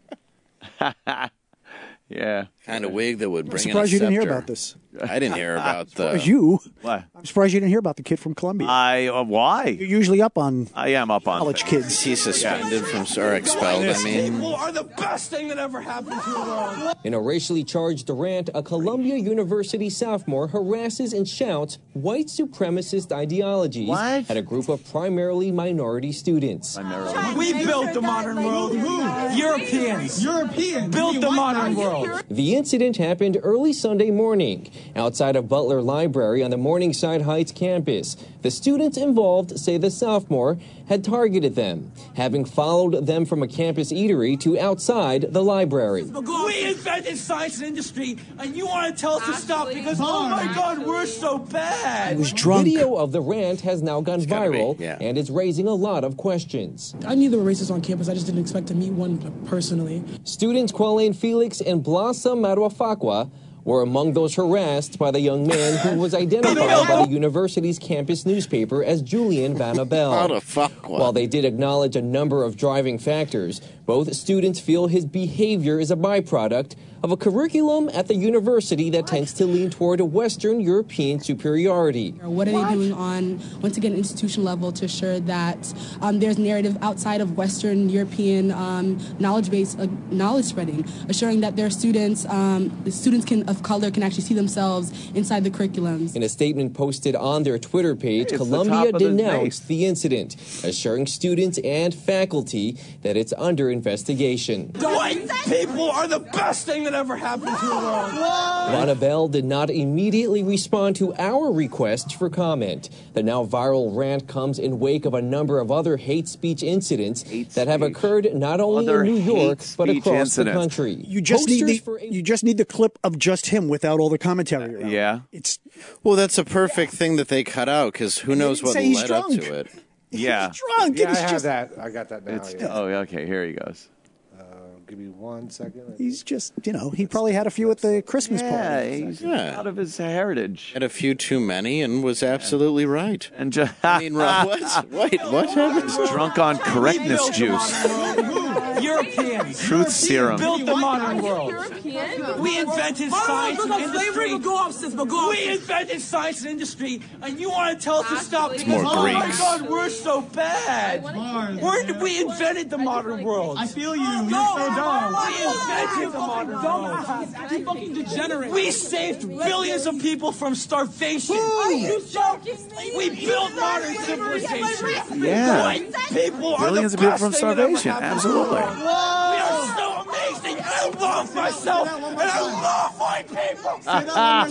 Yeah. Kind of wig that would I'm bring in a surprised you didn't hear scepter. about this. I didn't hear about the... Surprised you. What? I'm surprised you didn't hear about the kid from Columbia. I, uh, why? You're usually up on I am up on college things. kids. He's suspended from, or expelled, I mean. People are the best thing that ever happened to the world. In a racially charged rant, a Columbia University sophomore harasses and shouts white supremacist ideologies What? at a group of primarily minority students. We built the modern world. Who? Europeans. Europeans. Built the modern world. The incident happened early Sunday morning outside of Butler Library on the Morningside Heights campus. The students involved say the sophomore had targeted them, having followed them from a campus eatery to outside the library. We invented science and industry, and you want to tell us to stop because, oh my God, we're so bad. He was drunk. Video of the rant has now gone gotta be, viral, yeah. and it's raising a lot of questions. I knew there were racists on campus. I just didn't expect to meet one personally. Students Qualain Felix and Blossom Maruafakwa were among those harassed by the young man who was identified by the university's campus newspaper as Julian Vanabel. Maruafakwa. While they did acknowledge a number of driving factors, both students feel his behavior is a byproduct of a curriculum at the university that tends to lean toward a Western European superiority. What are they doing on, once again, institution level to ensure that um, there's narrative outside of Western European um, knowledge-based uh, knowledge spreading, assuring that their students, um, the students can, of color can actually see themselves inside the curriculums. In a statement posted on their Twitter page, Hey, it's the Columbia top of the denounced the incident, assuring students and faculty that it's under investigation. White people are the best thing that ever happened to the world. Vanabel did not immediately respond to our requests for comment. The now viral rant comes in wake of a number of other hate speech incidents Hate that have speech. occurred not only Other in New York hate but speech across incidents. the country. You just need Posters the for- you just need the clip of just him without all the commentary around. Yeah. It's Well, that's a perfect thing that they cut out, because who knows didn't what say he's led up drunk. to it. Yeah. he's drunk. Yeah, and I it's have just that. I got that now. It's, yeah. oh, okay. Here he goes. Uh, give me one second. he's just you know he probably had a few at the Christmas Yeah, party. he's Yeah. out of his heritage. Had a few too many and was absolutely right. And just I mean, what? Wait, what happened? drunk on correctness juice. Europeans. Truth serum. Built the modern world. We invented science and industry. We invented science and industry, and you want to tell us to stop because, more oh my Greeks. God, we're so bad. We're, we invented the modern world. I feel you. You're so dumb. We invented the modern world. You fucking degenerate. We saved billions of people from starvation. Are you joking me? We built modern civilization. Yeah. White people are Billions the of people best from thing that ever starvation. happened. Absolutely. We are so amazing. I love myself, and I love white people. Fuck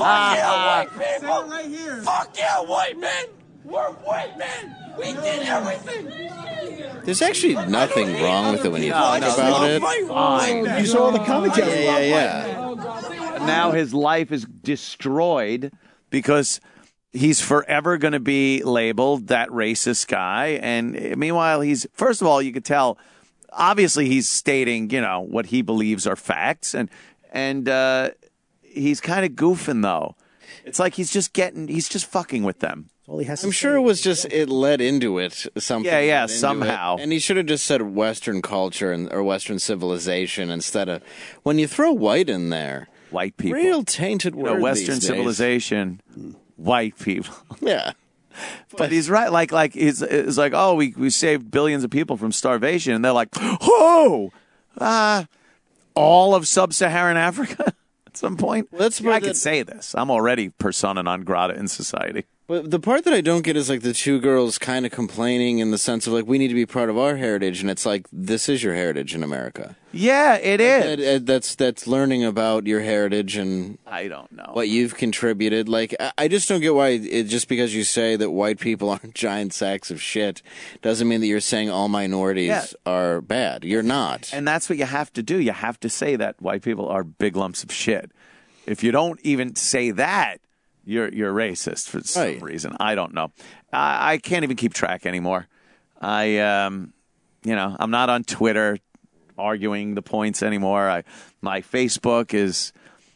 yeah, white people. Say it right here. Fuck yeah, white men. We're white men. We did everything. There's actually nothing wrong with it when you think about it. Fine. You saw all the commentary. Yeah, yeah, yeah. Now his life is destroyed because he's forever going to be labeled that racist guy. And meanwhile, he's, first of all, you could tell, obviously he's stating, you know, what he believes are facts. And, and, uh, he's kind of goofing though. It's like he's just getting, he's just fucking with them. All he has to I'm say. sure it was just it led into it something. Yeah, yeah, led into somehow. it. And he should have just said Western culture and or Western civilization instead of when you throw white in there. White people, real tainted you word. know, Western these days. civilization, white people. Yeah, but he's right. Like, like it's, it's like, oh, we we saved billions of people from starvation, and they're like, oh, uh, all of sub-Saharan Africa. At some point, Let's yeah, I could say this. I'm already persona non grata in society. But the part that I don't get is like the two girls kind of complaining in the sense of like we need to be proud of our heritage, and it's like this is your heritage in America. Yeah, it is. That- that- that's that's learning about your heritage and I don't know what you've contributed. Like I, I just don't get why it, just because you say that white people aren't giant sacks of shit doesn't mean that you're saying all minorities Yeah. are bad. You're not. And that's what you have to do. You have to say that white people are big lumps of shit. If you don't even say that, you're you're racist for some Right. reason. I don't know. I, I can't even keep track anymore. I, um, you know, I'm not on Twitter arguing the points anymore. I my Facebook is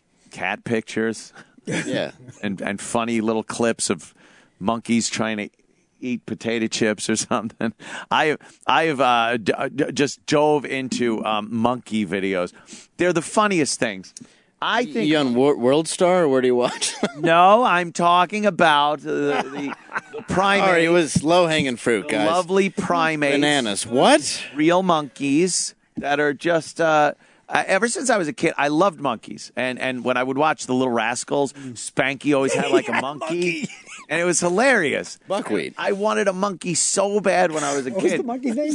cat pictures. Yeah, and and funny little clips of monkeys trying to eat potato chips or something. I I have uh, d- d- just dove into um, monkey videos. They're the funniest things. I think you on Wor- World Star, or where do you watch? No, I'm talking about uh, the, the primate. All right, it was low hanging fruit, the guys. lovely primates. Bananas. What? Real monkeys that are just. Uh, uh, ever since I was a kid, I loved monkeys, and and when I would watch the Little Rascals, Spanky always had like a monkey, and it was hilarious. Buckwheat. I wanted a monkey so bad when I was a What kid. was the monkey's name?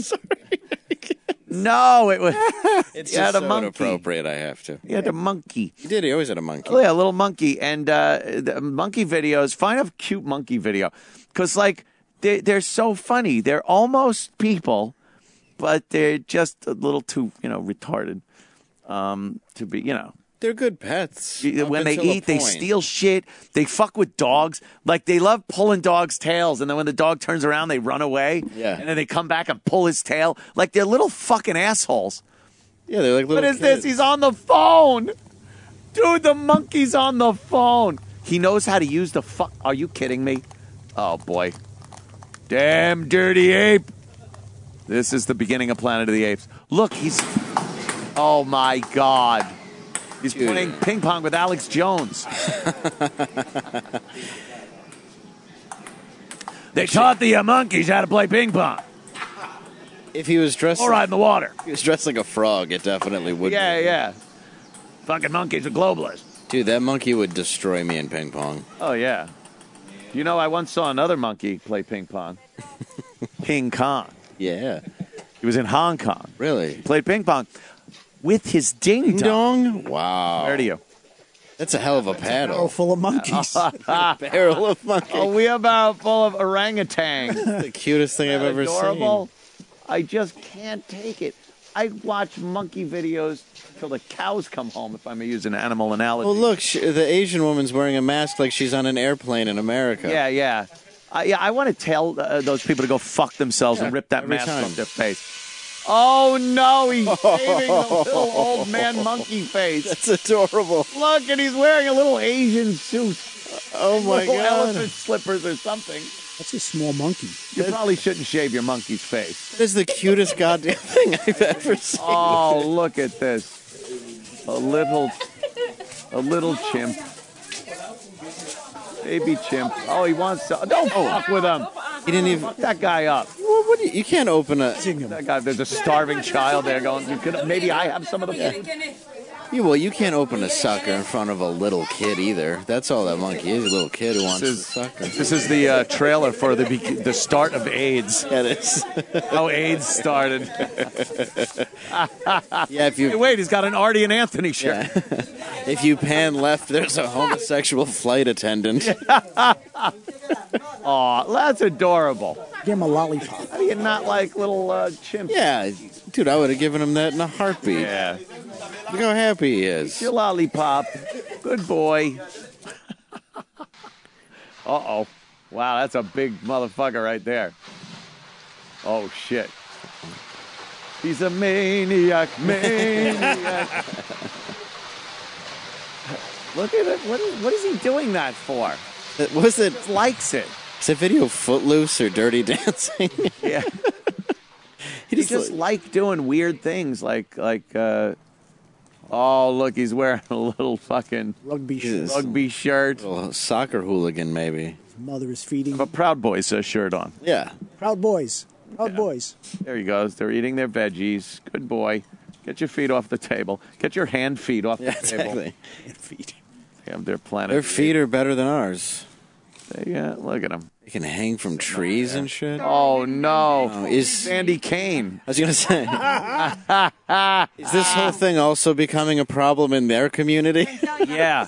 No, it was. It's he had just a so monkey. inappropriate. I have to. He had a monkey. He did. He always had a monkey. Oh, yeah, a little monkey. And uh, the monkey videos, find a cute monkey video. Because, like, they, they're so funny. They're almost people, but they're just a little too, you know, retarded um, to be, you know. They're good pets. up When they until a eat, they point. steal shit. They fuck with dogs. Like, they love pulling dogs' tails. And then when the dog turns around, they run away. Yeah. And then they come back and pull his tail. Like, they're little fucking assholes. Yeah, they're like little What is kids. this? He's on the phone. Dude, the monkey's on the phone. He knows how to use the fuck. Are you kidding me? Oh, boy. Damn dirty ape. This is the beginning of Planet of the Apes. Look, he's. Oh, my God. He's Dude. playing ping pong with Alex Jones. They taught the uh, monkeys how to play ping pong. If he was dressed, All right in the water. If he was dressed like a frog, it definitely would. Yeah, be. yeah. Fucking monkeys are globalists. Dude, that monkey would destroy me in ping pong. Oh, yeah. You know, I once saw another monkey play ping pong. Ping Kong. Yeah. He was in Hong Kong. Really? He played ping pong with his ding dong. Dong? Wow. Where do you? That's a hell of a Barrel paddle. full of monkeys. Barrel of monkeys. Oh, we are about full of orangutans. The cutest thing I've ever Adorable. I just can't take it. I watch monkey videos till the cows come home, if I may use an animal analogy. seen. Well, look, she, the Asian woman's wearing a mask like she's on an airplane in America. Yeah, yeah. I, yeah, I want to tell uh, those people to go fuck themselves Yeah, and rip that every mask time. off their face. Oh, no, he's shaving the little old man monkey face. That's adorable. Look, and he's wearing a little Asian suit. Oh, my little God. elephant slippers or something. That's a small monkey. You probably shouldn't shave your monkey's face. That is the cutest goddamn thing I've ever seen. Oh, look at this. A little, a little chimp. Baby chimp. Oh, he wants to. Don't fuck with him. He didn't even. Fuck that guy up. What, what do you, you can't open a. That guy, there's a starving child there going, you could, maybe I have some of the. Yeah. Yeah, well, you can't open a sucker in front of a little kid either. That's all that monkey is, a little kid who wants This is- a sucker. This is the uh, trailer for the be- the start of AIDS. Yeah, it is. How AIDS started. Yeah, if you Hey, wait, he's got an Artie and Anthony shirt. if you pan left, there's a homosexual flight attendant. Aw, that's adorable. Give him a lollipop. How do you not like little uh, chimps? Yeah, dude, I would have given him that in a heartbeat. Yeah. Look how happy he is. Your lollipop. Good boy. Uh-oh. Wow, that's a big motherfucker right there. Oh, shit. He's a maniac, maniac. Look at it. What is, what is he doing that for? Was it Likes it. Is that video Footloose or Dirty Dancing? Yeah. He He just, just like, like doing weird things, like like. Uh, oh, look, he's wearing a little fucking Rugby Jesus. shirt. rugby shirt. little soccer hooligan, maybe. Mother is feeding. A Proud Boys uh, shirt on. Yeah. Proud boys. Proud boys. There he goes. They're eating their veggies. Good boy. Get your feet off the table. Get your hand feet off the Yeah, table. exactly. Feet. They have their planet. Their feet are better than ours. They, uh, look at them. They can hang from trees and shit. Oh no! Oh, is Sandy Kane? I was gonna say, is this whole thing also becoming a problem in their community? Yeah.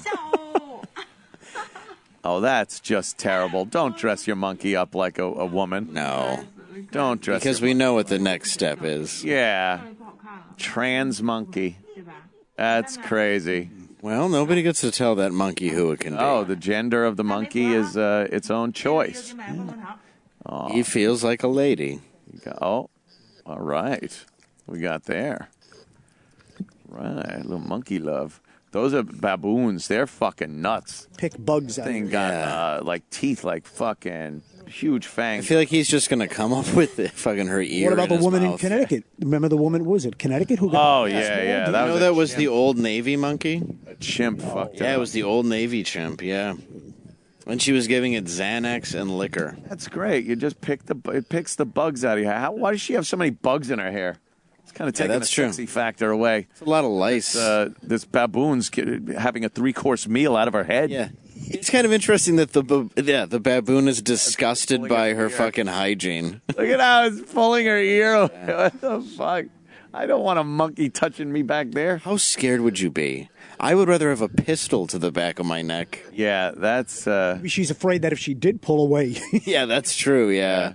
Oh, that's just terrible. Don't dress your monkey up like a, a woman. No, Don't dress because your we know what the next step is. Yeah. Trans monkey. That's crazy. Well, nobody gets to tell that monkey who it can be. Oh, the gender of the monkey is uh, its own choice. Oh, He feels like a lady. you got- oh, all right. We got there. Right, little monkey love. Those are baboons. They're fucking nuts. Pick bugs out. Thing got uh, like teeth, like fucking huge I fangs. feel like he's just gonna come up with it, fucking her ear. What about in the his woman in mouth. Connecticut? Remember the woman, what was it, Connecticut? Who got Oh yeah, yeah. You That know was that a was chimp. the Old Navy monkey? A chimp fucked Yeah, her it was the Old Navy chimp, yeah. And she was giving it Xanax and liquor. That's great. You just pick the it picks the bugs out of your hair. How, why does she have so many bugs in her hair? It's kind of Yeah, taking that's the true. sexy factor away. It's a lot of lice. Uh, this baboon's ki- having a three course meal out of her head. Yeah. It's kind of interesting that the ba- yeah the baboon is disgusted by her fucking hygiene. Look at how it's pulling her ear. What the fuck? I don't want a monkey touching me back there. How scared would you be? I would rather have a pistol to the back of my neck. Yeah, that's. Uh, Maybe she's afraid that if she did pull away. Yeah, that's true. Yeah.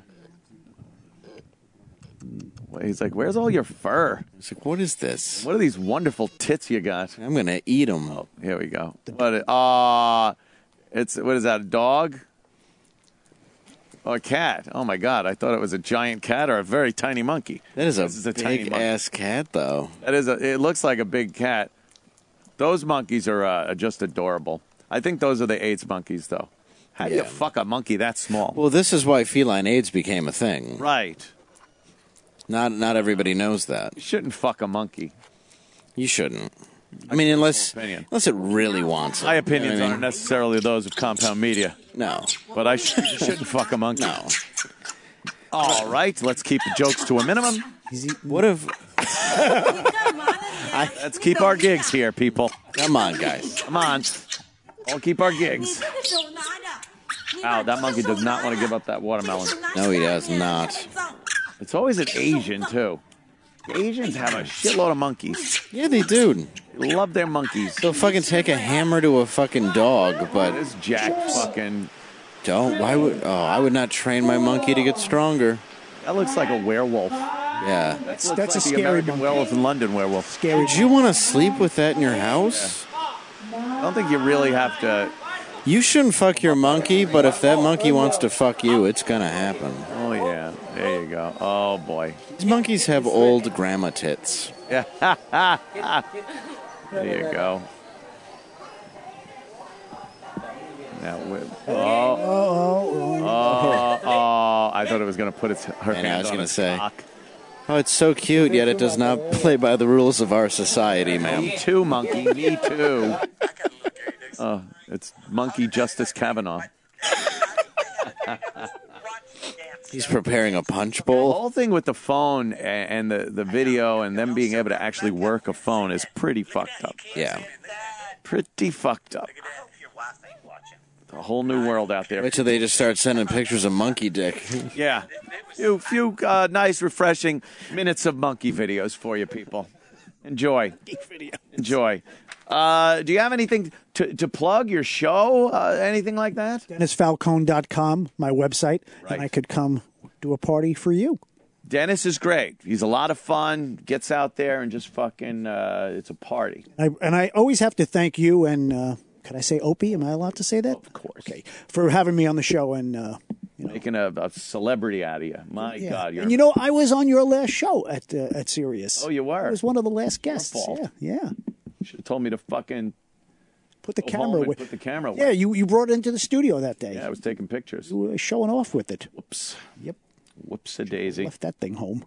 He's like, "Where's all your fur? It's like, what is this? What are these wonderful tits you got?" I'm gonna eat them. Oh, here we go. What? Ah, uh, it's what is that? A dog? Oh, a cat. Oh my God! I thought it was a giant cat or a very tiny monkey. That is a, This is a tiny big monkey. ass cat, though. That is a. It looks like a big cat. Those monkeys are uh, just adorable. I think those are the AIDS monkeys, though. How do you Yeah. fuck a monkey that small? Well, this is why feline AIDS became a thing. Right. Not not everybody knows that. You shouldn't fuck a monkey. You shouldn't. I mean, unless Opinion. unless it really wants it. My You opinions know what I mean? aren't necessarily those of Compound Media, No. but I sh- you shouldn't fuck a monkey. No. All right, let's keep the jokes to a minimum. What if? Let's keep our gigs here, people. Come on, guys. Come on. I'll keep our gigs. Ow, that monkey does not want to give up that watermelon. No, he does not. It's always an Asian, too. Asians have a shitload of monkeys. Yeah, they do. They love their monkeys. They'll fucking take a hammer to a fucking dog, but This Jack fucking... don't. Why would? Oh, I would not train my monkey to get stronger. That looks like a werewolf. Yeah. That's, Looks that's like a the scary American monkey. Werewolf in London werewolf. Scary. Would you want to sleep with that in your house? I don't think you really have to... You shouldn't fuck your monkey, but if that monkey wants to fuck you, it's gonna happen. Oh, yeah. There you go. Oh, boy. These monkeys have old grandma tits. Yeah. There you go. Now, oh, oh, oh, oh, I thought it was going to put its, her And hand I was on going to its say, cock. oh, it's so cute, yet it does not play by the rules of our society, ma'am. Me too, monkey. Me too. Oh, it's Monkey Justice Kavanaugh. He's preparing a punch The bowl. whole thing with the phone and the, the video and them being able to actually work a phone is pretty fucked up. Yeah. Pretty fucked up. A whole new world out there. Wait till they just start sending pictures of monkey dick. Yeah. Few, few uh, nice, refreshing minutes of monkey videos for you people. Enjoy. Enjoy. Uh, do you have anything to, to plug? Your show? Uh, anything like that? Dennis Falcone dot com, my website, Right. and I could come do a party for you. Dennis is great. He's a lot of fun. Gets out there and just fucking, uh, it's a party. I, and I always have to thank you and, uh, can I say Opie? Am I allowed to say that? Of course. Okay. For having me on the show and, uh, you know. Making a, a celebrity out of you. My Yeah. God. You're And you know, I was on your last show at uh, at Sirius. Oh, you were? I was one of the last guests. fault. Yeah, yeah. Should have told me to fucking Put the go home camera and away. put the camera away. Yeah, you, you brought it into the studio that day. Yeah, I was taking pictures. You were showing off with it. Whoops. Yep. Whoops-a-daisy. Left that thing home.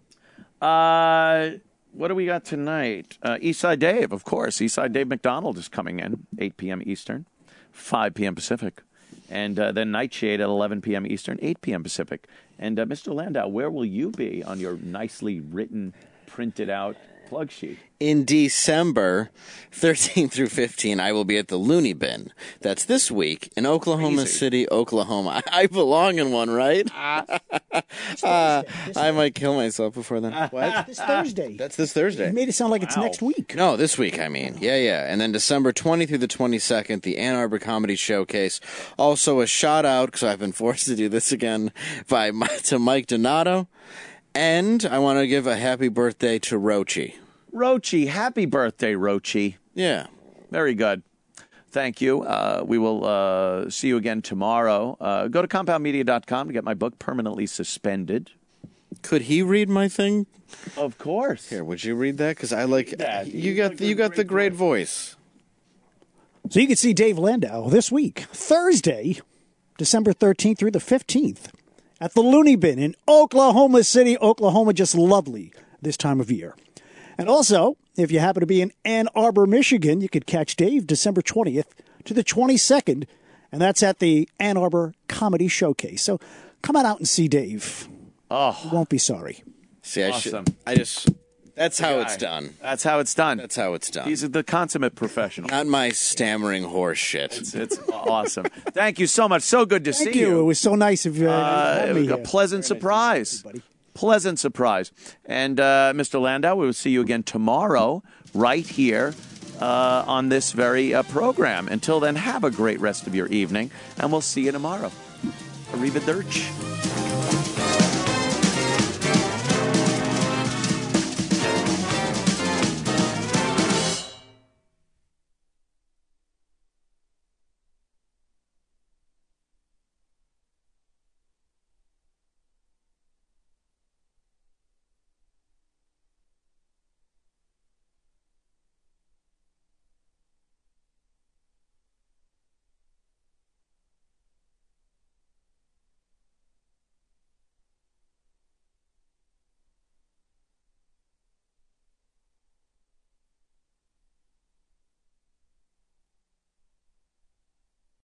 Uh, what do we got tonight? Uh, Eastside Dave, of course. Eastside Dave McDonald is coming in, eight p.m. Eastern, five p.m. Pacific. And uh, then Nightshade at eleven p.m. Eastern, eight p.m. Pacific. And uh, Mister Landau, where will you be on your nicely written, printed out plug sheet? In December thirteenth through fifteenth, I will be at the Looney Bin. That's this week in Oklahoma Crazy. City, Oklahoma. I, I belong in one, right? uh, I might kill myself before then. What? This Thursday. That's this Thursday. You made it sound like it's next week. No, this week, I mean. Yeah, yeah. And then December twentieth through the twenty-second, the Ann Arbor Comedy Showcase. Also a shout out, because I've been forced to do this again, by Mi- to Mike Donato. And I want to give a happy birthday to Rochi. Rochi, happy birthday, Rochi. Yeah. Very good. Thank you. Uh, we will uh, see you again tomorrow. Uh, go to compound media dot com to get my book, Permanently Suspended. Could he read my thing? Of course. Here, would you read that? Because I like Yeah, you got you got the great voice. So you can see Dave Landau this week, Thursday, December thirteenth through the fifteenth, at the Looney Bin in Oklahoma City, Oklahoma. Just lovely this time of year. And also, if you happen to be in Ann Arbor, Michigan, you could catch Dave December twentieth to the twenty-second, and that's at the Ann Arbor Comedy Showcase. So come on out and see Dave. Oh, you won't be sorry. See, I Awesome. should. I just. That's how it's done. That's how it's done. That's how it's done. He's the consummate professional. Not my stammering horse shit. It's, it's awesome. Thank you so much. So good to Thank see you. you. It was so nice of you. Uh, to have it me was a here. pleasant surprise. Pleasant surprise. And uh, Mister Landau, we will see you again tomorrow right here uh, on this very uh, program. Until then, have a great rest of your evening, and we'll see you tomorrow. Arrivederci.